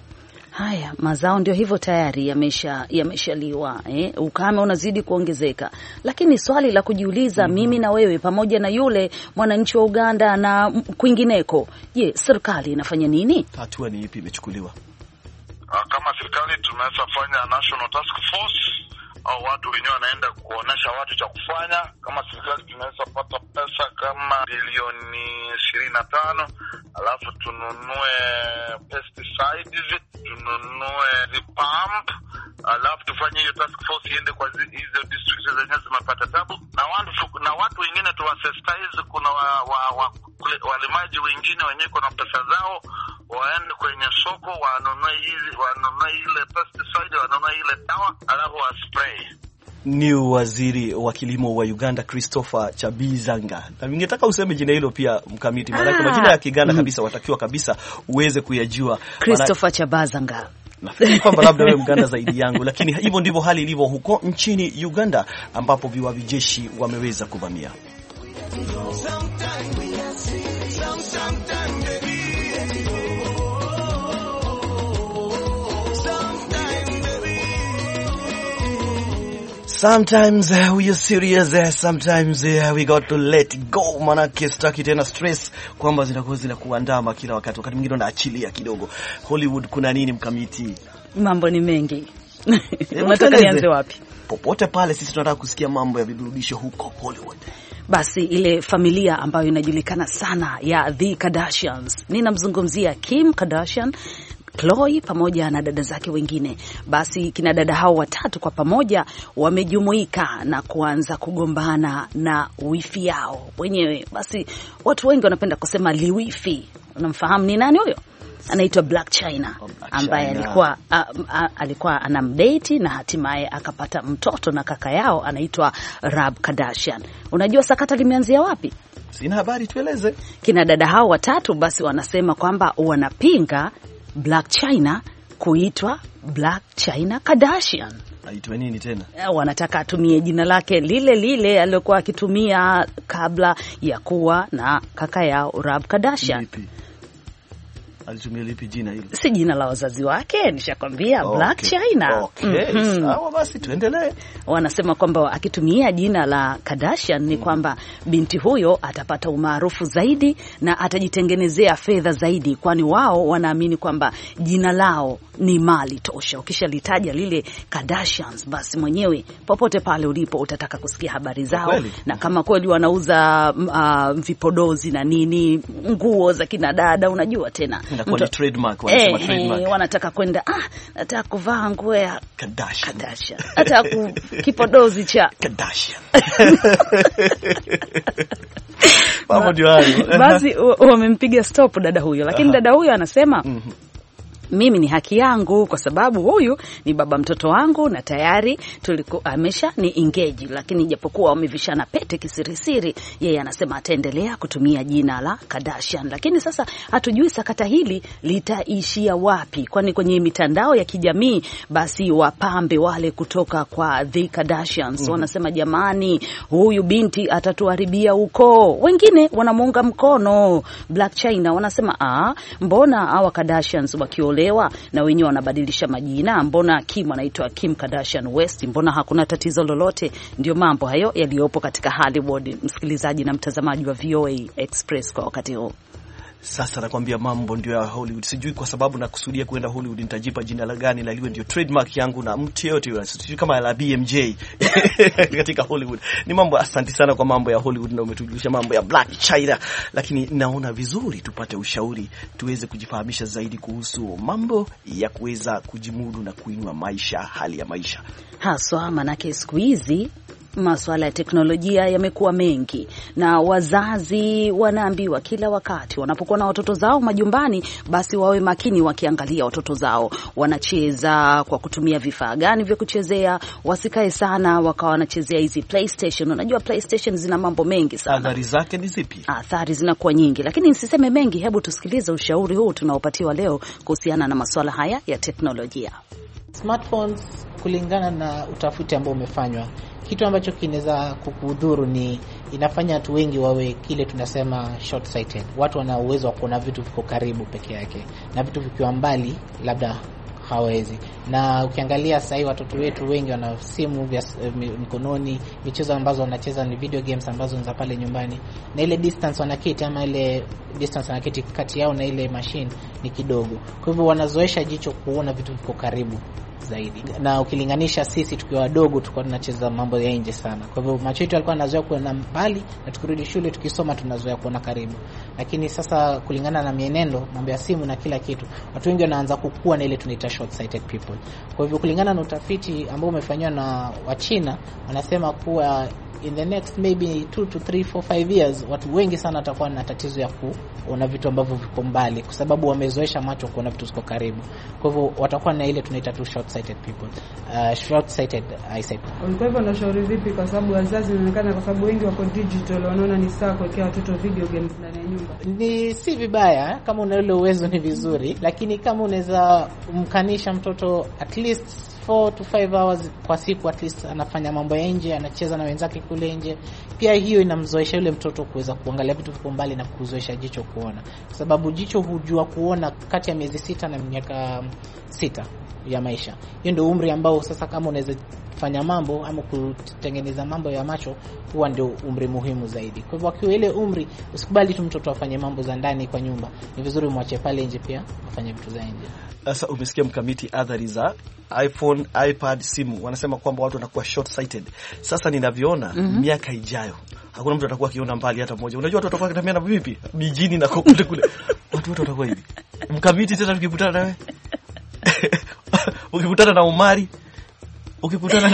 Haya, mazao ndio hivyo tayari yameshaliwa, ukame unazidi kuongezeka. Lakini swali la kujiuliza mimi na wewe pamoja na yule mwananchi wa Uganda na kwingineko, je, serikali inafanya nini? Hatua ni ipi imechukuliwa? Kama serikali tunaweza fanya national task force, au watu wenyewe wanaenda kuonesha watu cha kufanya. Kama serikali tunaweza pata pesa kama bilioni 25, alafu tununue pesticides, tununue pump, alafu tufanye hiyo task force iende kwa hizo districts zenye zimepata tabu, na watu wengine tuwasensitize. Kuna walimaji wengine wenyewe kuna pesa zao, waende kwenye soko wanunue ile pesticide, wanunue ile dawa, alafu wa spray. Ni waziri wa kilimo wa Uganda Christopher Chabizanga. Na ningetaka useme jina hilo pia mkamiti, maana majina ya Kiganda kabisa watakiwa kabisa uweze kuyajua. Christopher Chabazanga. Nafikiri kwamba labda wewe Mganda zaidi yangu, lakini hivyo ndivyo hali ilivyo huko nchini Uganda ambapo viwavi jeshi wameweza kuvamia. Sometimes we are serious, sometimes we got to let go. Manake staki tena stress kwamba zinakuandama kila wakati. Wakati mwingine unaachilia kidogo. Hollywood kuna nini mkamiti? Mambo ni mengi. Unataka nianze wapi? Popote pale, sisi tunataka kusikia mambo ya viburudisho huko Hollywood. Basi ile familia ambayo inajulikana sana ya The Kardashians. Ninamzungumzia Kim Kardashian, Khloe pamoja na dada zake wengine. Basi kina dada hao watatu kwa pamoja wamejumuika na kuanza kugombana na wifi yao wenyewe. Basi watu wengi wanapenda kusema liwifi. Unamfahamu ni nani huyo? Anaitwa Black China, ambaye alikuwa anamdate na hatimaye akapata mtoto na kaka yao anaitwa Rob Kardashian. Unajua sakata limeanzia wapi? Sina habari, tueleze. Kina dada hao watatu basi wanasema kwamba wanapinga Black China kuitwa Black China Kardashian. Aitwe nini tena? Wanataka atumie jina lake lile lile alilokuwa akitumia kabla ya kuwa na kaka yao Rob Kardashian. Lipi? Alitumia lipi jina hilo? Si jina la wazazi wake, nishakwambia. Okay. Black China. Okay. Sawa basi tuendelee. Wanasema kwamba akitumia jina la Kardashian ni kwamba binti huyo atapata umaarufu zaidi na atajitengenezea fedha zaidi, kwani wao wanaamini kwamba jina lao ni mali tosha. Ukishalitaja lile Kardashians, basi mwenyewe popote pale ulipo utataka kusikia habari zao. Na kama kweli wanauza vipodozi na nini, nguo za kina dada, unajua tena Kwa trademark, wanasema trademark. Wanataka kwenda nataka kuvaa nguo ya Kardashian. Nataka kipodozi cha Kardashian. Basi wamempiga stop dada huyo, lakini dada huyo anasema mimi ni haki yangu kwa sababu huyu ni baba mtoto wangu na tayari amesha ni engage, lakini japokuwa wamevishana pete kisirisiri, yeye anasema ataendelea kutumia jina la Kardashian. Lakini sasa hatujui sakata hili litaishia wapi, kwani kwenye mitandao ya kijamii basi wapambe wale kutoka kwa The Kardashians wanasema jamani, huyu binti atatuharibia ukoo. Wengine wanamuunga mkono Black China, wanasema mbona hawa Kardashians wakiole na wenyewe wanabadilisha majina, mbona Kim anaitwa Kim Kardashian West, mbona hakuna tatizo lolote? Ndio mambo hayo yaliyopo katika Hollywood, msikilizaji na mtazamaji wa VOA Express kwa wakati huu. Sasa nakwambia mambo ndio ya Hollywood. Sijui kwa sababu nakusudia kwenda Hollywood nitajipa jina la gani na liwe ndio trademark yangu na mtu yote yule. Sijui kama la BMJ katika Hollywood. Ni mambo, asante sana kwa mambo ya Hollywood na umetujulisha mambo ya Black China. Lakini naona vizuri tupate ushauri, tuweze kujifahamisha zaidi kuhusu mambo ya kuweza kujimudu na kuinua maisha, hali ya maisha. Haswa manake siku hizi masuala ya teknolojia yamekuwa mengi na wazazi wanaambiwa kila wakati wanapokuwa na watoto zao majumbani basi wawe makini wakiangalia watoto zao wanacheza kwa kutumia vifaa gani vya kuchezea, wasikae sana wakawa wanachezea hizi PlayStation. Unajua PlayStation zina mambo mengi sana. Athari zake ni zipi? Athari zinakuwa nyingi, lakini nisiseme mengi, hebu tusikilize ushauri huu tunaopatiwa leo kuhusiana na masuala haya ya teknolojia. Smartphones, kulingana na utafiti ambao umefanywa, kitu ambacho kinaweza kukudhuru ni inafanya watu wengi wawe kile tunasema short sighted. Watu wana uwezo wa kuona vitu viko karibu peke yake na vitu vikiwa mbali labda hawezi. Na ukiangalia sasa hivi watoto wetu wengi wana simu vya mkononi, michezo ambazo wanacheza ni video games ambazo ni za pale nyumbani, na ile distance wanaketi ama ile distance wanaketi kati yao na ile machine ni kidogo. Kwa hivyo wanazoesha jicho kuona vitu viko karibu. zaidi. Na ukilinganisha sisi tukiwa wadogo tulikuwa tunacheza mambo ya nje sana. Kwa hivyo macho yetu yalikuwa yanazoea kuona mbali, na tukirudi shule tukisoma tunazoea kuona karibu. Lakini sasa kulingana na mienendo, mambo ya simu na kila kitu, watu wengi wanaanza kukua na ile tunaita short sighted people. Kwa hivyo kulingana na utafiti ambao umefanywa na Wachina, wanasema kuwa in the next maybe 2 to 3 4 5 years watu wengi sana watakuwa na tatizo ya kuona vitu ambavyo viko mbali, kwa sababu wamezoesha macho kuona vitu ziko karibu. Kwa hivyo watakuwa na ile tunaita tu short sighted people, short sighted eyesight. Kwa hivyo nashauri vipi, kwa sababu wazazi wanaonekana, kwa sababu wengi wako digital, wanaona ni sawa kuwekea watoto video games ndani ya nyumba. Ni si vibaya kama una ile uwezo, ni vizuri, lakini kama unaweza umkanisha mtoto at least 4 to 5 hours kwa siku, at least anafanya mambo ya nje, anacheza na wenzake kule nje, pia hiyo inamzoesha yule mtoto kuweza kuangalia vitu viko mbali na kuzoesha jicho kuona, kwa sababu jicho hujua kuona kati ya miezi 6 na miaka 6 ya maisha. Hiyo ndio umri ambao sasa kama unaweza fanya mambo ama kutengeneza mambo ya macho, huwa ndio umri muhimu zaidi. Kwa hivyo akiwa ile umri, usikubali tu mtoto afanye mambo za ndani kwa nyumba, ni vizuri mwache pale nje pia afanye vitu za nje. Sasa umesikia Mkamiti athari za iPhone, iPad, simu. Wanasema kwamba watu wanakuwa short sighted. Sasa ninavyoona miaka ijayo hakuna mtu atakuwa akiona mbali hata mmoja. Unajua watu watakuwa wakitembea na vipi mijini na kokote kule. Watu wote watakuwa hivi. Mkamiti, sasa tukikutana nawe ukikutana na Omari, ukikutana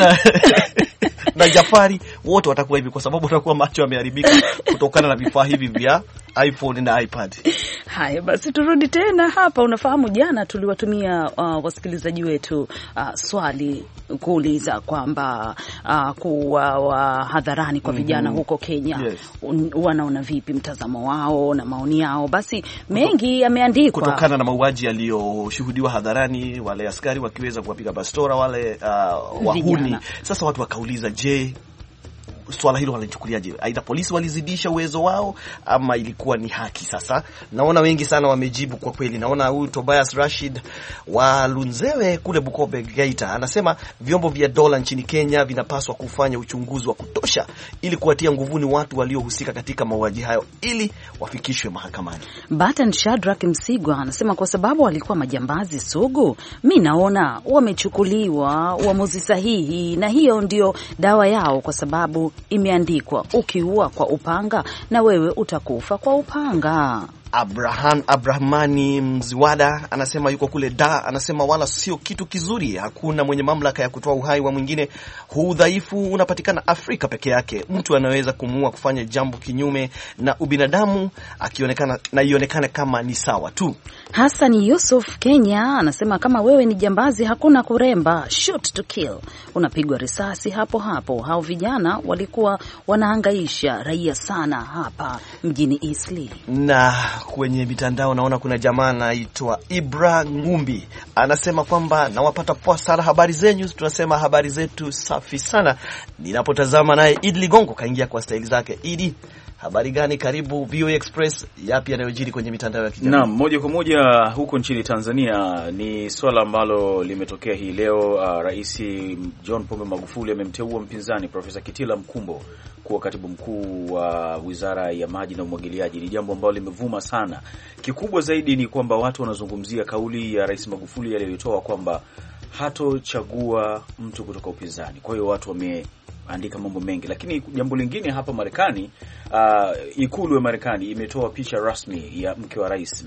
na Jafari, wote watakuwa hivi, kwa sababu watakuwa macho yameharibika kutokana na vifaa hivi vya iPhone na iPad. Haya basi, turudi tena hapa. Unafahamu jana tuliwatumia wasikilizaji wetu swali kuuliza kwamba kuwa hadharani kwa vijana huko Kenya, wanaona vipi, mtazamo wao na maoni yao. Basi mengi yameandikwa kutokana na mauaji yaliyoshuhudiwa hadharani, wale askari wakiweza kuwapiga bastora wale wahuni. Sasa watu wakauliza, je, swala hilo walichukuliaje? Aidha polisi walizidisha uwezo wao ama ilikuwa ni haki? Sasa naona wengi sana wamejibu kwa kweli. Naona huyu Tobias Rashid wa Lunzewe kule Bukobe Geita anasema vyombo vya dola nchini Kenya vinapaswa kufanya uchunguzi wa kutosha ili kuwatia nguvuni watu waliohusika katika mauaji hayo ili wafikishwe mahakamani. Batan Shadrack Msigwa anasema kwa sababu walikuwa majambazi sugu, mimi naona wamechukuliwa uamuzi sahihi, na hiyo ndio dawa yao, kwa sababu imeandikwa ukiua kwa upanga na wewe utakufa kwa upanga. Abrahamani Mziwada anasema yuko kule Da, anasema wala sio kitu kizuri, hakuna mwenye mamlaka ya kutoa uhai wa mwingine. Huu udhaifu unapatikana Afrika peke yake. Mtu anaweza kumua kufanya jambo kinyume na ubinadamu ionekane kama ni sawa tu. Hassan Yusuf Kenya anasema kama wewe ni jambazi hakuna kuremba, shoot to kill, unapigwa risasi hapo hapo. Hao vijana walikuwa wanahangaisha raia sana hapa mjini Eastleigh. Na kwenye mitandao naona kuna jamaa anaitwa Ibra Ngumbi anasema kwamba nawapata poa sana habari zenyu, tunasema habari zetu safi sana. Ninapotazama naye Idi Ligongo kaingia kwa staili zake. Idi, habari gani? Karibu VOA Express. Yapi yanayojiri kwenye mitandao ya kijamii? Naam, moja kwa moja huko nchini Tanzania ni swala ambalo limetokea hii leo. Rais John Pombe Magufuli amemteua mpinzani Profesa Kitila Mkumbo kuwa katibu mkuu wa Wizara ya Maji na Umwagiliaji. Ni jambo ambalo limevuma sana. Kikubwa zaidi ni kwamba watu wanazungumzia kauli ya Rais Magufuli aliyotoa kwamba hatochagua mtu kutoka upinzani. Kwa hiyo watu wameandika mambo mengi, lakini jambo lingine hapa Marekani, ikulu ya Marekani imetoa picha rasmi ya mke wa rais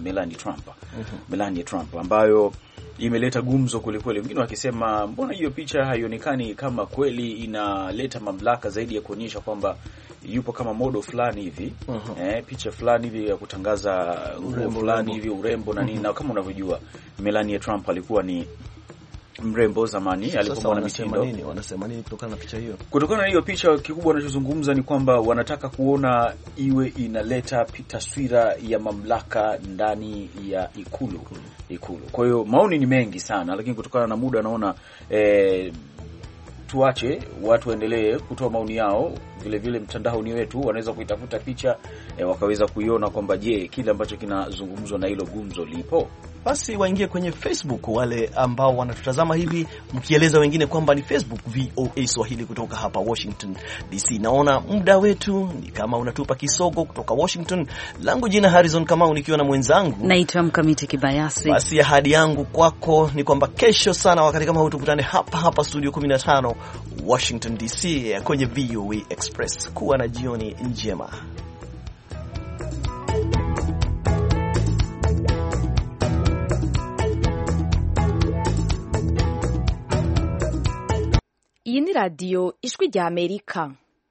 Melania Trump ambayo imeleta gumzo kulikweli. Wengine wakisema mbona hiyo picha haionekani kama kweli inaleta mamlaka zaidi ya kuonyesha kwamba yupo kama modo fulani hivi, picha fulani hivi ya kutangaza nguo fulani hivi, urembo na nini. Na kama unavyojua Melania Trump alikuwa ni mrembo zamani alipokuwa na mitindo. Wanasema nini kutokana na picha hiyo? Kutokana na hiyo picha, kikubwa wanachozungumza ni kwamba wanataka kuona iwe inaleta taswira ya mamlaka ndani ya ikulu. Kwa hiyo maoni ni mengi sana, lakini kutokana na muda naona tuache watu waendelee kutoa maoni yao. Vile vile mtandaoni wetu wanaweza kuitafuta picha wakaweza kuiona kwamba je, kile ambacho kinazungumzwa na hilo gumzo lipo. basi waingie kwenye Facebook, wale ambao wanatutazama hivi, mkieleza wengine kwamba ni Facebook VOA Swahili kutoka hapa Washington DC. Naona muda wetu ni kama unatupa kisogo kutoka Washington. Langu jina Harrison Kamau, nikiwa na mwenzangu naitwa Mkamiti Kibayasi. Basi ahadi yangu kwako ni kwamba kesho sana wakati kama huu tukutane hapa studio 15 Washington DC kwenye VOA Express. Kuwa na jioni njema. Iyi ni radio Ijwi rya Amerika.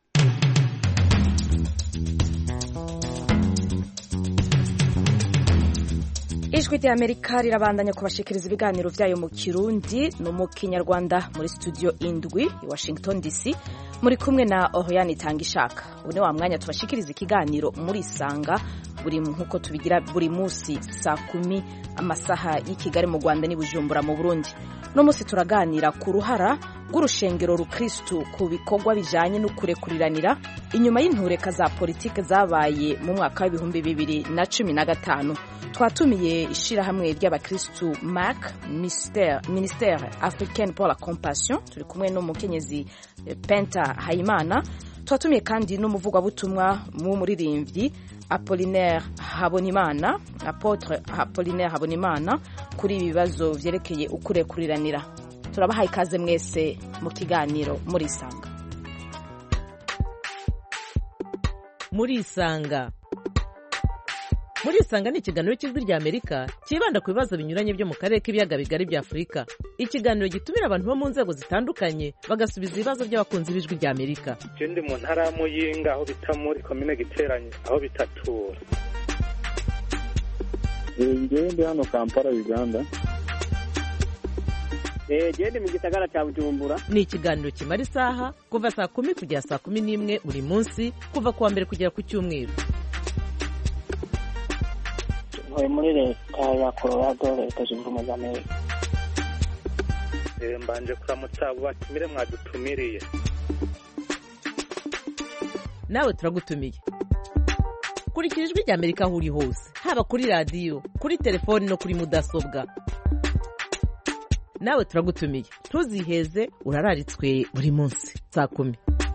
Ijwi rya Amerika rirabandanya kubashikiriza ibiganiro vyayo mu Kirundi no mu Kinyarwanda muri studio indwi i Washington DC. Muri kumwe na Oriane Tangishaka. Une wa mwanya tubashikiriza ikiganiro muri Sanga nkuko tubigira buri musi saa 10 amasaha y'Ikigali mu Rwanda ni Bujumbura mu Burundi. No musi turaganira ku ruhara rw'urushengero rukristu ku bikorwa bijanye no kurekuriranira inyuma y'intureka za politike zabaye mu mwaka wa 2015. Twatumiye ishirahamwe ry'abakristu MAC, Ministère Africain pour la Compassion, turi kumwe no mukenyezi Penta Hayimana. Twatumiye kandi n'umuvugwabutumwa mu muririmbyi Apollinaire Habonimana, Apotre Apollinaire Habonimana, kuri ibibazo vyerekeye ukurekuriranira. Turabahaye ikaze mwese mu kiganiro muri Sanga. Muri Sanga ni ikiganiro cy'Ijwi rya Amerika kibanda ku bibazo binyuranye byo mu karere k'ibiyaga bigari bya Afurika. Ikiganiro gitumira abantu bo mu nzego zitandukanye bagasubiza ibibazo by'abakunzi b'Ijwi rya Amerika. Ndi mu ntara ya Muyinga aho bita muri komine Giteranye aho bitatura. Ndi hano Kampala Uganda. Ndi mu gisagara cya Bujumbura. Ni ikiganiro kimara isaha kuva saa 10 kugera saa 11 buri munsi kuva kuwa mbere kugera ku cyumweru. Muri leta ya Colorado, leta zunze ubumwe za Amerika. Mbanje kuramutsa abo batumire mwadutumiriye. Nawe turagutumiye. Kurikira Ijwi rya Amerika aho uri hose, haba kuri radio, kuri telefone no kuri mudasobwa. Nawe turagutumiye. Ntuziheze, urararitswe buri munsi saa 10.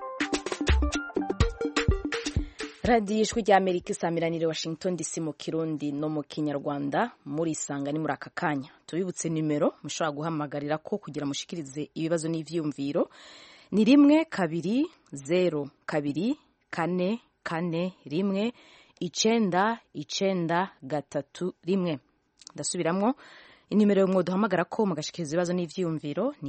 Radio Ijwi rya Amerika isamiranire Washington DC mu Kirundi no mu Kinyarwanda. Muri Sanga ni muri aka kanya. Tubibutse nimero mushobora guhamagarira ko kugira mushikirize ibibazo n'ivyumviro ni 1-2-0-2-4-1-9-9-3-1. Ndasubiramwo, inimero yo mwoduhamagara ko mugashikiriza ibibazo n'ivyumviro ni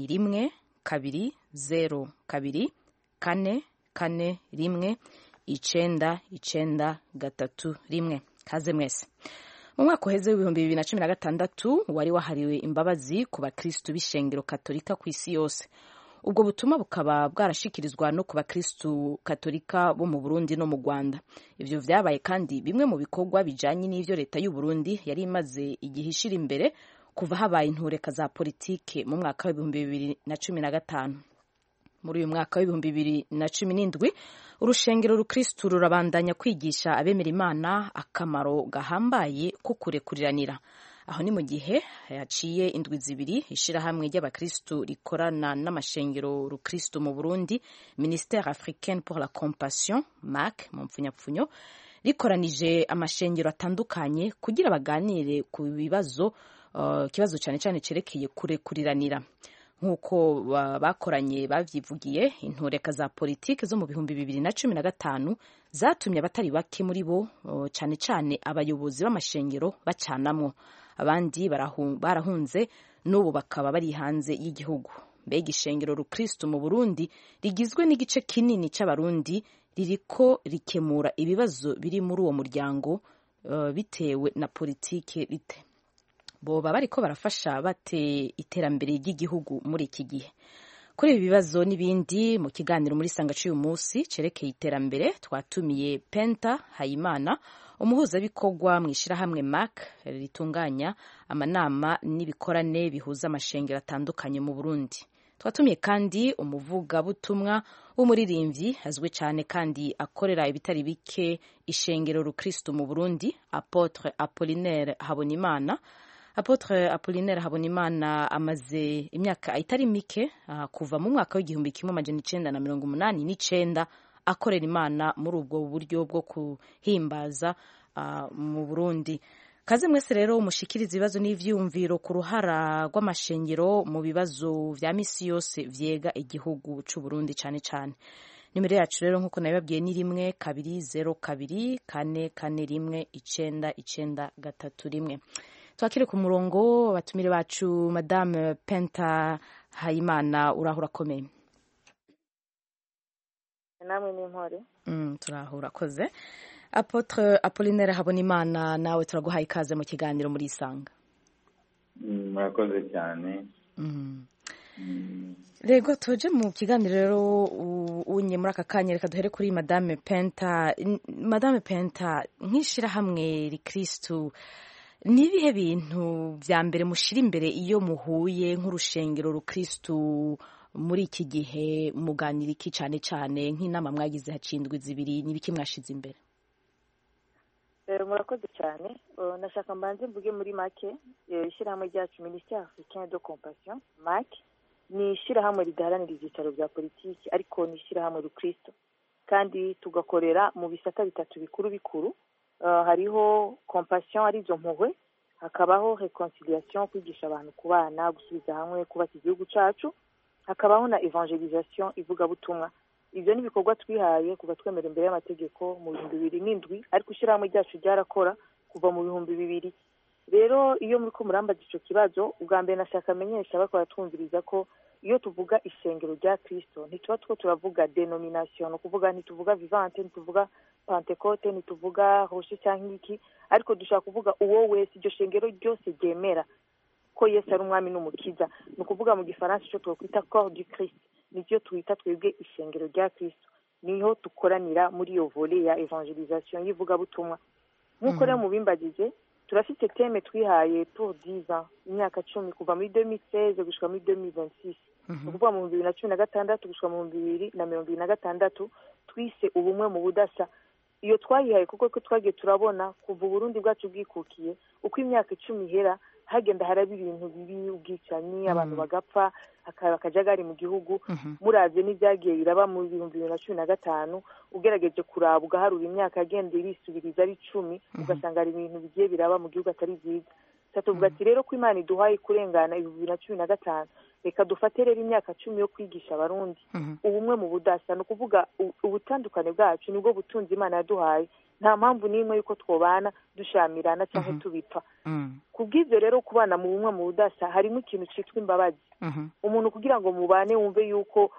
1-2-0-2-4-1-9-9-3-1. Kaze mwese. Mu mwaka uheze w'ibihumbi 2016 wari wahariwe imbabazi ku bakristu b'ishengero Katolika ku isi yose. Ubwo butumwa bukaba bwarashikirizwa no ku bakristu Katolika bo mu Burundi no mu Rwanda. Ivyo vyabaye kandi bimwe mu bikorwa bijanye n'ivyo leta y'u Burundi yari imaze igihe ishira imbere kuva habaye intureka za politike mu mwaka wa 2015. Muri uyu mwaka wa 2017 urushengero rukristu rurabandanya kwigisha abemera Imana akamaro gahambaye ko kurekuriranira. Aho ni mu gihe yaciye indwi zibiri ishirahamwe ry'abakristu rikorana n'amashengero rukristu mu Burundi, Ministère Africain pour la Compassion, MAC mu mpfunyapfunyo, rikoranije amashengero atandukanye kugira baganire ku bibazo kibazo cyane cyane cerekeye kurekuriranira. Nkuko bakoranye bavyivugiye, intureka za politike zo mu 2015 zatumye abatari bake muri bo cyane cyane abayobozi b'amashengero bacanamwo. Abandi barahunze n'ubu bakaba bari hanze y'igihugu. Mbega ishengero rukristu mu Burundi rigizwe n'igice kinini c'abarundi ririko rikemura ibibazo biri muri uwo muryango bitewe na politike rite. Boba bariko barafasha bate iterambere ry'igihugu muri iki gihe. Kuri ibi bibazo n'ibindi mu kiganiro muri Sanga cy'uyu munsi cerekeye iterambere twatumiye Penta Hayimana, umuhuzabikorwa mu ishirahamwe MAC ritunganya amanama n'ibikorane bihuza amashengero atandukanye mu Burundi. Twatumiye kandi umuvugabutumwa w'umuririmbyi azwi cyane kandi akorera ibitari bike ishengero rukristu mu Burundi, Apotre Apollinaire Habonimana. Apotre Apollinaire Habonimana amaze imyaka itari mike kuva mu mwaka w'igihumbi kimwe amajana 1989 akorera Imana muri ubwo buryo bwo kuhimbaza mu Burundi. Kaze mwese rero umushikiriza ibibazo n'ivyumviro ku ruhara rw'amashengero mu bibazo vya misi yose vyega igihugu c'u Burundi cane cane. Nimero yacu rero nkuko nabibabwiye ni 1-2-2-4-4-1-9-9-3-1. Twakire ku murongo batumire bacu Madame Penta Hayimana, urahura komeye. Namwe ni mpore. Turahura koze. Apotre Apollinaire Habonimana, nawe turaguhaye ikaze mu kiganiro muri Isanga. Murakoze cyane. Rego tuje mu kiganiro rero unye muri aka kanya, reka duhere kuri Madame Penta. Madame Penta, nkishira hamwe rikristo, nibihe bintu vya mbere mushira imbere iyo muhuye nk'urushengero rukristo muri iki gihe, muganira iki cyane cyane nk'inama mwagize hacindwi zibiri, nibiki mwashize imbere? Murakoze cyane. Nashaka mbanze mvuge muri make ishyirahamwe ryacu Ministère Africain de Compassion MAC ni ishyirahamwe ridaharanira ibyicaro bya politiki, ariko ni ishyirahamwe rukristo kandi tugakorera mu bisata bitatu bikuru. Hariho compassion arizo mpuhwe, hakabaho reconciliation kwigisha abantu kubana, gusubiza hamwe, kubaka igihugu cacu, hakabaho na evangelisation ivuga butumwa. Ibyo ni bikorwa twihaye kuva twemera imbere y'amategeko mu 2007, ariko ishyirahamwe ryacu ryarakora kuva mu 2000. Rero iyo muri ko murambaza ico kibazo, ubwa mbere nashaka amenyesha bakora twumviriza ko iyo tuvuga ishengero rya Kristo ntituba turavuga denomination, no kuvuga ntituvuga vivante, ntituvuga Pentecote, ntituvuga Roche cyangwa iki, ariko dushaka kuvuga uwo wese iryo shengero ryose ryemera ko Yesu ari umwami n'umukiza. No kuvuga mu gifaransa cyo twokwita corps du Christ, nicyo twita twebwe ishengero rya Kristo. Niho tukoranira muri iyo volet ya evangelisation yivuga butumwa. Nkuko rero mu bimbagije turafite teme twihaye pour 10 ans, imyaka 10 kuva muri 2016 gushika muri 2026. Kuva mu 2016 gushika mu 2026 twise ubumwe mu budasa. Iyo twayihaye kuko twagiye turabona kuva Burundi bwacu bwikukiye uko imyaka 10 ihera hagenda haraba ibintu bibi, ubwicanyi, abantu bagapfa, akajagari mu gihugu. Muravye n'ibyagiye biraba mu 2015, ugerageje kuraba ugaharura imyaka agenda irisubiriza ari 10, ugasanga ari ibintu bigiye biraba mu gihugu atari byiza. Tuvuga ati rero ko Imana iduhaye kurengana 2015, reka dufate rero imyaka 10 yo kwigisha abarundi ubumwe mu budasa, no kuvuga ubutandukane bwacu nibwo butunzi Imana yaduhaye. Nta mpamvu n'imwe yuko twobana dushamirana cyangwa tubipfa. Kubw'ivyo rero kubana mu bumwe mu budasa harimo ikintu citwa imbabazi. Umuntu kugira ngo mubane wumve yuko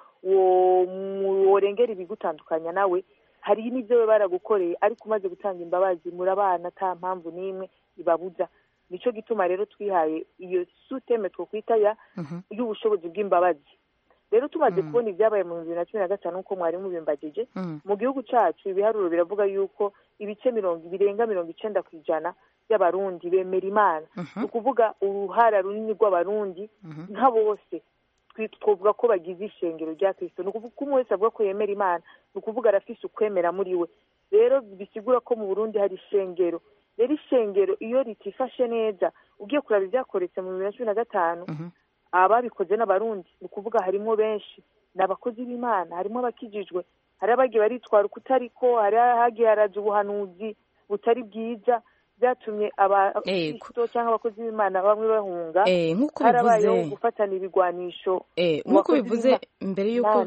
worengera ibigutandukanya nawe, hari n'ivyo we baragukoreye, ariko umaze gutanga imbabazi murabana ata mpamvu n'imwe ibabuza. Nico gituma rero twihaye iyo suteme twokwita y'ubushobozi bw'imbabazi. Rero tumaze kubona ibyabaye mu 2015 uko mwari mubimbagije, mu gihugu cacu ibiharuro biravuga yuko ibice birenga 90% y'abarundi bemera Imana. Ukuvuga uruhara runini rw'abarundi nka bose twovuga ko bagize ishengero rya Kristo. Nukuvuga ko umwe wese avuga ko yemera Imana, nukuvuga arafise ukwemera muri we. Rero bisigura ko mu Burundi hari ishengero. Rero ishengero iyo ritifashe neza, ugiye kuraba ibyakoretse mu 2015, ababikoze n'abarundi, nukuvuga harimo benshi n'abakozi b'Imana, harimo abakijijwe, hari abagiye baritwara ukutariko, hari hagiye haraza ubuhanuzi butari bwiza, byatumye abakristo cyangwa abakozi b'Imana bamwe bahunga. Harabayeho gufatana ibigwanisho. Nkuko bivuze mbere yuko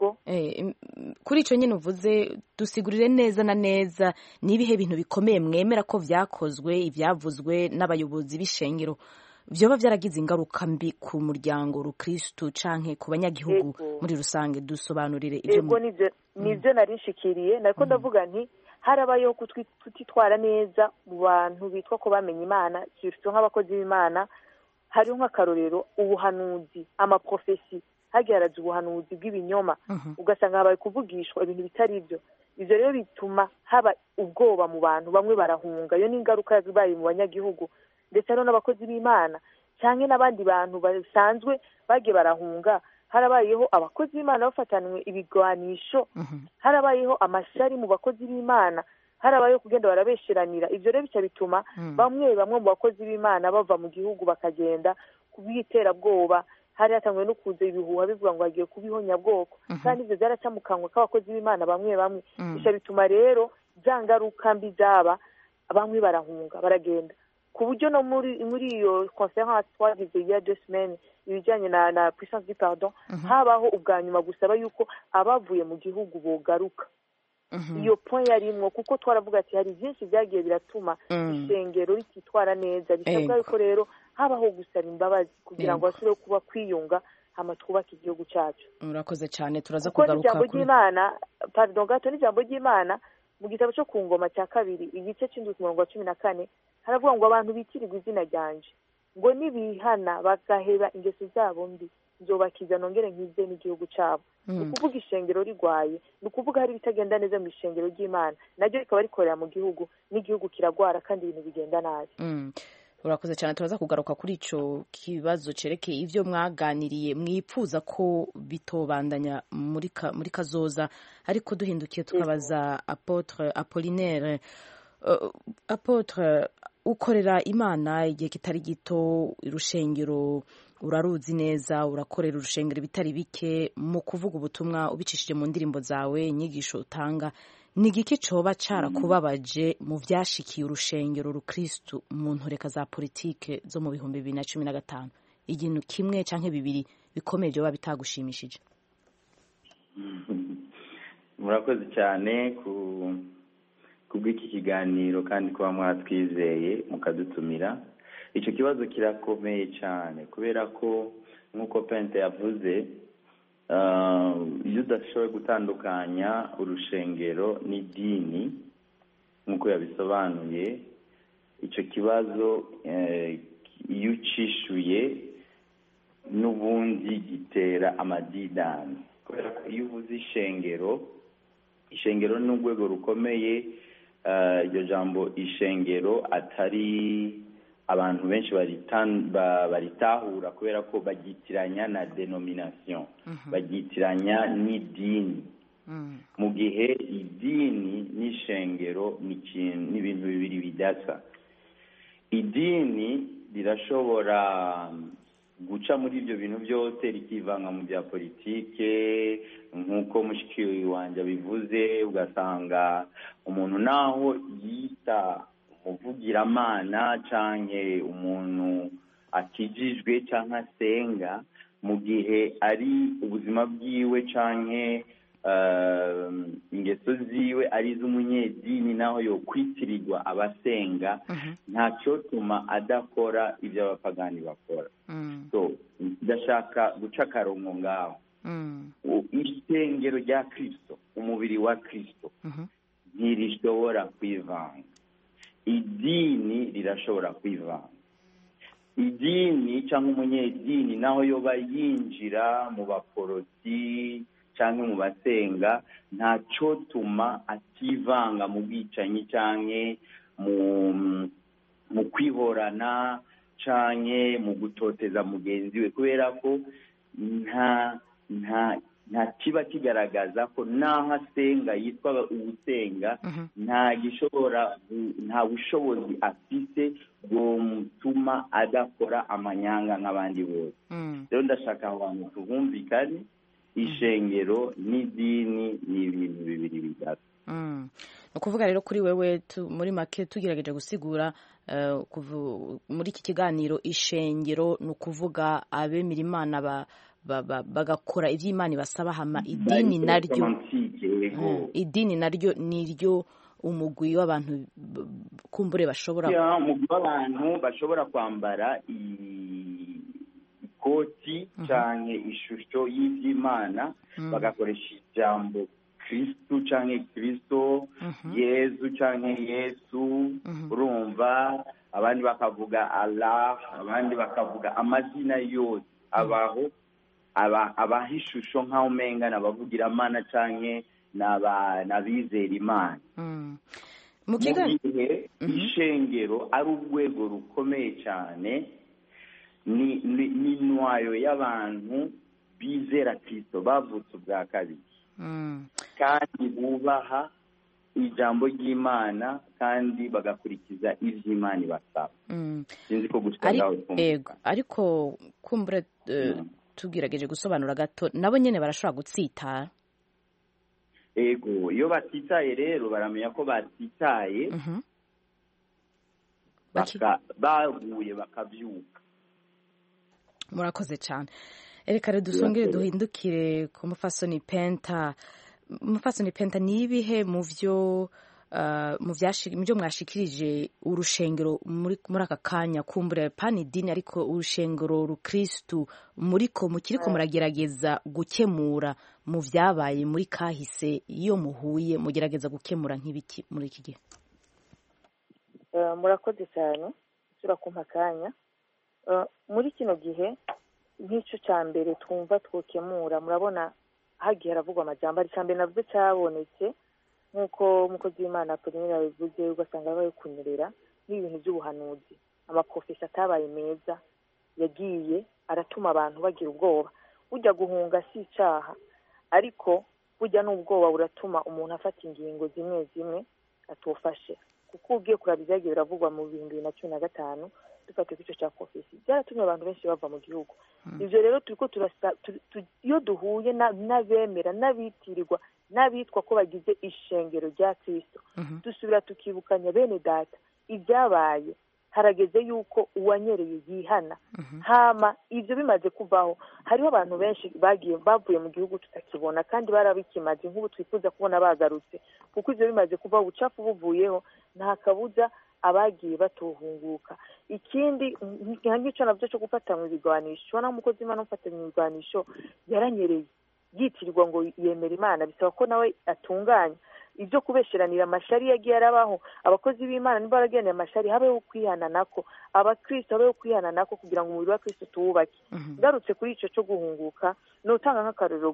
kuri ico nyine uvuze, dusigurire neza na neza nibihe bintu bikomeye mwemera ko vyakozwe, ivyavuzwe n'abayobozi b'ishengero vyoba vyaragize ingaruka mbi ku muryango rukristo canke ku banyagihugu muri rusange. Dusobanurire ivyo. Nivyo narishikiriye, nariko ndavuga nti harabayeho kutitwara neza mu bantu bitwa ko bamenye Imana, surtout nk'abakozi b'Imana. Hariho nk'akarorero ubuhanuzi, amaprofesi, hagiye haraza ubuhanuzi bw'ibinyoma, ugasanga habaye kuvugishwa ibintu bitari ivyo. Ivyo rero bituma haba ubwoba mu bantu, bamwe barahunga. Iyo ni ingaruka yabaye mu banyagihugu, ndetse hariho n'abakozi b'Imana canke n'abandi bantu basanzwe bagiye barahunga. Harabayeho abakozi b'Imana bafatanwe ibigwanisho, harabayeho amashari mu bakozi b'Imana, harabayo kugenda barabesheranira. Ivyo rero bica bituma bamwe mu bakozi b'Imana bava mu gihugu bakagenda kubiterabwoba. Hari hatangwe no kuza ibihuha bivuga ngo hagiye kubihonya bwoko, kandi ivyo byaraca mu kanwa k'abakozi b'Imana bamwe bica bituma rero zangaruka mbi zaba bamwe barahunga baragenda, ku buryo no muri iyo conference twagize ya 2 semaines ibijanye na puissance du pardon, habaho ubwa nyuma gusaba yuko abavuye mu gihugu bogaruka. Iyo point yarimwo, kuko twaravuga ati hari byinshi byagiye biratuma ishengero rititwara neza, bisabwa yuko rero habaho gusaba imbabazi kugira ngo basubire kuba kwiyunga hama twubaka igihugu cyacu. Murakoze cyane, turaza kugaruka ku ry'Imana. Pardon gato, n'ijambo ry'Imana mu gitabo cyo ku Ngoma cya 2 igice cy'indwi ku murongo wa 14 haravuga ngo abantu bitirirwa izina ryanje ngo nibihana bagaheba ingeso zabo mbi nzobakiza nongere nkize n'igihugu cyabo. Ukuvuga ishengero rigwaye, nukuvuga hari bitagenda neza mu ishengero ry'Imana, naryo rikaba rikorera mu gihugu, n'igihugu kiragwara kandi ibintu bigenda nabi. Urakoze cyane, turaza kugaruka kuri ico kibazo cerekeye ivyo mwaganiriye mwipfuza ko bitobandanya muri kazoza, ariko duhindukiye tukabaza Apotre Apollinaire. Apotre, ukorera Imana igihe kitari gito, urushengero uraruzi neza, urakorera urushengero bitari bike, mu kuvuga ubutumwa ubicishije mu ndirimbo zawe, inyigisho utanga, ni igiki coba carakubabaje mu vyashikiye urushengero rukristu mu ntoreka za politike zo mu 2015? Ikintu kimwe canke bibiri bikomeye byoba bitagushimishije? Murakoze cyane kubw'iki kiganiro kandi kuba mwatwizeye mukadutumira. Icyo kibazo kirakomeye cyane kubera ko nk'uko Pente yavuze, iyo udashoboye gutandukanya urushengero n'idini nk'uko yabisobanuye, icyo kibazo iyo ucishuye n'ubundi gitera amadidani, kubera ko iyo uvuze ishengero ni urwego rukomeye. Iryo jambo ishengero atari abantu benshi baritahura kubera ko bagitiranya na denomination, bagitiranya n'idini. Mu gihe idini n'ishengero ni ibintu bibiri bidasa. Idini rirashobora guca muri ibyo bintu byose rikivanga mu bya politike, nk'uko mushiki wanje bivuze, ugasanga umuntu naho yita umuvugiramana canke umuntu akijijwe canke asenga, mu gihe ari ubuzima bwiwe canke ingeso ziwe ari iz'umunyedini, naho yo kwitirirwa abasenga, ntacyo tuma adakora ibyo abapagani bakora. So ndashaka guca akarongo ngaho. Ishengero rya Kristo, umubiri wa Kristo, ntirishobora kwivanga. Idini rirashobora kwivanga. Idini cyangwa umunyedini naho yoba yinjira mu baporoti cyangwa mu basenga, ntacyo tuma ativanga mu bwicanyi cyangwa mu kwihorana cyangwa mu gutoteza mugenzi we, kubera ko nta kiba kigaragaza ko naho asenga yitwa ubusenga, nta bushobozi afite bwo mutuma adakora amanyanga nk'abandi bose. Rero ndashaka abantu tubumvikane, ishengero n'idini ni ibintu bibiri bidasa. Ni ukuvuga rero kuri wewe muri make tugerageje gusigura muri iki kiganiro, ishengero ni ukuvuga abemera Imana bagakora iby'Imana ibasaba, hama idini naryo niryo umugwi w'abantu kumbure bashobora umugwi w'abantu bashobora kwambara ikoti canke ishusho y'ivy'Imana, bagakoresha ijambo Kristu canke Kristo, Yesu canke Yesu, urumva, abandi bakavuga Allah, abandi bakavuga amazina yose abaho, abaha ishusho nk'aho umenga n'abavugira Imana canke n'abizera Imana. Mu gihe ishengero ari urwego rukomeye cyane, ni intwayo y'abantu bizera Kristo, bavutse ubwa kabiri kandi bubaha ijambo ry'Imana kandi bagakurikiza ivy'Imana ibasaba. Sinzi ko gushikaho ariko kumbure tugerageje gusobanura gato nabo nyene barashobora gutsitara. Ego iyo batitaye rero baramenya ko batitaye baguye bakavyuka. Murakoze cyane. Reka rero dusongere duhindukire ku mufasoni Penta. Mufasoni Penta, ni ibihe mu byo mwashikirije urushengero muri aka kanya, kumbure pani dini ariko urushengero rukristu mukiriko muragerageza gukemura mu vyabaye muri kahise, iyo muhuye mugerageza gukemura nk'ibiki muri iki gihe? Murakoze cyane turakumpa akanya. Muri kino gihe nk'icyo cya mbere twumva twokemura, murabona hagiye haravugwa amajambo, ari cyambere navuze cyabonetse nk'uko umukozi w'Imana Apollinaire yabivuze, ugasanga bayo kunyerera n'ibintu by'ubuhanuzi, amaprofesi atabaye meza yagiye aratuma abantu bagira ubwoba. Burya guhunga si icyaha, ariko burya n'ubwoba buratuma umuntu afata ingingo zimwe zimwe atofashe, kuko ugiye kuraba ibyagiye biravugwa mu 2015 dufate ku cyo cya profesi byaratumye abantu benshi bava mu gihugu. Ivyo rero turiko iyo duhuye n'abemera n'abitirirwa n'abitwa ko bagize ishengero rya Kristo, dusubira tukibukanya bene data ibyabaye, harageze yuko uwanyereye yihana. Hama ivyo bimaze kuvaho, hariho abantu benshi bavuye mu gihugu tutakibona kandi barabikimaze, nk'ubu twifuza kubona bagarutse, kuko ivyo bimaze kuvaho ubucafu buvuyeho, nta kabuza abagiye batuhunguka. Ikindi nk'icyo navyo cyo gufatanya ibigwanisho, ubona umukozi w'Imana ufatanya ibigwanisho yaranyereye yitirirwa ngo yemera Imana, bisaba ko nawe atunganya ibyo kubesheranira amashari yagiye arabaho. Abakozi b'Imana niba barageneye amashari, habeho kwihana nako, abakristo habeho kwihana nako, kugira ngo umubiri wa Kristo tuwubake. Ngarutse kuri ico cyo guhunguka, no utanga nk'akarero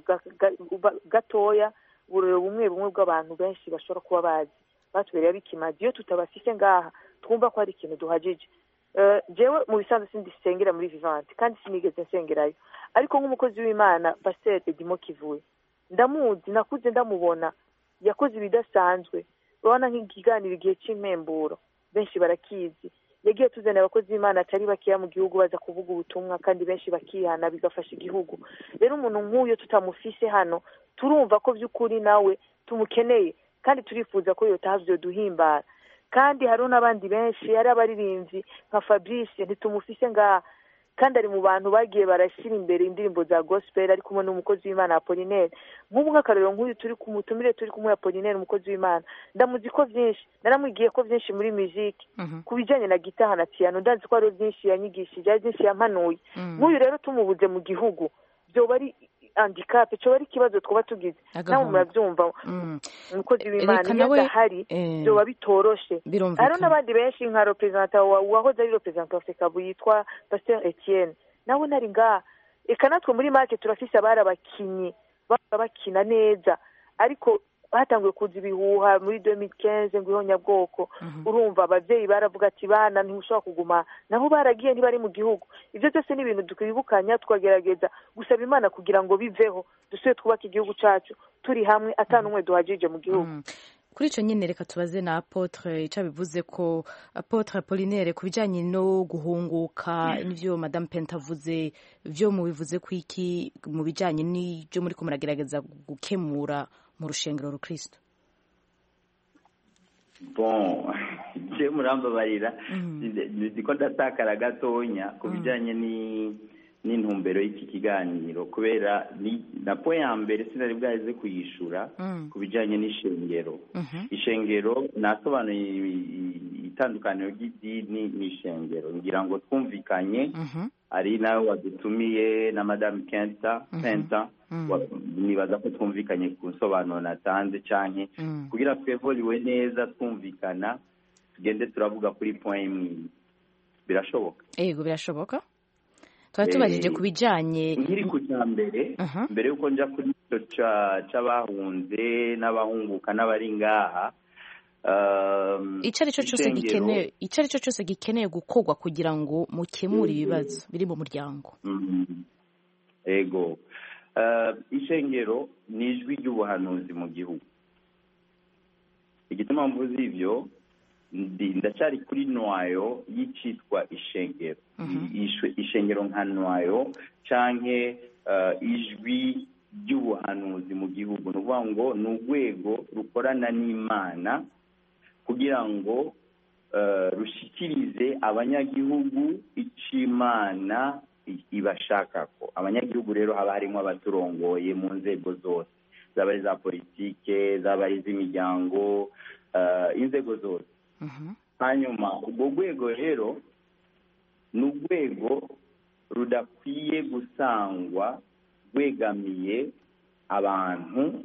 gatoya, burero bumwe bw'abantu benshi bashobora kuba bazi batubereye bikimaze, iyo tutabafise ngaha twumva ko hari ikintu duhajije. Jewe mu bisanzwe sindisengera muri Vivante kandi sinigeze nsengerayo, ariko nk'umukozi w'Imana Pasteur Edimo Kivuye ndamuzi, nakuze ndamubona, yakoze ibidasanzwe. Urabona nk'ikiganiro igihe cy'impemburo benshi barakizi, yagiye tuzana abakozi b'Imana atari bakeya mu gihugu baza kuvuga ubutumwa, kandi benshi bakihana bigafasha igihugu. Rero umuntu nk'uyo tutamufise hano, turumva ko by'ukuri nawe tumukeneye kandi turifuza ko yotavyo duhimbara. Kandi hariho n'abandi benshi, ari abaririmbyi nka Fabrice ntitumufise ngaha, kandi ari mu bantu bagiye barashyira imbere indirimbo za gospel, ari kumwe n'umukozi w'Imana Apollinaire. Nk'ubu nk'akarero nk'uyu turi kumutumire, turi kumwe Apollinaire umukozi w'Imana, ndamuzi ko byinshi, naramwigiye ko byinshi muri music, ku bijyanye na gitaha na piano, ndazi ko ari byinshi yanyigishije, ari byinshi yampanuye. Nk'uyu rero tumubuze mu gihugu, byoba ari handicap, cyo bari kibazo twoba tugize, nawe murabyumva. Umukozi w'Imana yadahari byoba bitoroshe. Hariho n'abandi benshi nka representant wahoze ari representant wa Sekabu yitwa Pasteur Etienne, nawe nari ngaha. Eka natwe muri market turafise abarabakinyi bakina neza, ariko batanguye kuza ibihuha muri 2015 ngo ihonyabwoko. Urumva abavyeyi baravuga ati bana ntimushobora kuguma, nabo baragiye ntibari mu gihugu. Ivyo byose ni ibintu dukwibukanya, twagerageza gusaba Imana kugira ngo biveho, dusubire twubaka igihugu cacu turi hamwe, atanumwe duhajije mu gihugu. Kuri ico nyene reka tubaze na Apotre ica bivuze ko Apotre Apollinaire ku bijanye no guhunguka n'ivyo Madame Penta avuze, vyo mubivuze ku iki mu bijanye n'ivyo muri ko muragerageza gukemura mu rushengero rukristo? Bon, je murambabarira ndiko ndatakara gatonya ku bijanye n'intumbero y'iki kiganiro, kubera na point ya mbere sinari bwaze kuyishura ku bijanye n'ishengero. Ishengero nasobanuye itandukaniro ry'idini n'ishengero, ngira ngo twumvikanye. Ari nawe wadutumiye na Madame Penta, nibaza ko twumvikanye ku nsobanuro natanze, canke kugira twevoliwe neza twumvikana tugende turavuga kuri point imwe. Birashoboka? Ego birashoboka. Twari tubajije ku bijanye nkiri ku cyambere, mbere yuko nja kuri cyo c'abahunze n'abahunguka n'abari ngaha. Icari cyo cyose gikeneye gukorwa kugira ngo mukemure ibibazo biri mu muryango. Ego ishengero ni ijwi ry'ubuhanuzi mu gihugu. igituma mvuze ivyo ndacyari kuri nwayo y'icitwa ishengero. Ishengero nka nwayo canke ijwi ry'ubuhanuzi mu gihugu, ni ukuvuga ngo ni urwego rukorana n'Imana kugira ngo rushikirize abanyagihugu ic'Imana ibashakako. Abanyagihugu rero haba harimo abaturongoye mu nzego zose, zaba ari za politike, zaba ari iz'imiryango, inzego zose. Hanyuma ubwo rwego rero ni urwego rudakwiye gusangwa rwegamiye abantu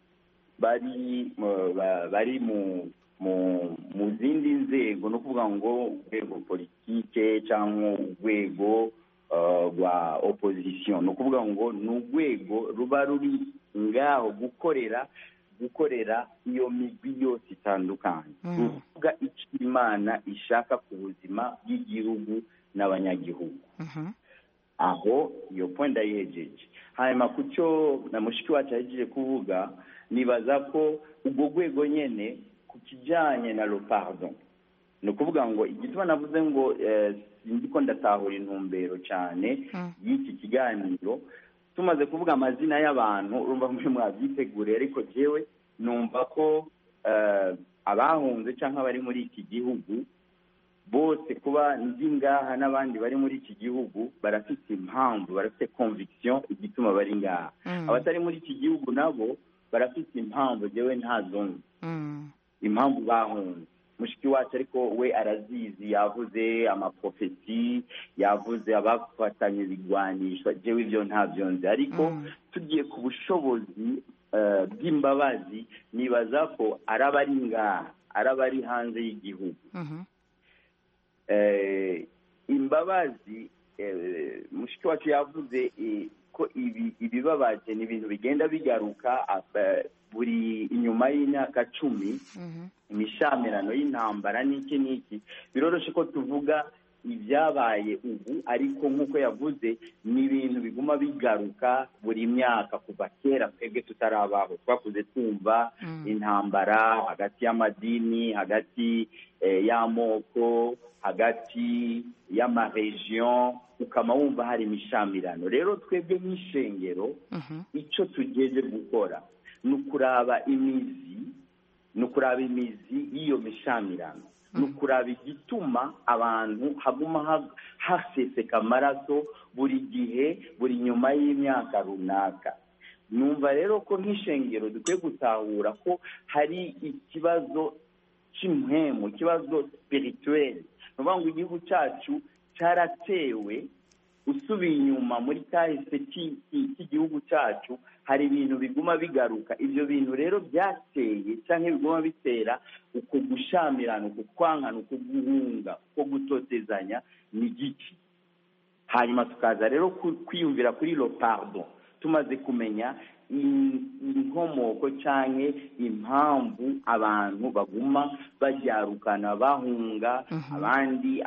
bari mu zindi nzego, no kuvuga ngo urwego politike cyangwa urwego rwa opposition. No kuvuga ngo ni urwego ruba ruri ngaho gukorera iyo migwi yose itandukanye, kuvuga icyo Imana ishaka ku buzima bw'igihugu n'abanyagihugu. Aho iyo point ndayihejeje. Hanyuma kucyo na mushiki wacu yahejeje kuvuga, nibaza ko ubwo rwego nyene ku kijanye na le pardon, ni ukuvuga ngo igituma navuze ngo ndiko ndatahura intumbero cyane y'iki kiganiro. Tumaze kuvuga amazina y'abantu urumva muri mwabyiteguriye, ariko jewe numva ko abahunze cyangwa bari muri iki gihugu bose, kuba ndi ngaha n'abandi bari muri iki gihugu, barafite impamvu, barafite conviction igituma bari ngaha. Abatari muri iki gihugu nabo barafite impamvu, jewe ntazumva impamvu bahunze. Mushiki wacu ariko we arazizi, yavuze amaprofesi, yavuze abafatanye ibigwanisho, jewe ibyo ntabyo nzi. Ariko tugiye ku bushobozi bw'imbabazi, nibaza ko arabari ngaha, arabari hanze y'igihugu. Imbabazi, mushiki wacu yavuze ko ibibabaje ni ibintu bigenda bigaruka buri inyuma y'imyaka 10, imishamirano y'intambara n'iki. Biroroshe ko tuvuga ibyabaye ubu, ariko nk'uko yavuze ni ibintu biguma bigaruka buri myaka kuva kera twebwe tutarabaho. Twakuze twumva intambara hagati y'amadini, hagati y'amoko, hagati y'amaregion, ukama wumva hari imishamirano. Rero twebwe nk'ishengero icyo tugeje gukora ni ukuraba imizi y'iyo mishamirano, ni ukuraba igituma abantu haguma haseseka amaraso buri gihe, buri nyuma y'imyaka runaka. Numva rero ko nk'ishengero dukwiye gutahura ko hari ikibazo cy'impwemu, ikibazo spirituel. Nuvuga ngo igihugu cyacu cyaratewe, usubiye inyuma muri kahise cy'igihugu cyacu hari ibintu biguma bigaruka. Ibyo bintu rero byateye cyangwa biguma bitera uko gushamirana, uko kwankana, uko guhunga, uko gutotezanya ni giki. Hanyuma tukaza rero kwiyumvira kuri le pardon, tumaze kumenya inkomoko cyangwa impamvu abantu baguma baryarukana, bahunga, abandi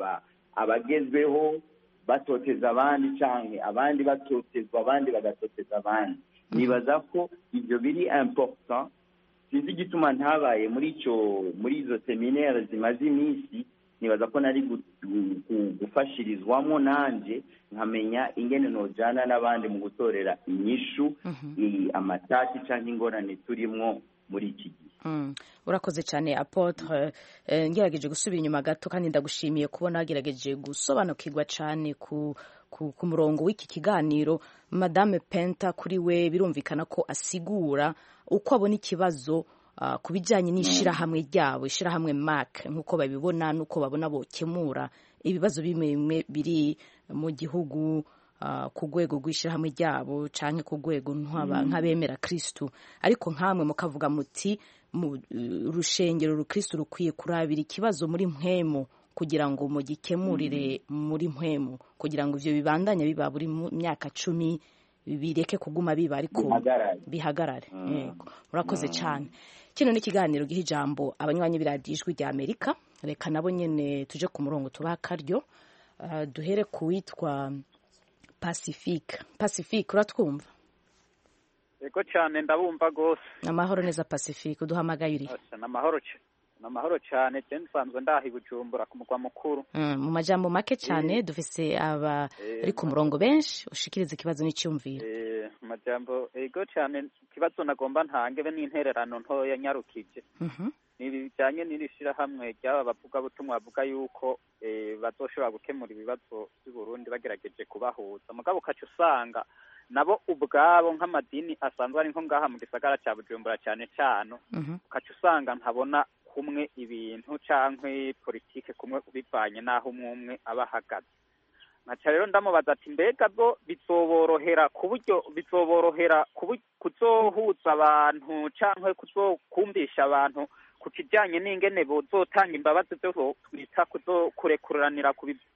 abagezweho batoteza abandi, cyangwa abandi batotezwa, abandi bagatoteza abandi. Nibaza ko ibyo biri important. Sinzi igituma ntabaye muri izo seminaire zimaze iminsi. Nibaza ko nari gufashirizwamo nanje nkamenya ingene nojana n'abandi mu gutorera inyishu amatati cyangwa ingorane turimwo muri iki gihe. Urakoze cyane Apotre. Ngerageje gusubira inyuma gato, kandi ndagushimiye kubona wagerageje gusobanukirwa cyane ku murongo w'iki kiganiro. Madame Penta, kuri we birumvikana ko asigura uko abona ikibazo ku bijyanye n'ishirahamwe ryabo, ishirahamwe MAC, nk'uko babibona n'uko babona bokemura ibibazo bimwe biri mu gihugu ku rwego rw'ishirahamwe ryabo cyangwa ku rwego nk'abemera Kristo. Ariko nkamwe mukavuga muti mu rushengero rukristo rukwiye kurabira ikibazo muri mpwemu kugira ngo mugikemurire muri mpwemu, kugira ngo ivyo bibandanye biba buri myaka 10 bireke kuguma biba, ariko bihagarare. Yego, urakoze cyane. Kino ni kiganiro giha ijambo abanywanyi biradijwe rya Amerika. Reka nabo nyene tuje ku murongo tubaha karyo. Duhere ku witwa Pacifique. Uratwumva? Yego cyane ndabumva gose. Amahoro neza Pacifique uduhamagaye uri. Namahoro cyane je nsanzwe ndahi Bujumbura ku mugwa mukuru. Mu majambo make cyane dufise ari ku murongo benshi ushikiriza ikibazo n'icyumviro. Majambo yego cyane ikibazo nagomba ntange be n'intererano ntoya nyarukije. Nibijanye n'irishira hamwe ry'aba bavuga butumwa bavuga yuko bazoshobora gukemura ibibazo by'u Burundi bagerageje kubahuza. Mugabo kacu usanga nabo ubwabo nk'amadini asanzwe ari nko ngaha mu gisagara cya Bujumbura cyane cyane kacu usanga ntabona kumwe ibintu canke politike kumwe bivanye naho umwe abahagaze. Nkaca rero ndamubaza ati mbega bwo bizoborohera kuzohuza abantu canke kuzokumbisha abantu ku kijanye n'ingene bozotanga imbabazi zo twita kurekuriranira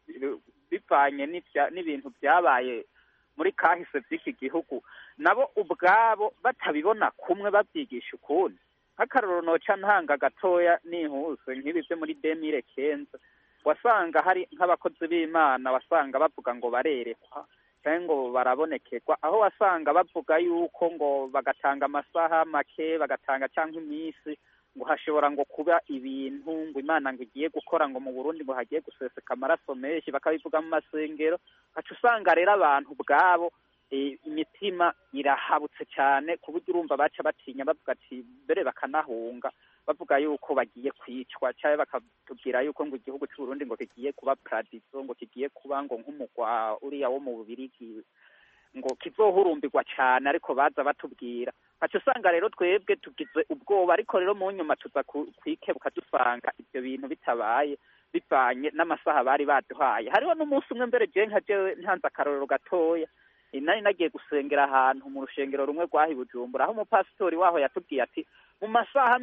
bivanye n'ibintu byabaye muri kahise by'iki gihugu nabo ubwabo batabibona kumwe babyigisha ukundi. Nk'akarorero noca ntanga gatoya nihuse nk'ibi byo muri 2015 wasanga hari nk'abakozi b'Imana wasanga bavuga ngo barerekwa cyangwa ngo barabonekerwa aho wasanga bavuga yuko ngo bagatanga amasaha make bagatanga cyangwa iminsi ngo hashobora ngo kuba ibintu ngo Imana ngo igiye gukora ngo mu Burundi ngo hagiye guseseka amaraso menshi bakabivuga mu masengero haca usanga rero abantu ubwabo imitima irahabutse cyane ku buryo urumva baca batinya bavuga ati mbere bakanahunga bavuga yuko bagiye kwicwa cyangwa bakatubwira yuko ngo igihugu cy'u Burundi ngo kigiye kuba paradiso ngo kigiye kuba ngo nk'umugwa uriya wo mu Bubirigi ngo kizohurumbirwa cyane ariko baza batubwira haca usanga rero twebwe tugize ubwoba ariko rero mu nyuma tuza kwikebuka dusanga ibyo bintu bitabaye bivanye n'amasaha bari baduhaye. Hariho n'umunsi umwe mbere je ntanze akarorero gatoya nari nagiye gusengera ahantu mu rushengero rumwe rwahi Bujumbura aho umupasitori waho yatubwiye ati mu masaha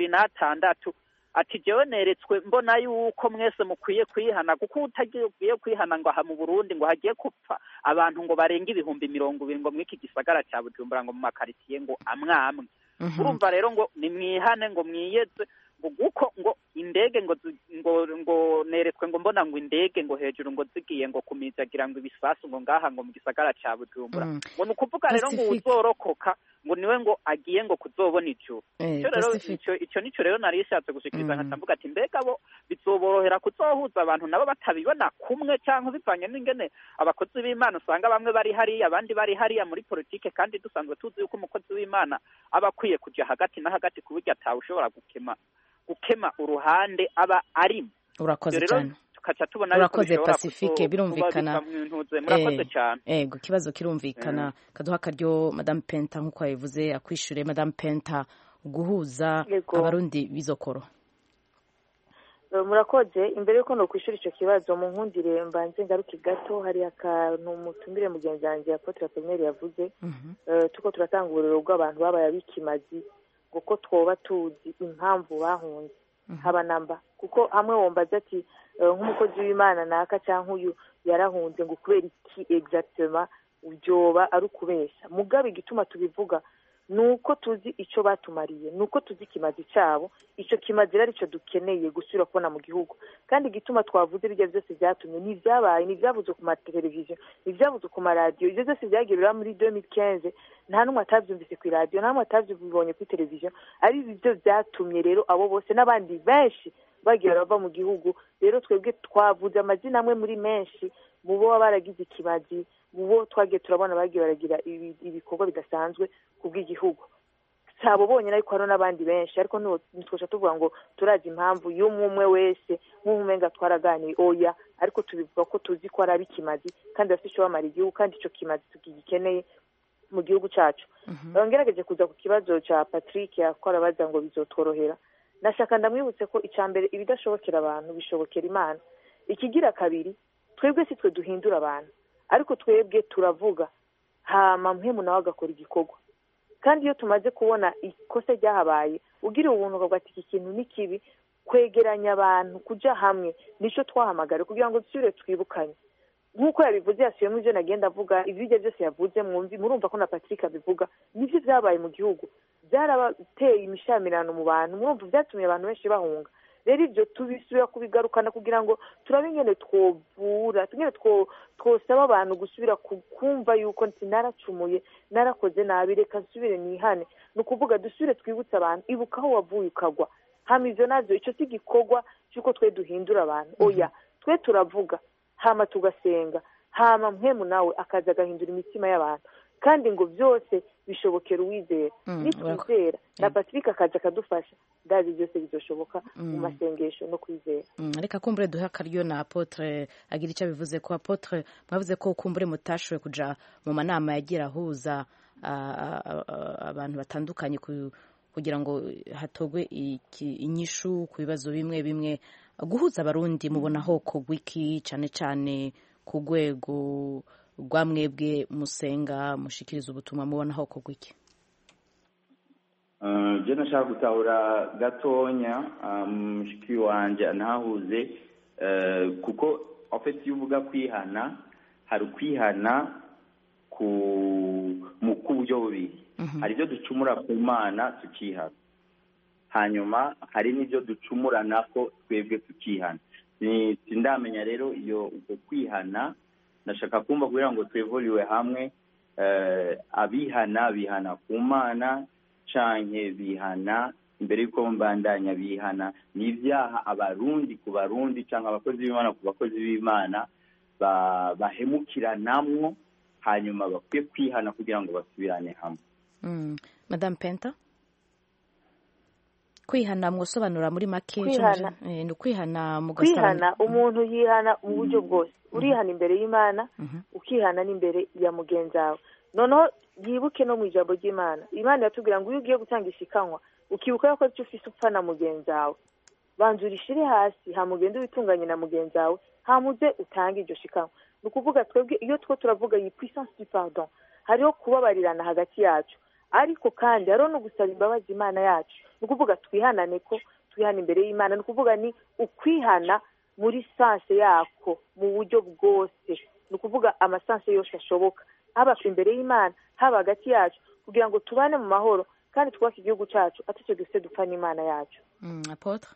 26 ati jewe neretswe mbona yuko mwese mukwiye kwihana kuko utagiye kwihana ngo aha mu Burundi ngo hagiye kupfa abantu ngo barenga 20,000 ngo mwiki gisagara cya Bujumbura ngo mu makaritiye ngo amwamwe. Urumva rero ngo nimwihane ngo mwiyeze ngo guko ngo indege ngo neretswe ngo mbona ngo indege ngo hejuru ngo zigiye ngo kumijagira ngo ibisasu ngo ngaha ngo mu gisagara cya Bujumbura ngo nukuvuga rero ngo uzorokoka ngo niwe ngo agiye ngo kuzobona icyo rero icyo nico rero nari ishatse gushikiriza nkatamvuga ati mbega bo bizoborohera kuzohuza abantu nabo batabibona kumwe cyangwa bivanye n'ingene abakozi b'Imana usanga bamwe bari hariya abandi bari hariya muri politike kandi dusanzwe tuzi yuko umukozi w'Imana aba akwiye kuja hagati na hagati ku buryo atawushobora gukema uruhande aba arimo. Urakoze cyane. Tukaca tubona urakoze Pacifique birumvikana. Murakoze cyane. Ego kibazo kirumvikana kaduha karyo Madame Penta nkuko yavuze akwishure Madame Penta guhuza abarundi bizokoro. Murakoze imbere yuko no kwishura ico kibazo mu nkundire mbanze ngaruki gato hari akantu mutumire mugenzi wanje Apotre Pemeri yavuze tuko turatanga uburero bw'abantu babaye abikimazi kuko twoba tuzi impamvu bahunze haba namba kuko hamwe wombaza ati nk'umukozi w'Imana naka cyangwa uyu yarahunze ngo kubera iki exactement ubyoba ari ukubesha mugabe igituma tubivuga nuko tuzi ico batumariye nuko tuzi kimazi cyabo ico kimazi ari cyo dukeneye gusubira kubona mu gihugu kandi igituma twavuze bijya byose byatumye ni byabaye ni byavuze ku mateleviziyo ni byavuze ku maradiyo ibyo byose byagirira muri 2015 nta numwe atabyumvise ku radio nta numwe atabyibonye ku televiziyo ari ibyo byatumye rero abo bose n'abandi benshi bagira bava mu gihugu rero twebwe twavuze amazina amwe muri menshi mu bo baragize ikibazi mu bo twagiye turabona bagiye baragira ibikorwa bidasanzwe kubw'igihugu sabo bonyine ariko hano n'abandi benshi ariko nitwosha tuvuga ngo turazi impamvu y'umwe wese nk'umenga twaraganiye oya ariko tubivuga ko tuzi ko ari abikimazi kandi afite icyo bamara igihugu kandi icyo kimazi tugikeneye mu gihugu cyacu ngerageje kuza ku kibazo cya Patrick yakora baza ngo bizotworohera nashaka ndamwibutse ko icambere ibidashobokera abantu bishobokera Imana ikigira kabiri twebwe si twe duhindura abantu ariko twebwe turavuga hama mpemu nawe agakora igikorwa kandi iyo tumaze kubona ikose ryahabaye ugira ubuntu ukavuga ati iki kintu ni kibi kwegeranya abantu kuja hamwe nico twahamagara kugira ngo dusubire twibukanye nk'uko yabivuze yasubiyemo ibyo nagenda avuga ibyo byose yavuze murumva ko na Patrick abivuga nivyo byabaye mu gihugu byarabateye imishamirano mu bantu murumva byatumye abantu benshi bahunga rero ibyo tubisubira kubigarukana kugira ngo turabe ingene twovura ingene twosaba abantu gusubira kumva yuko nti naracumuye narakoze nabi reka nsubire nihane ni ukuvuga dusubire twibutse abantu ibuka aho wavuye ukagwa hama ivyo navyo ico si igikorwa cy'uko twe duhindura abantu oya twe turavuga hama tugasenga hama mpemu nawe akaza agahindura imitima y'abantu kandi ngo byose bishobokera uwizera nitwizera na Pacifique akaza akadufasha ndazi byose bizoshoboka mu masengesho no kwizera. Reka kumbure duhe akaryo na Apotre agira icyo bivuze ko Apotre mwavuze ko kumbure mutashoboye kuja mu manama yagira ahuza abantu batandukanye kugira ngo hatogwe inyishu ku bibazo bimwe bimwe guhuza abarundi mubona hoko wiki cyane cyane ku rwego rwa mwebwe musenga mushikiriza ubutumwa mubona hoko wiki. Je nashaka gutahura gatonya mushiki wanje ntahuze kuko en fait yuvuga kwihana hari kwihana mu kuburyo bubiri hari ibyo ducumura ku Mana tukihana hanyuma hari n'ibyo ducumura nako twebwe tukihana sindamenya rero iyo uko kwihana nashaka kumva kugira ngo twevoliwe hamwe abihana ku Mana canke bihana imbere yuko mbandanya bihana ni ibyaha abarundi ku barundi canke abakozi b'Imana ku bakozi b'Imana bahemukiranamwo hanyuma bakwiye kwihana kugira ngo basubirane hamwe. Madame Penta kwihana mwosobanura muri make ni kwihana mu kwihana umuntu yihana mu buryo bwose urihana imbere y'Imana ukihana n'imbere ya mugenzi wawe noneho yibuke no mu ijambo ry'Imana Imana yatubwira ngo iyo ugiye gutanga ishikanwa ukibuka ko icyo ufise upfa na mugenzi wawe banza urishire hasi hamugende witunganye na mugenzi wawe hamuze utange iryo shikanwa ni ukuvuga twebwe iyo turavuga iyi puissance du pardon hariho kubabarirana hagati yacu ariko kandi hariho no gusaba imbabazi Imana yacu ni ukuvuga twihanane ko twihana imbere y'Imana ni ukuvuga ni ukwihana muri sanse yako mu buryo bwose ni ukuvuga amasanse yose ashoboka haba imbere y'Imana haba hagati yacu kugira ngo tubane mu mahoro kandi twubake igihugu cyacu atacyo dufite dupfa n'Imana yacu. Apotre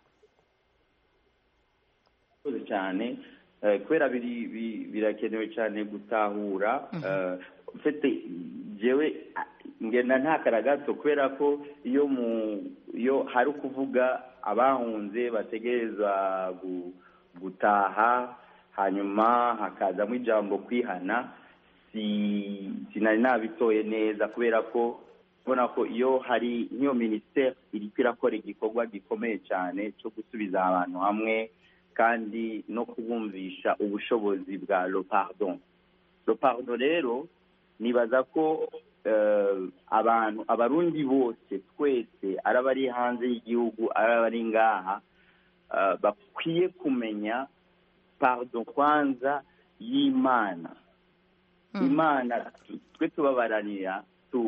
cyane kubera birakenewe cyane gutahura mfite jewe ngenda ntakara gato kubera ko iyo hari ukuvuga abahunze bategereza gutaha hanyuma hakazamo ijambo kwihana sinari nabitoye neza kubera ko ubona ko iyo hari nk'iyo minisiteri iri kwirakora igikorwa gikomeye cyane cyo gusubiza abantu hamwe kandi no kubumvisha ubushobozi bwa le pardon rero nibaza ko abarundi bose twese arabari hanze y'igihugu arabari ngaha bakwiye kumenya pardon kwanza y'Imana Imana twe tubabaranira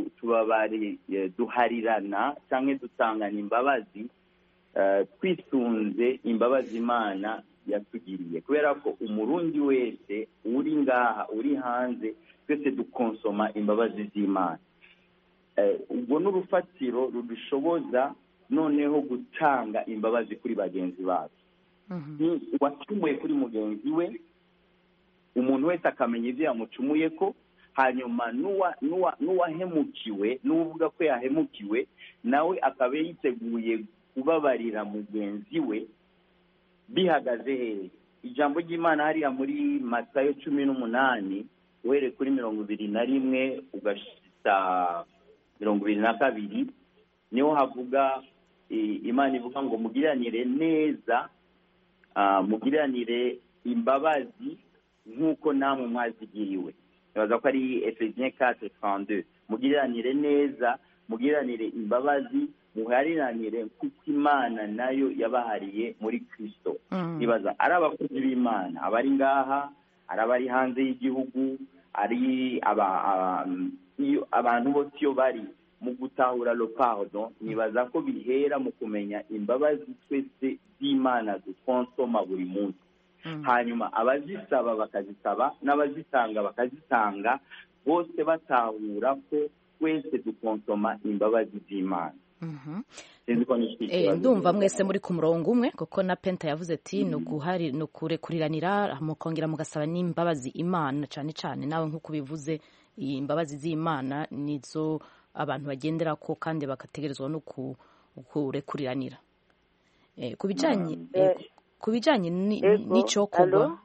duharirana cyangwa dutangana imbabazi twisunze imbabazi Imana yatugiriye kubera ko umurundi wese uri ngaha uri hanze twese dukonsoma imbabazi z'Imana ubwo n'urufatiro rudushoboza noneho gutanga imbabazi kuri bagenzi bacu wacumuye kuri mugenzi we umuntu wese akamenya ibyo yamucumuye ko hanyuma n'uwahemukiwe n'uvuga ko yahemukiwe nawe akaba yiteguye kubabarira mugenzi we bihagaze hehe ijambo ry'Imana hariya muri Matayo 18 uhereye kuri 21 ugashitsa 22 niho havuga Imana ivuga ngo mugiranire neza mugiranire imbabazi nk'uko namwe mwazigiriwe nibaza ko ari Ephesiens 4:32 mugiranire neza mugiranire imbabazi muhariranire kuko Imana nayo yabahariye muri Kristo nibaza ari abakozi b'Imana abari ngaha arabari hanze y'igihugu ari abantu bose iyo bari mu gutahura le pardon nibaza ko bihera mu kumenya imbabazi twese z'Imana dukonsoma buri munsi hanyuma abazisaba bakazisaba n'abazitanga bakazitanga bose batahura ko twese dukonsoma imbabazi z'Imana ndumva mwese muri ku murongo umwe kuko na Penta yavuze ati ni ukurekuriranira mukongera mugasaba n'imbabazi Imana cyane cyane nawe nk'uko bivuze imbabazi z'Imana nizo abantu bagendera ko kandi bakategerezwa no kurekuriranira ku bijyanye n'icyokorwa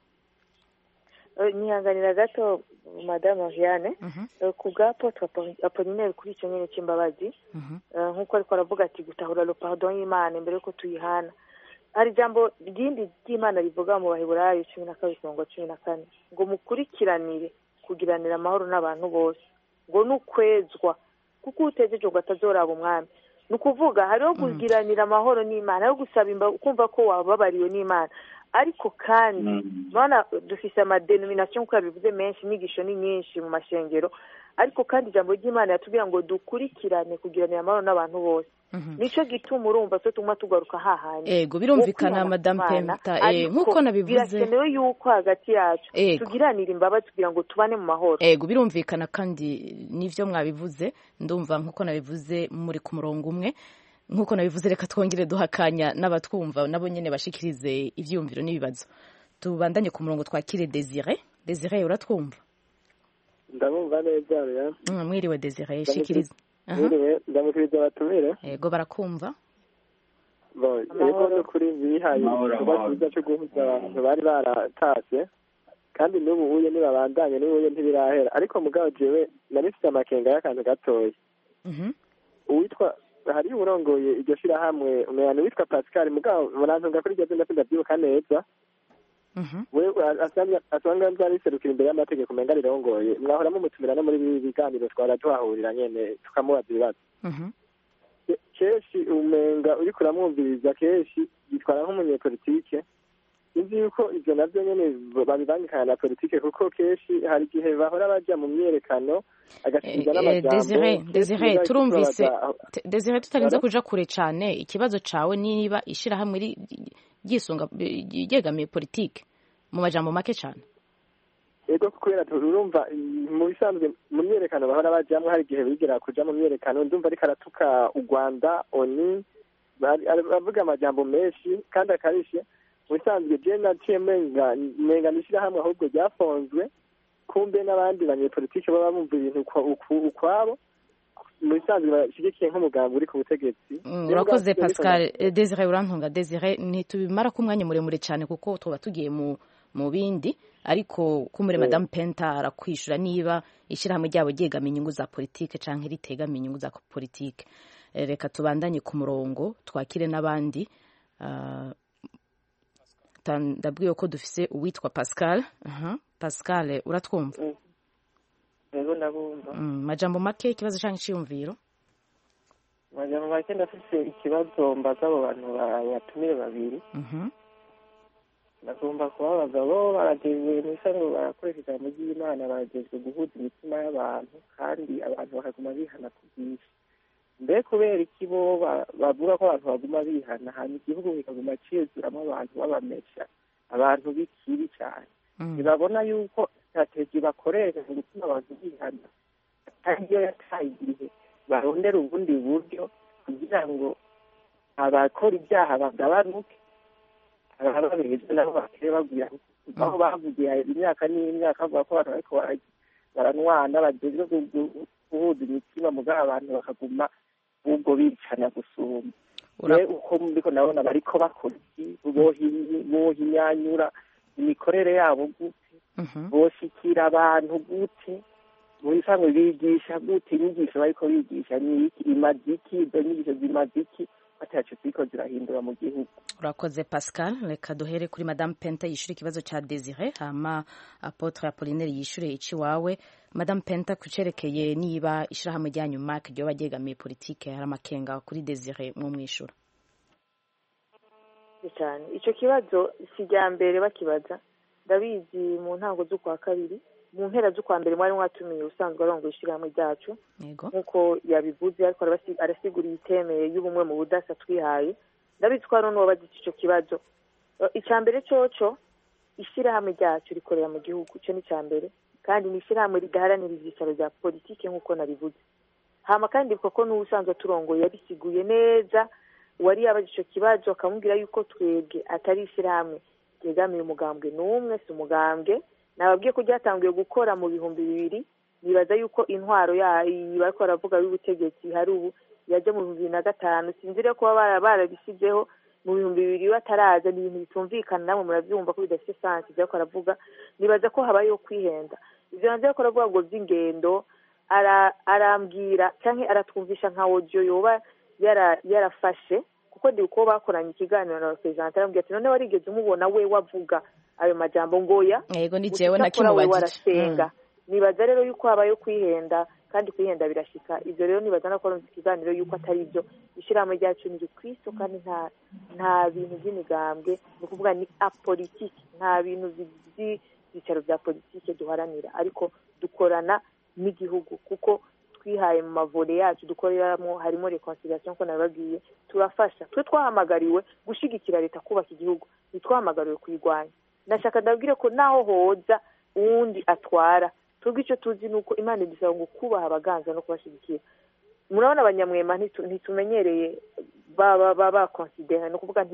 nihanganira gato madame Oriane ku bwa Apotre Apollinaire kuri icyo nyine cy'imbabazi nk'uko ariko aravuga ati gutahura le pardon y'Imana mbere yuko tuyihana hari ijambo ryindi ry'Imana rivuga mu Baheburayo 12:14 ngo mukurikiranire kugiranira amahoro n'abantu bose ngo nukwezwa kuko utegereje ngo atazoraba umwami ni ukuvuga hariho kugiranira amahoro n'Imana hariho gusaba kumva ko wababariwe n'Imana ariko kandi bana dufise amadenomination nk'uko yabivuze menshi inyigisho ni nyinshi mu mashengero ariko kandi ijambo ry'Imana yatubwira ngo dukurikirane kugiranira amahoro n'abantu bose nico gituma urumva so tumwa tugaruka hahanye ego birumvikana madame Penta nk'uko nabivuze birakenewe yuko hagati yacu tugiranira imbabazi kugira ngo tubane mu mahoro ego birumvikana kandi nivyo mwabivuze ndumva nk'uko nabivuze muri ku murongo umwe nk'uko nabivuze reka twongere duhakanya n'abatwumva nabo nyene bashikirize ivyumviro n'ibibazo tubandanye ku murongo twakire Desire uratwumva ndabumva neza ya mwiriwe Desire shikiriza mwiriwe ndamukiriza batumire yego barakumva yego no kuri bihaye igikorwa cyiza cyo guhuza abantu bari baratashe kandi n'ubu huye nibabandanye n'ubuye ntibirahera ariko mugabo jewe narifite amakenga y'akantu gatoya uwitwa hari urongoye iryo shirahamwe umuntu witwa Pascal mugabo murantunga kuri iryo zina sindavyibuka neza wewe asanga nzariserukira imbere y'amategeko umenga rirongoye mwahora mumutumira no muri biganiro twara tuhahurira nyene tukamubaza ibibazo kenshi umenga uriko uramwumviriza kenshi yitwara nk'umunyepolitike nzi yuko ivyo navyo nyene babibangikana na politike kuko kenshi hari igihe bahora baja mu myerekano agashyikiza n'amajambo Desire turumvise Desire tutarinze kuja kure cane ikibazo cawe niba ishirahamwe ryisunga ryegamiye politike mu majambo make cane ego kubera turumva mu bisanzwe mu myerekano bahora bajamwo hari igihe bigera kuja mu myerekano ndumva ariko aratuka u Rwanda oni bavuga amajambo menshi kandi akarishe mu bisanzwe je naciye menga n'ishirahamwe ahubwo ryafonzwe kumbe n'abandi banyepolitike baba bumva ibintu ukwabo mu bisanzwe bashigikiye nk'umugambi uri ku butegetsi urakoze Pascal Desire urantunga Desire ntitubimara ko umwanya muremure cyane kuko tuba tugiye mu bindi ariko kumure madame Penta arakwishura niba ishirahamwe ryabo ryegamiye inyungu za politike canke ritegamiye inyungu za politike reka tubandanye ku murongo twakire n'abandi ndabwiye ko dufise uwitwa Pascal Pascal uratwumva yego ndabumva majambo make ikibazo canke cyiyumviro majambo make ndafise ikibazo mbaza abo bantu batumire babiri ndagomba kubabaza bo baragejwe n'isano barakoresha ijambo ry'Imana baragejwe guhuza imitima y'abantu kandi abantu bakaguma bihana ku bwinshi mbe kubera iki bo bavuga ko abantu baguma bihana hanyuma igihugu kikaguma cizuramwo abantu babamesha abantu b'ikibi cyane ntibabona yuko strategy bakoresha mu gutuma abantu bihana ariyo yataye igihe barondera ubundi buryo kugira ngo abakora ibyaha bagabanuke abababeza nabo bakire bagwira aho bavugiye imyaka n'imyaka bavuga ko abantu bariko baranwana bageze guhuza imitima mugabo abantu bakaguma ubwo bicana gusumba uko mbiko nabona bariko bakora iki bohinyanyura imikorere yabo gute boshikira abantu gute muri samwe bigisha gute inyigisho bariko bigisha ni iki imaziki izo nyigisho zimaziki ataco ziko zirahindura mu gihugu urakoze Pascal reka duhere kuri madame Penta yishure ikibazo ca Desire hama Apotre Apollinaire yishure ici wawe madame Penta kucerekeye niba ishirahamwe ryanyu mark ryo bagegamiye politike hari amakenga kuri Desire mu mwishura cyane ico kibazo sijya mbere bakibaza ndabizi mu ntango z'ukwa kabiri mu mpera z'ukwa mbere mwari mwatumiye usanzwe arongo ishirahamwe ryacu nkuko yabivuze ariko arasigura itemeye y'ubumwe mu budasa twihaye ndabizi ko none wabazi ico kibazo icambere coco ishirahamwe ryacu rikorera mu gihugu cyo ni cambere kandi ni ishirahamwe ridaharanira ivyicaro vya politike nkuko nabivuze hama kandi kuko n'ubusanzwe turongoye yabisiguye neza wari yabaje ico kibazo akamubwira yuko twebwe atari ishyirahamwe ryegamiye umugambwe n'umwe si umugambwe nababwiye ko ryatanguye gukora mu 2000 nibaza yuko intwaro bariko baravuga y'ubutegetsi hari ubu yaje mu 2005 sinzire ko barabisizeho mu 2000 bataraza ni ibintu bitumvikana namwe muravyumva ko bidafite sansi byako aravuga nibaza ko habayo kwihenda ivyo navyo ko aravuga ngo by'ingendo arambwira canke aratwumvisha nka audio yoba yarafashe kuko ndi uko bakoranye ikiganiro na representative arambwira ati none warigeze umubona we wavuga ayo majambo ngoya yego ni jewe nakimubajije nibaza rero yuko habayo kwihenda kandi kwihenda birashika ivyo rero nibaza nakora ikiganiro yuko atari ivyo ishirahamwe ryacu ni Kristo kandi nta bintu by'imigambwe no kuvuga ni apolitike nta bintu by'ibicaro bya politike duharanira ariko dukorana n'igihugu kuko twihaye mu mavole yacu dukoreramo harimo reconciliation ko nababwiye turafasha twe twahamagariwe gushigikira leta kubaka igihugu nitwahamagariwe kuyirwanya nashaka ndabwire ko naho hoza uwundi atwara twebwe icyo tuzi nuko Imana idusaba ngo kubaha abaganza no kubashigikira murabona abanyamwema ntitumenyereye baba considera no kuvuga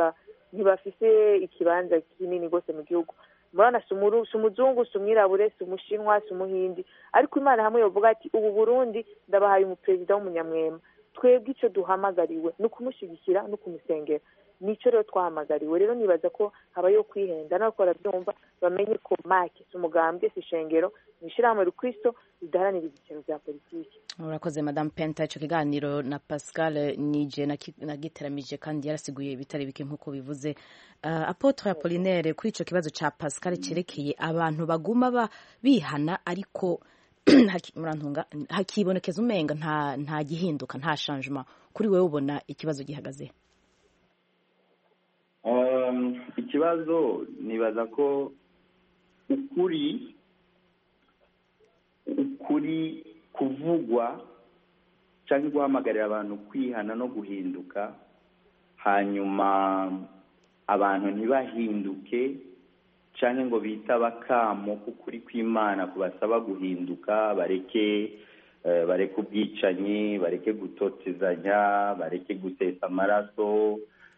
ntibafise ikibanza kinini gose mu gihugu murabona sumuzungu sumwirabure sumushinwa sumuhindi ariko Imana hamwe yovuga ati ubu Burundi ndabahaye umuperezida w'umunyamwema twebwe icyo duhamagariwe no kumushigikira no kumusengera nico rero twahamagariwe rero nibaza ko habayo kwihenda nako arabyumva bamenye ko make umugambwe sishengero nishirahamwe Kristo ridaharanira ibiciro bya politiki. Urakoze Madame Penta, ico kiganiro na Pascal nije nagiteramije kandi yarasiguye bitari bike nkuko bivuze. Apotre Apollinaire, kuri ico kibazo ca Pascal cerekeye abantu baguma bihana ariko murantunga hakibonekeza umenga nta gihinduka nta changement, kuri wewe ubona ikibazo gihagaze? Ikibazo nibaza ko ukuri kuvugwa cyangwa guhamagarira abantu kwihana no guhinduka hanyuma abantu ntibahinduke cyangwa ngo bitaba kamo k'ukuri kw'Imana kubasaba guhinduka bareke ubwicanyi bareke gutotezanya bareke gusesa amaraso.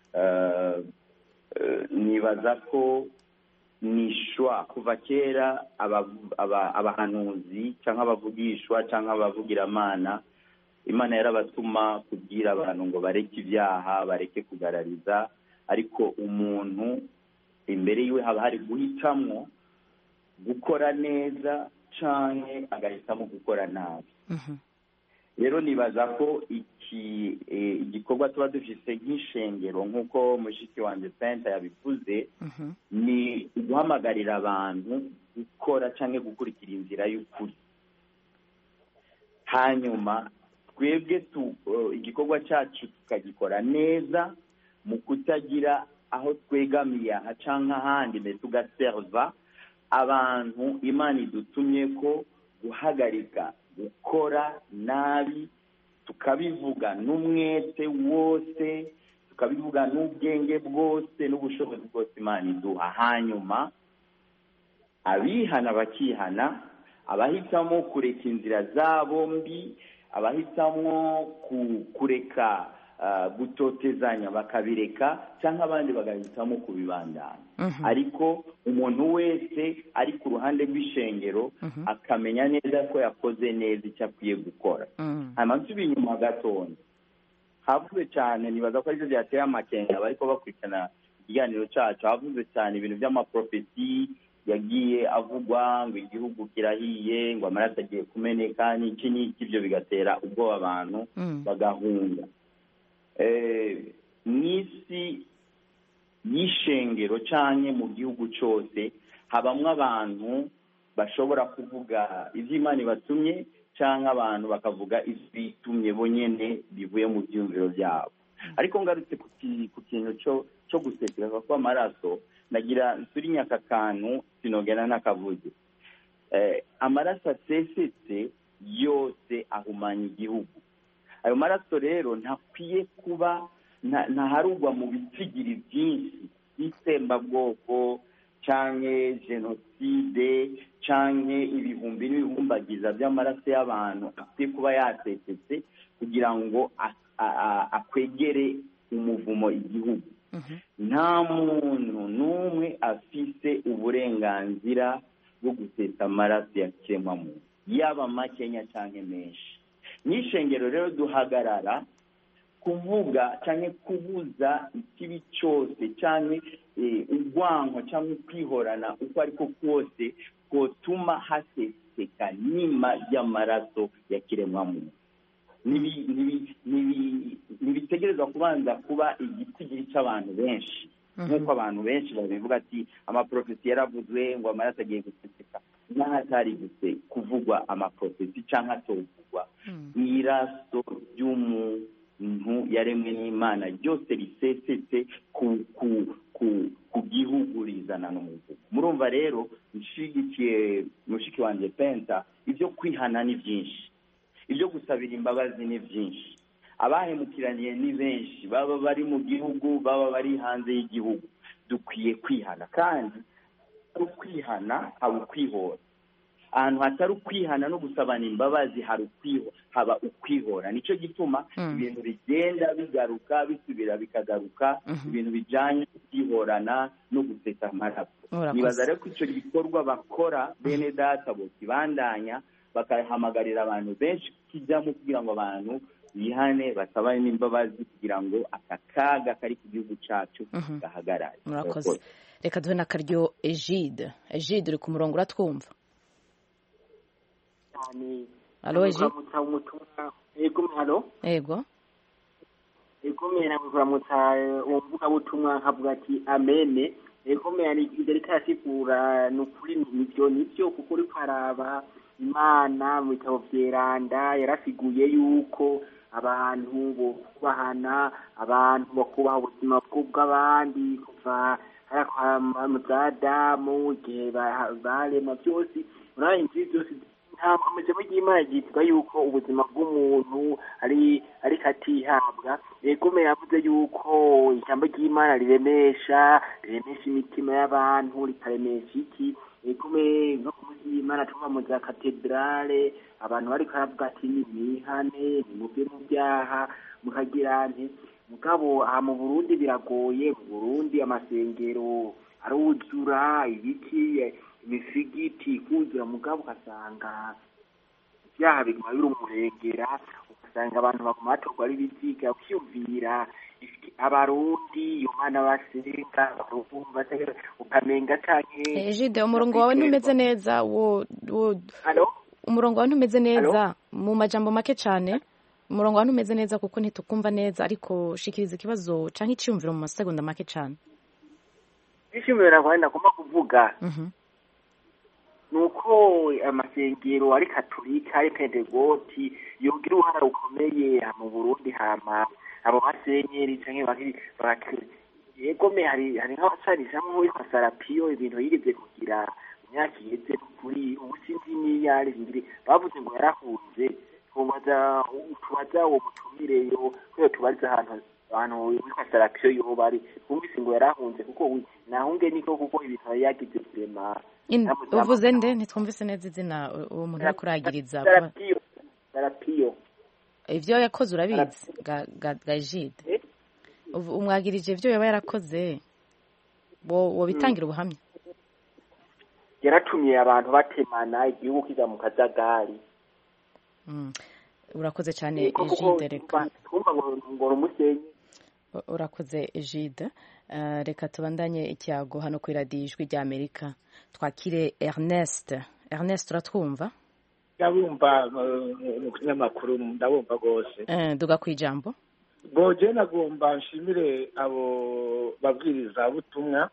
Nibaza ko nishwa kuva kera abahanuzi cyangwa abavugishwa cyangwa abavugiramana Imana yarabatuma kubwira abantu ngo bareke ibyaha bareke kugarariza, ariko umuntu imbere yiwe haba hari guhitamwo gukora neza canke agahitamo gukora nabi. Rero nibaza ko igikorwa tuba dufise nk'ishengero nk'uko mushiki wanje Penta yabivuze ni guhamagarira abantu gukora canke gukurikira inzira y'ukuri, hanyuma twebwe igikorwa cyacu tukagikora neza mu kutagira aho twegamiye aha canke ahandi mbere tugaserva abantu Imana idutumye ko guhagarika gukora nabi, tukabivuga n'umwete wose, tukabivuga n'ubwenge bwose n'ubushobozi bwose Imana iduha, hanyuma abihana bakihana, abahitamo kureka inzira zabo mbi, abahitamo kureka gutotezanya bakabireka, cyangwa abandi bagahitamo kubibandanya. Ariko umuntu wese ari ku ruhande rw'ishengero akamenya neza ko yakoze neza icyo akwiye gukora. Hanyuma nsubiye inyuma gatonya, havuze cyane, nibaza ko aribyo byateye amakenga bariko bakurikirana ikiganiro cyacu, havuze cyane ibintu by'amaprofesi yagiye avugwa ngo igihugu kirahiye, ngo amaraso agiye kumeneka n'iki n'iki, ibyo bigatera ubwoba abantu bagahunga. N'isi y'ishengero canke mu gihugu cyose habamwe abantu bashobora kuvuga ivy'Imana ibatumye canke abantu bakavuga ivy'itumye bonyene bivuye mu byumviro byabo. Ariko ngarutse ku kintu cyo gusekera kw'amaraso, nagira nsuri nyaka kantu sinogena n'akavuze. Amaraso asesetse yose ahumanya igihugu. Ayo maraso rero ntakwiye kuba ntaharugwa mu bitsigiri byinshi by'itsembabwoko canke jenoside canke ibihumbi n'ibihumbagiza by'amaraso y'abantu afite kuba yasesetse kugira ngo akwegere umuvumo igihugu. Nta muntu n'umwe afise uburenganzira bwo gusesa amaraso ya kiremwamuntu, yaba makenya canke menshi. N'ishengero rero duhagarara kuvuga canke kubuza ikibi cyose canke urwango canke kwihorana uko ariko kose kotuma haseseka nima ry'amaraso ya kiremwamuntu. Ntibitegerezwa kubanza kuba igitigiri cy'abantu benshi nk'uko abantu benshi babivuga ati amaprofesi yaravuzwe ngo amaraso agiye guseseka. N'ahatari kuvugwa amaprofesi cyangwa atovugwa, iraso ry'umuntu yaremwe n'Imana ryose risesetse ku gihugu rizana n'umuvugo. Murumva rero nshigikiye mushiki wanjye Penta, ibyo kwihana ni byinshi, ibyo gusabira imbabazi ni byinshi. Abahemukiraniye ni benshi, baba bari mu gihugu baba bari hanze y'igihugu. Dukwiye kwihana, kandi ukwihana haba ukwihora. Ahantu hatari ukwihana no gusabana imbabazi haba ukwihora. Nicyo gituma ibintu bigenda bigaruka bisubira bikagaruka, ibintu bijyanye no kwihorana no gusesa amaraso. Nibaza rero ko icyo gikorwa bakora bene data bose bandanya bakahamagarira abantu benshi kijyamo kugira ngo abantu bihane basabane n'imbabazi kugira ngo aka kaga kari ku gihugu cyacu gahagarare. Murakoze. Reka duhe n'akaryo Egide. Egide uri ku murongo uratwumva? Alo Egide? Yego. Ego mera kuramutsa uwo mvugabutumwa nkavuga ati amene. Ego mera ni karasigura n'ukuri nivyo kuko uri kwaraba Imana mu bitabo vyeranda yarasiguye yuko abantu bo kubahana, abantu bo kubaha ubuzima bw'abandi kuva mu Adamu igihe barema byose uraye inzi byose ntabwo amajambo y'Imana yitwa yuko ubuzima bw'umuntu ari katihabwa. Ego me yavuze yuko ijambo ry'Imana riremesha imitima y'abantu rikaremesha iki. Ego me no kumuzi Imana tuva mu za katedrale abantu bari karavuga ati nimihane nimubye mu byaha mukagira nti mugabo aha mu Burundi biragoye. Mu Burundi amasengero aruzura ibiki imisigiti kuzura mugabo ukasanga ibyaha biguma birumurengera, ugasanga abantu baguma batorwa ari biziga. Ukiyumvira abarundi iyo Mana basenga ukamenga canke Egide umurongo wawe ntumeze neza umurongo wawe ntumeze neza mu majambo make cyane. Umurongo wawe ntumeze neza kuko ntitukumva neza, ariko shikiriza ikibazo canke iciyumviro mu masegonda make cyane. Ishimira kwenda kuma kuvuga nuko amasengero ari katolika ari pentegoti yogira uruhara rukomeye mu Burundi hama abo basenyeri canke bakiri. Yego me hari nk'abasarisha nk'uwitwa Sarapiyo ibintu yigeze kugira imyaka iheze kuri ubusinzi n'iyari bavuze ngo yarahunze. Tubaza uwo mutumireyo kuyo tubariza ahantu witwa Sarapiyo yo bari kumvise ngo yarahunze kuko nahunge niko kuko ibintu yagize kurema. Uvuze nde ntitwumvise neza izina uwo muntu ari kuragiriza. Sarapiyo ivyo yakoze urabizi Egide? Umwagirije ivyo yaba yarakoze wo bitangira ubuhamya? Yaratumiye abantu batemana igihugu kiza mu kajagari. Urakoze cyane Egide. Reka urakoze Egide. Reka tubandanye ikiyago hano kuri radiyo ijwi rya Amerika. Twakire Ernest. Ernest uratwumva? Ndabumva mu kinyamakuru ndabumva rwose. Duga ku ijambo. Boje nagomba nshimire abo babwiriza butumwa.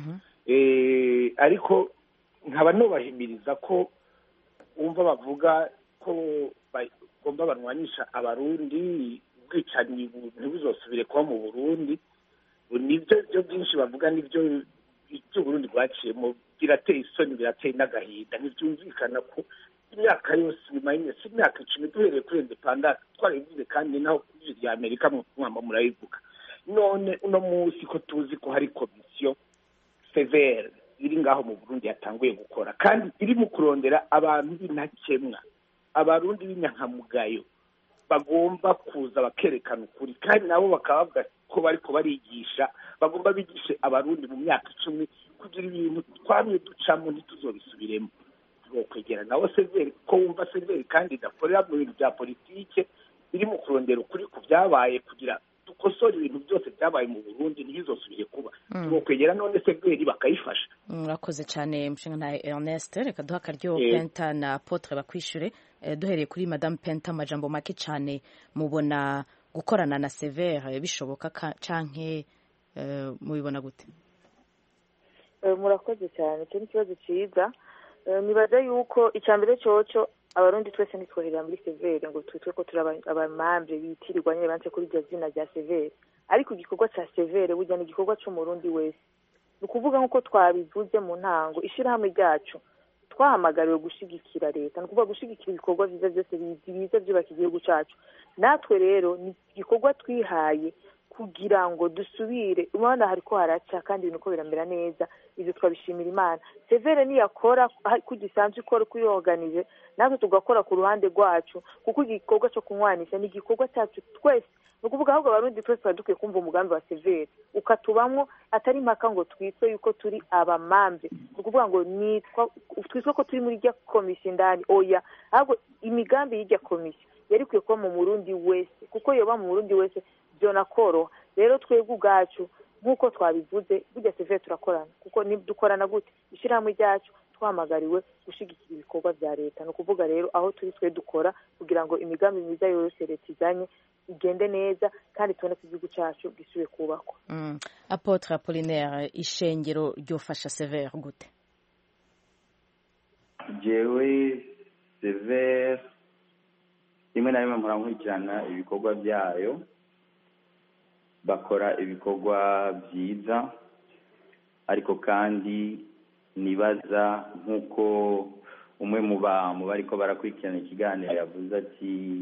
Ariko nkaba nubahimiriza ko umva bavuga ko bagomba barwanyisha abarundi ubwicanyi ntibuzosubire kuba mu Burundi. Nibyo byo byinshi bavuga nibyo Burundi bwaciyemo birateye isoni birateye n'agahinda. Ntibyumvikana ko imyaka yose bimaye imyaka 10 duhereye kuri independence twarivuze kandi naho kuri ya Amerika mu mwamba murayivuga. None uno munsi ko tuzi ko hari komisiyo severe iri ngaho mu Burundi yatanguye gukora kandi iri mu kurondera abantu b'intakemwa, abarundi b'inyankamugayo bagomba kuza bakerekana ukuri, kandi nabo bakaba bavuga ko bariko barigisha, bagomba bigishe abarundi mu myaka 10 kugira ibintu twamye ducamo ntituzobisubiremo. Kwegera nawo Severi ko wumva Severi kandi idakorera mu bintu bya politike, iri mu kurondera ukuri ku byabaye kugira dukosora ibintu byose byabaye mu Burundi ntibizosubire kuba. Kwegera none Severi bakayifasha. Murakoze cyane mushinga na Ernest, reka duha akaryo Penta na Apotre bakwishure. Duhereye kuri Madame Penta, amajambo make cyane, mubona gukorana na Severi bishoboka canke mubibona gute? Murakoze cyane, cyo ikibazo cyiza. Nibaza yuko icyambere cyoco abarundi twese nitwoherera muri Severi ngo twitwe ko turi abamambre bitirirwa nyine banse kuri iryo zina rya Severi, ariko igikorwa cya Severi burya ni igikorwa cy'umurundi wese. Ni ukuvuga nk'uko twabivuze mu ntango, ishirahamwe ryacu twahamagariwe gushigikira leta, ni ukuvuga gushigikira ibikorwa byiza byose biza byubaka igihugu cyacu. Natwe rero ni igikorwa twihaye kugira ngo dusubire, umwana hariko haraca kandi ibintu ko biramera neza, ibyo twabishimira Imana. Severi niyakora kugisanzwe ikora kuyorganize, natwe tugakora ku ruhande rwacu, kuko igikorwa cyo kunywanisha ni igikorwa cyacu twese. Ni ukuvuga ahubwo abarundi twese dukwiye kumva umugambi wa Severi ukatubamwo, atari impaka ngo twitwe yuko turi abamambe, ni ukuvuga ngo twitwe ko turi muri rya komisiyo indani, oya, ahubwo imigambi y'irya komisiyo yari kwiye kuba mu Murundi wese, kuko yoba mu Murundi wese byona koroha. Rero twebwe ubwacu nk'uko twabivuze burya Severi turakorana, kuko dukorana gute? Ishirahamwe ryacu twahamagariwe gushigikira ibikorwa bya leta, ni ukuvuga rero aho turi twe dukora kugira ngo imigambi myiza yose leta izanye igende neza kandi tubone ko igihugu cyacu gisubiye kubakwa. Apotre Apollinaire, ishengero ryofasha Severi gute? Jewe Severi rimwe na rimwe murankurikirana ibikorwa byayo, bakora ibikorwa byiza, ariko kandi nibaza nk'uko umwe mu bariko barakurikirana ikiganiro yavuze ati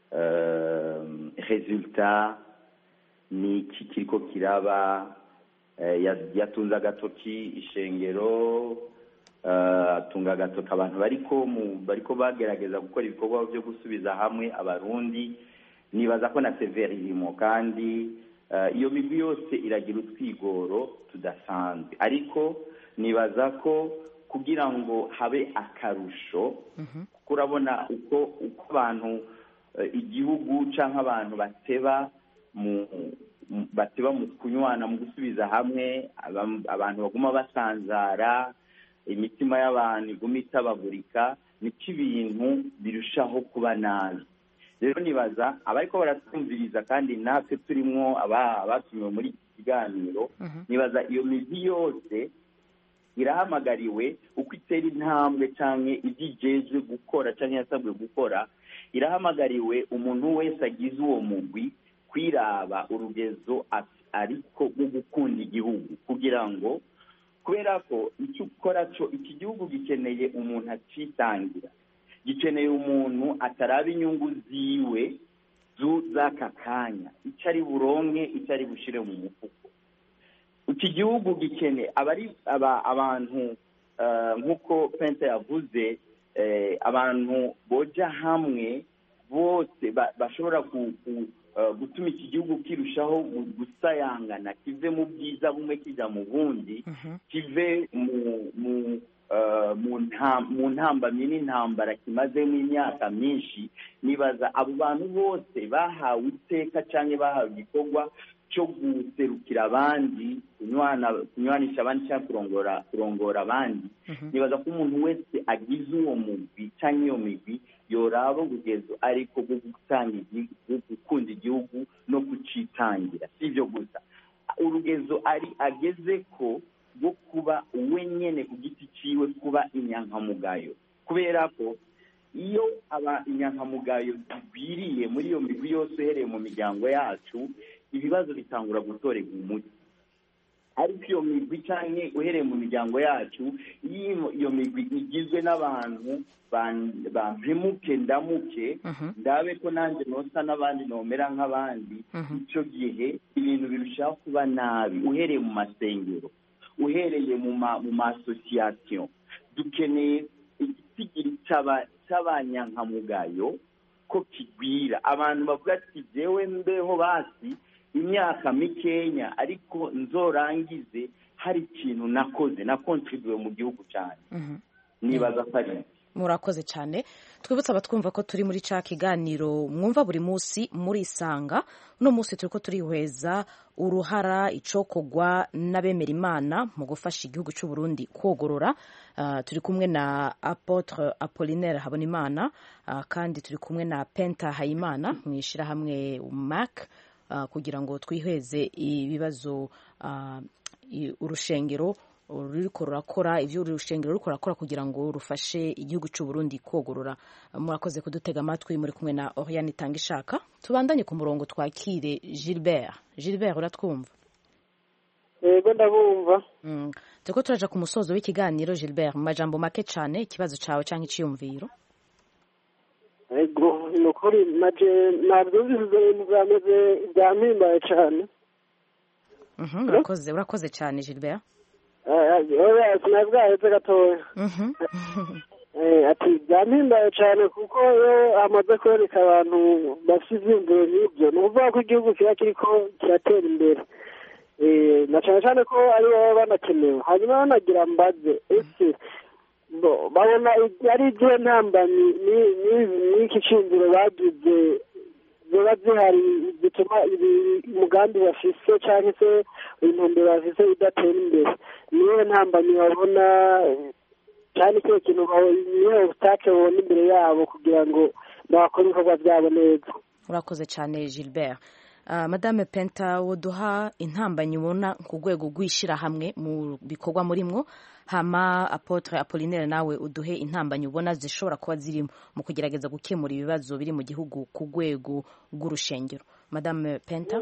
resultat ni iki kiriko kiraba, yatunze agatoki ishengero, atunga agatoki abantu bariko bagerageza gukora ibikorwa byo gusubiza hamwe abarundi. Nibaza ko na Severi irimo, kandi iyo migwi yose iragira utwigoro tudasanzwe, ariko nibaza ko kugira ngo habe akarusho, kuko urabona uko abantu igihugu cyangwa abantu bateba mu kunywana, mu gusubiza hamwe, abantu baguma basanzara, imitima y'abantu iguma itabagurika, niko ibintu birushaho kuba nabi. Rero nibaza abariko baratwumviriza kandi natwe turimwo abatumiwe muri iki kiganiro, nibaza iyo migi yose irahamagariwe uko itera intambwe canke ivyijejwe gukora canke yasabwe gukora, irahamagariwe umuntu wese agize uwo mugwi kwiraba urugezo ariko rwo gukunda igihugu, kugira ngo kubera ko icyo ukora cyo iki gihugu gikeneye umuntu acitangira, gikeneye umuntu ataraba inyungu ziwe z'aka kanya, icyo ari buronke, icyo ari bushire mu mufuko. Iki gihugu gikeneye abantu nk'uko Penta yavuze, abantu boja hamwe bose bashobora gutuma iki gihugu kirushaho gusayangana, kive mu bwiza bumwe kijya mu bundi, kive mu ntambamyi n'intambara kimazemo imyaka myinshi. Nibaza abo bantu bose bahawe iteka cyangwa bahawe igikorwa cyo guserukira abandi, kunywanisha abandi cyangwa kurongora abandi. Nibaza ko umuntu wese agize uwo mugwi cyangwa iyo migwi yoraba ubugezo ariko bwo gukunda igihugu no kucitangira. Si ibyo gusa, urugezo ageze ko bwo kuba wenyene ku giti ciwe, kuba inyankamugayo, kubera ko iyo inyankamugayo zigwiriye muri iyo migwi yose uhereye mu miryango yacu, ibibazo bitangura gutorega umuti. Ariko iyo migwi canke uhereye mu miryango yacu, iyo migwi igizwe n'abantu bampemuke ndamuke, ndabe ko nanjye nosa n'abandi nomera nk'abandi, icyo gihe ibintu birushaho kuba nabi. Uhereye mu masengero, uhereye mu masosiyasiyo dukeneye igitigiri cy'abanyankamugayo ko kigwira, abantu bavuga ati jewe mbeho basi imyaka mikenya ariko nzorangize hari ikintu nakoze nakontribuye mu gihugu cyane. Nibaza pari murakoze cyane. Twibutsa abatwumva ko turi muri ca kiganiro mwumva buri munsi muri Isanga. Uno munsi turiko turihweza uruhara icokogwa n'abemera Imana mu gufasha igihugu cy'u Burundi kwogorora. Turi kumwe na Apotre Apollinaire Habonimana, kandi turi kumwe na Penta Hayimana mwishira hamwe MAC, kugira ngo twihweze ibibazo urushengero ruriko rurakora, ivyo urushengero ruriko rurakora kugira ngo rufashe igihugu cy'u Burundi kwogorora. Murakoze kudutega amatwi. Muri kumwe na Oriane Itangishaka. Tubandanye ku murongo twakire Gilbert. Gilbert, uratwumva? Yego ndabumva. Turiko turaja ku musozo w'ikiganiro. Gilbert, mu majambo make cyane, ikibazo cawe canke iciyumviro. Yego nukuri naje nabyumvise ibintu byameze byampimbaye cyane. Urakoze cyane Gilbert. Sinabwaheze gatoya. Ati byampimbaye cyane kuko iyo amaze kwereka abantu bafite ivyiyumviro nk'ibyo ni ukuvuga ko igihugu kiba kiriko kiratera imbere, na cyane cyane ko ari baba banakenewe. Hanyuma banagira mbaze ese babona ari igihe ntambamyi n'iki cyumviro bagize ziba zihari zituma umugambi bafise cyangwa se intumbero bafise idatera imbere? Niyo ntambamyi babona cyane cyo kintu niyo obstacle babona imbere yabo kugira ngo bakore ibikorwa byabo neza. Urakoze cyane Gilbert. Madame Penta, woduha intambanyi ubona ku rwego rwishira hamwe mu bikorwa murimwo, hama Apotre Apollinaire nawe uduhe intambanyi ubona zishobora kuba ziri mu kugerageza gukemura ibibazo biri mu gihugu ku rwego rw'urushengero. Madame Penta.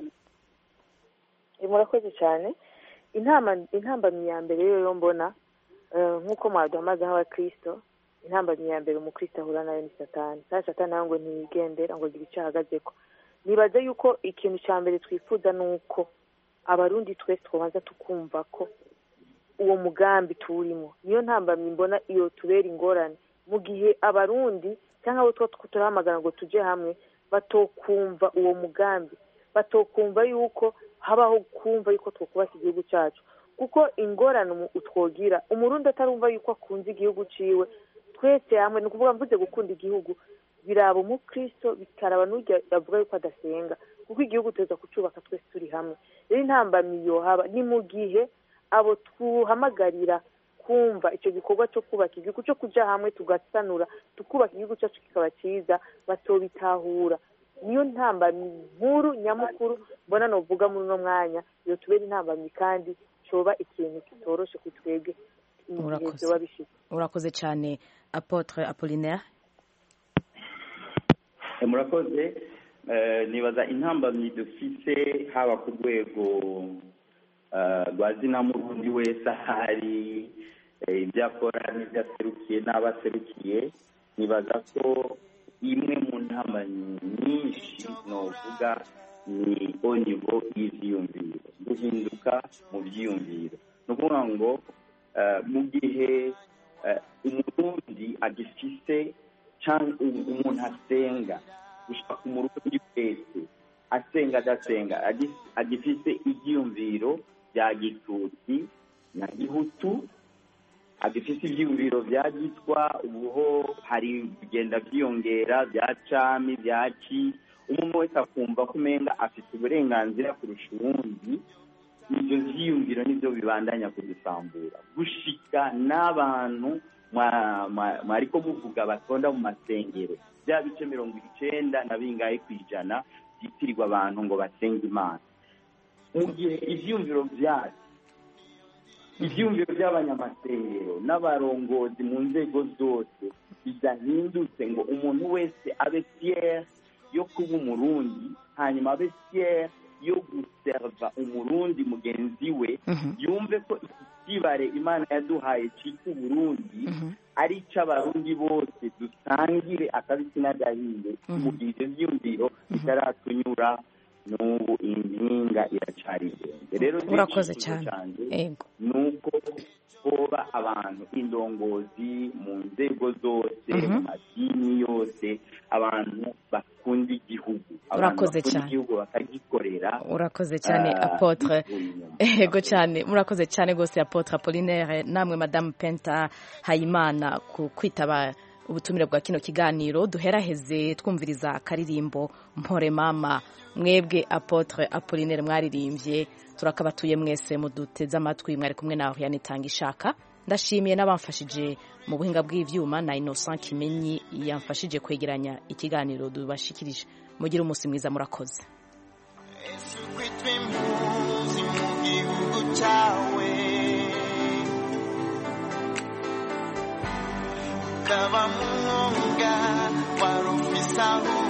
Murakoze cyane. Intambamyi ya mbere yo mbona nk'uko mwaduhamaze nk'abakristo, intambamyi ya mbere umukristo ahura nayo ni Satani. Satani nawe ngo ntiyigendera ngo agire icyo ahagazeko. Nibaza yuko ikintu cya mbere twifuza nuko abarundi twese twabanza tukumva ko uwo mugambi turimo. Niyo ntambamyi mbona iyo tubera ingorane, mu gihe abarundi cyangwa abo turahamagara ngo tuje hamwe batokumva uwo mugambi, batokumva yuko habaho kumva yuko twokubaka igihugu cyacu. Kuko ingorane utwogira umurundi atarumva yuko akunze igihugu ciwe, twese hamwe ni ukuvuga mvuze gukunda igihugu biraba umukristo bikaraba n'ujya avuga yuko adasenga, kuko igihugu tuza kucubaka twese turi hamwe. Rero intambamyi yohaba ni mu gihe abo tuhamagarira kumva icyo gikorwa cyo kubaka igihugu, cyo kuja hamwe tugasanura tukubaka igihugu cyacu kikaba cyiza, batobitahura. Niyo ntambamyi nkuru nyamukuru mbona novuga muri uno mwanya, iyo tubera intambamyi kandi coba ikintu kitoroshe kutwege ibihe wabishitse. Urakoze cyane Apotre Apollinaire. Murakoze. Nibaza intambamyi dufise haba ku rwego rwa zina murundi wese ahari ibyo akora n'ibyo aserukiye n'abaserukiye. Nibaza ko imwe mu ntambamyi nyinshi novuga ni au niveau y'ivyiyumviro, guhinduka mu vyiyumviro. Ni ukuvuga ngo mu gihe umurundi agifise cyangwa umuntu asenga gushaka umurundi wese asenga adasenga agifise ivyiyumviro bya gitutsi na gihutu, agifise ivyiyumviro bya gitwa, ubuho hari bigenda byiyongera bya cami bya ki, umuntu wese akumva ko umenga afite uburenganzira kurusha uwundi. Ibyo vyiyumviro nivyo bibandanya kudusambura gushika n'abantu mwariko muvuga batonda mu masengero bya bice 90 na bingahe kwijana byitirirwa abantu ngo basenga Imana. Mu gihe ivyiyumviro by'abanyamasengero n'abarongozi mu nzego zose bidahindutse ngo umuntu wese abe fier yo kuba umurundi, hanyuma abe fier yo guserva umurundi mugenzi we, yumve ko ikibare Imana yaduhaye cyitwa Burundi ari cy'abarundi bose dusangire akabisi n'agahiye. Mu gihe ivyo vyumviro bitaratunyura n'ubu impinga iracari ndende. Rero urakoze cyane yego nuko hoba abantu indongozi mu nzego zose mu madini yose abantu bakunda igihugu, urakoze cyane igihugu bakagikorera. Urakoze cyane Apotre, yego cyane, murakoze cyane gose Apotre Apollinaire, namwe Madame Penta Hayimana ku kwitaba ubutumire bwa kino kiganiro. Duheraheze twumviriza akaririmbo Mpore Mama, mwebwe Apotre Apollinaire mwaririmbye, turakabatuye mwese muduteze amatwi, mwari kumwe nawe yanitanga ishaka. Ndashimiye n'abamfashije mu buhinga bw'ivyuma na Innocent Kimenyi yamfashije kwegeranya ikiganiro dubashikirije. Mugire umunsi mwiza, murakoze. Kaba munonga warufisa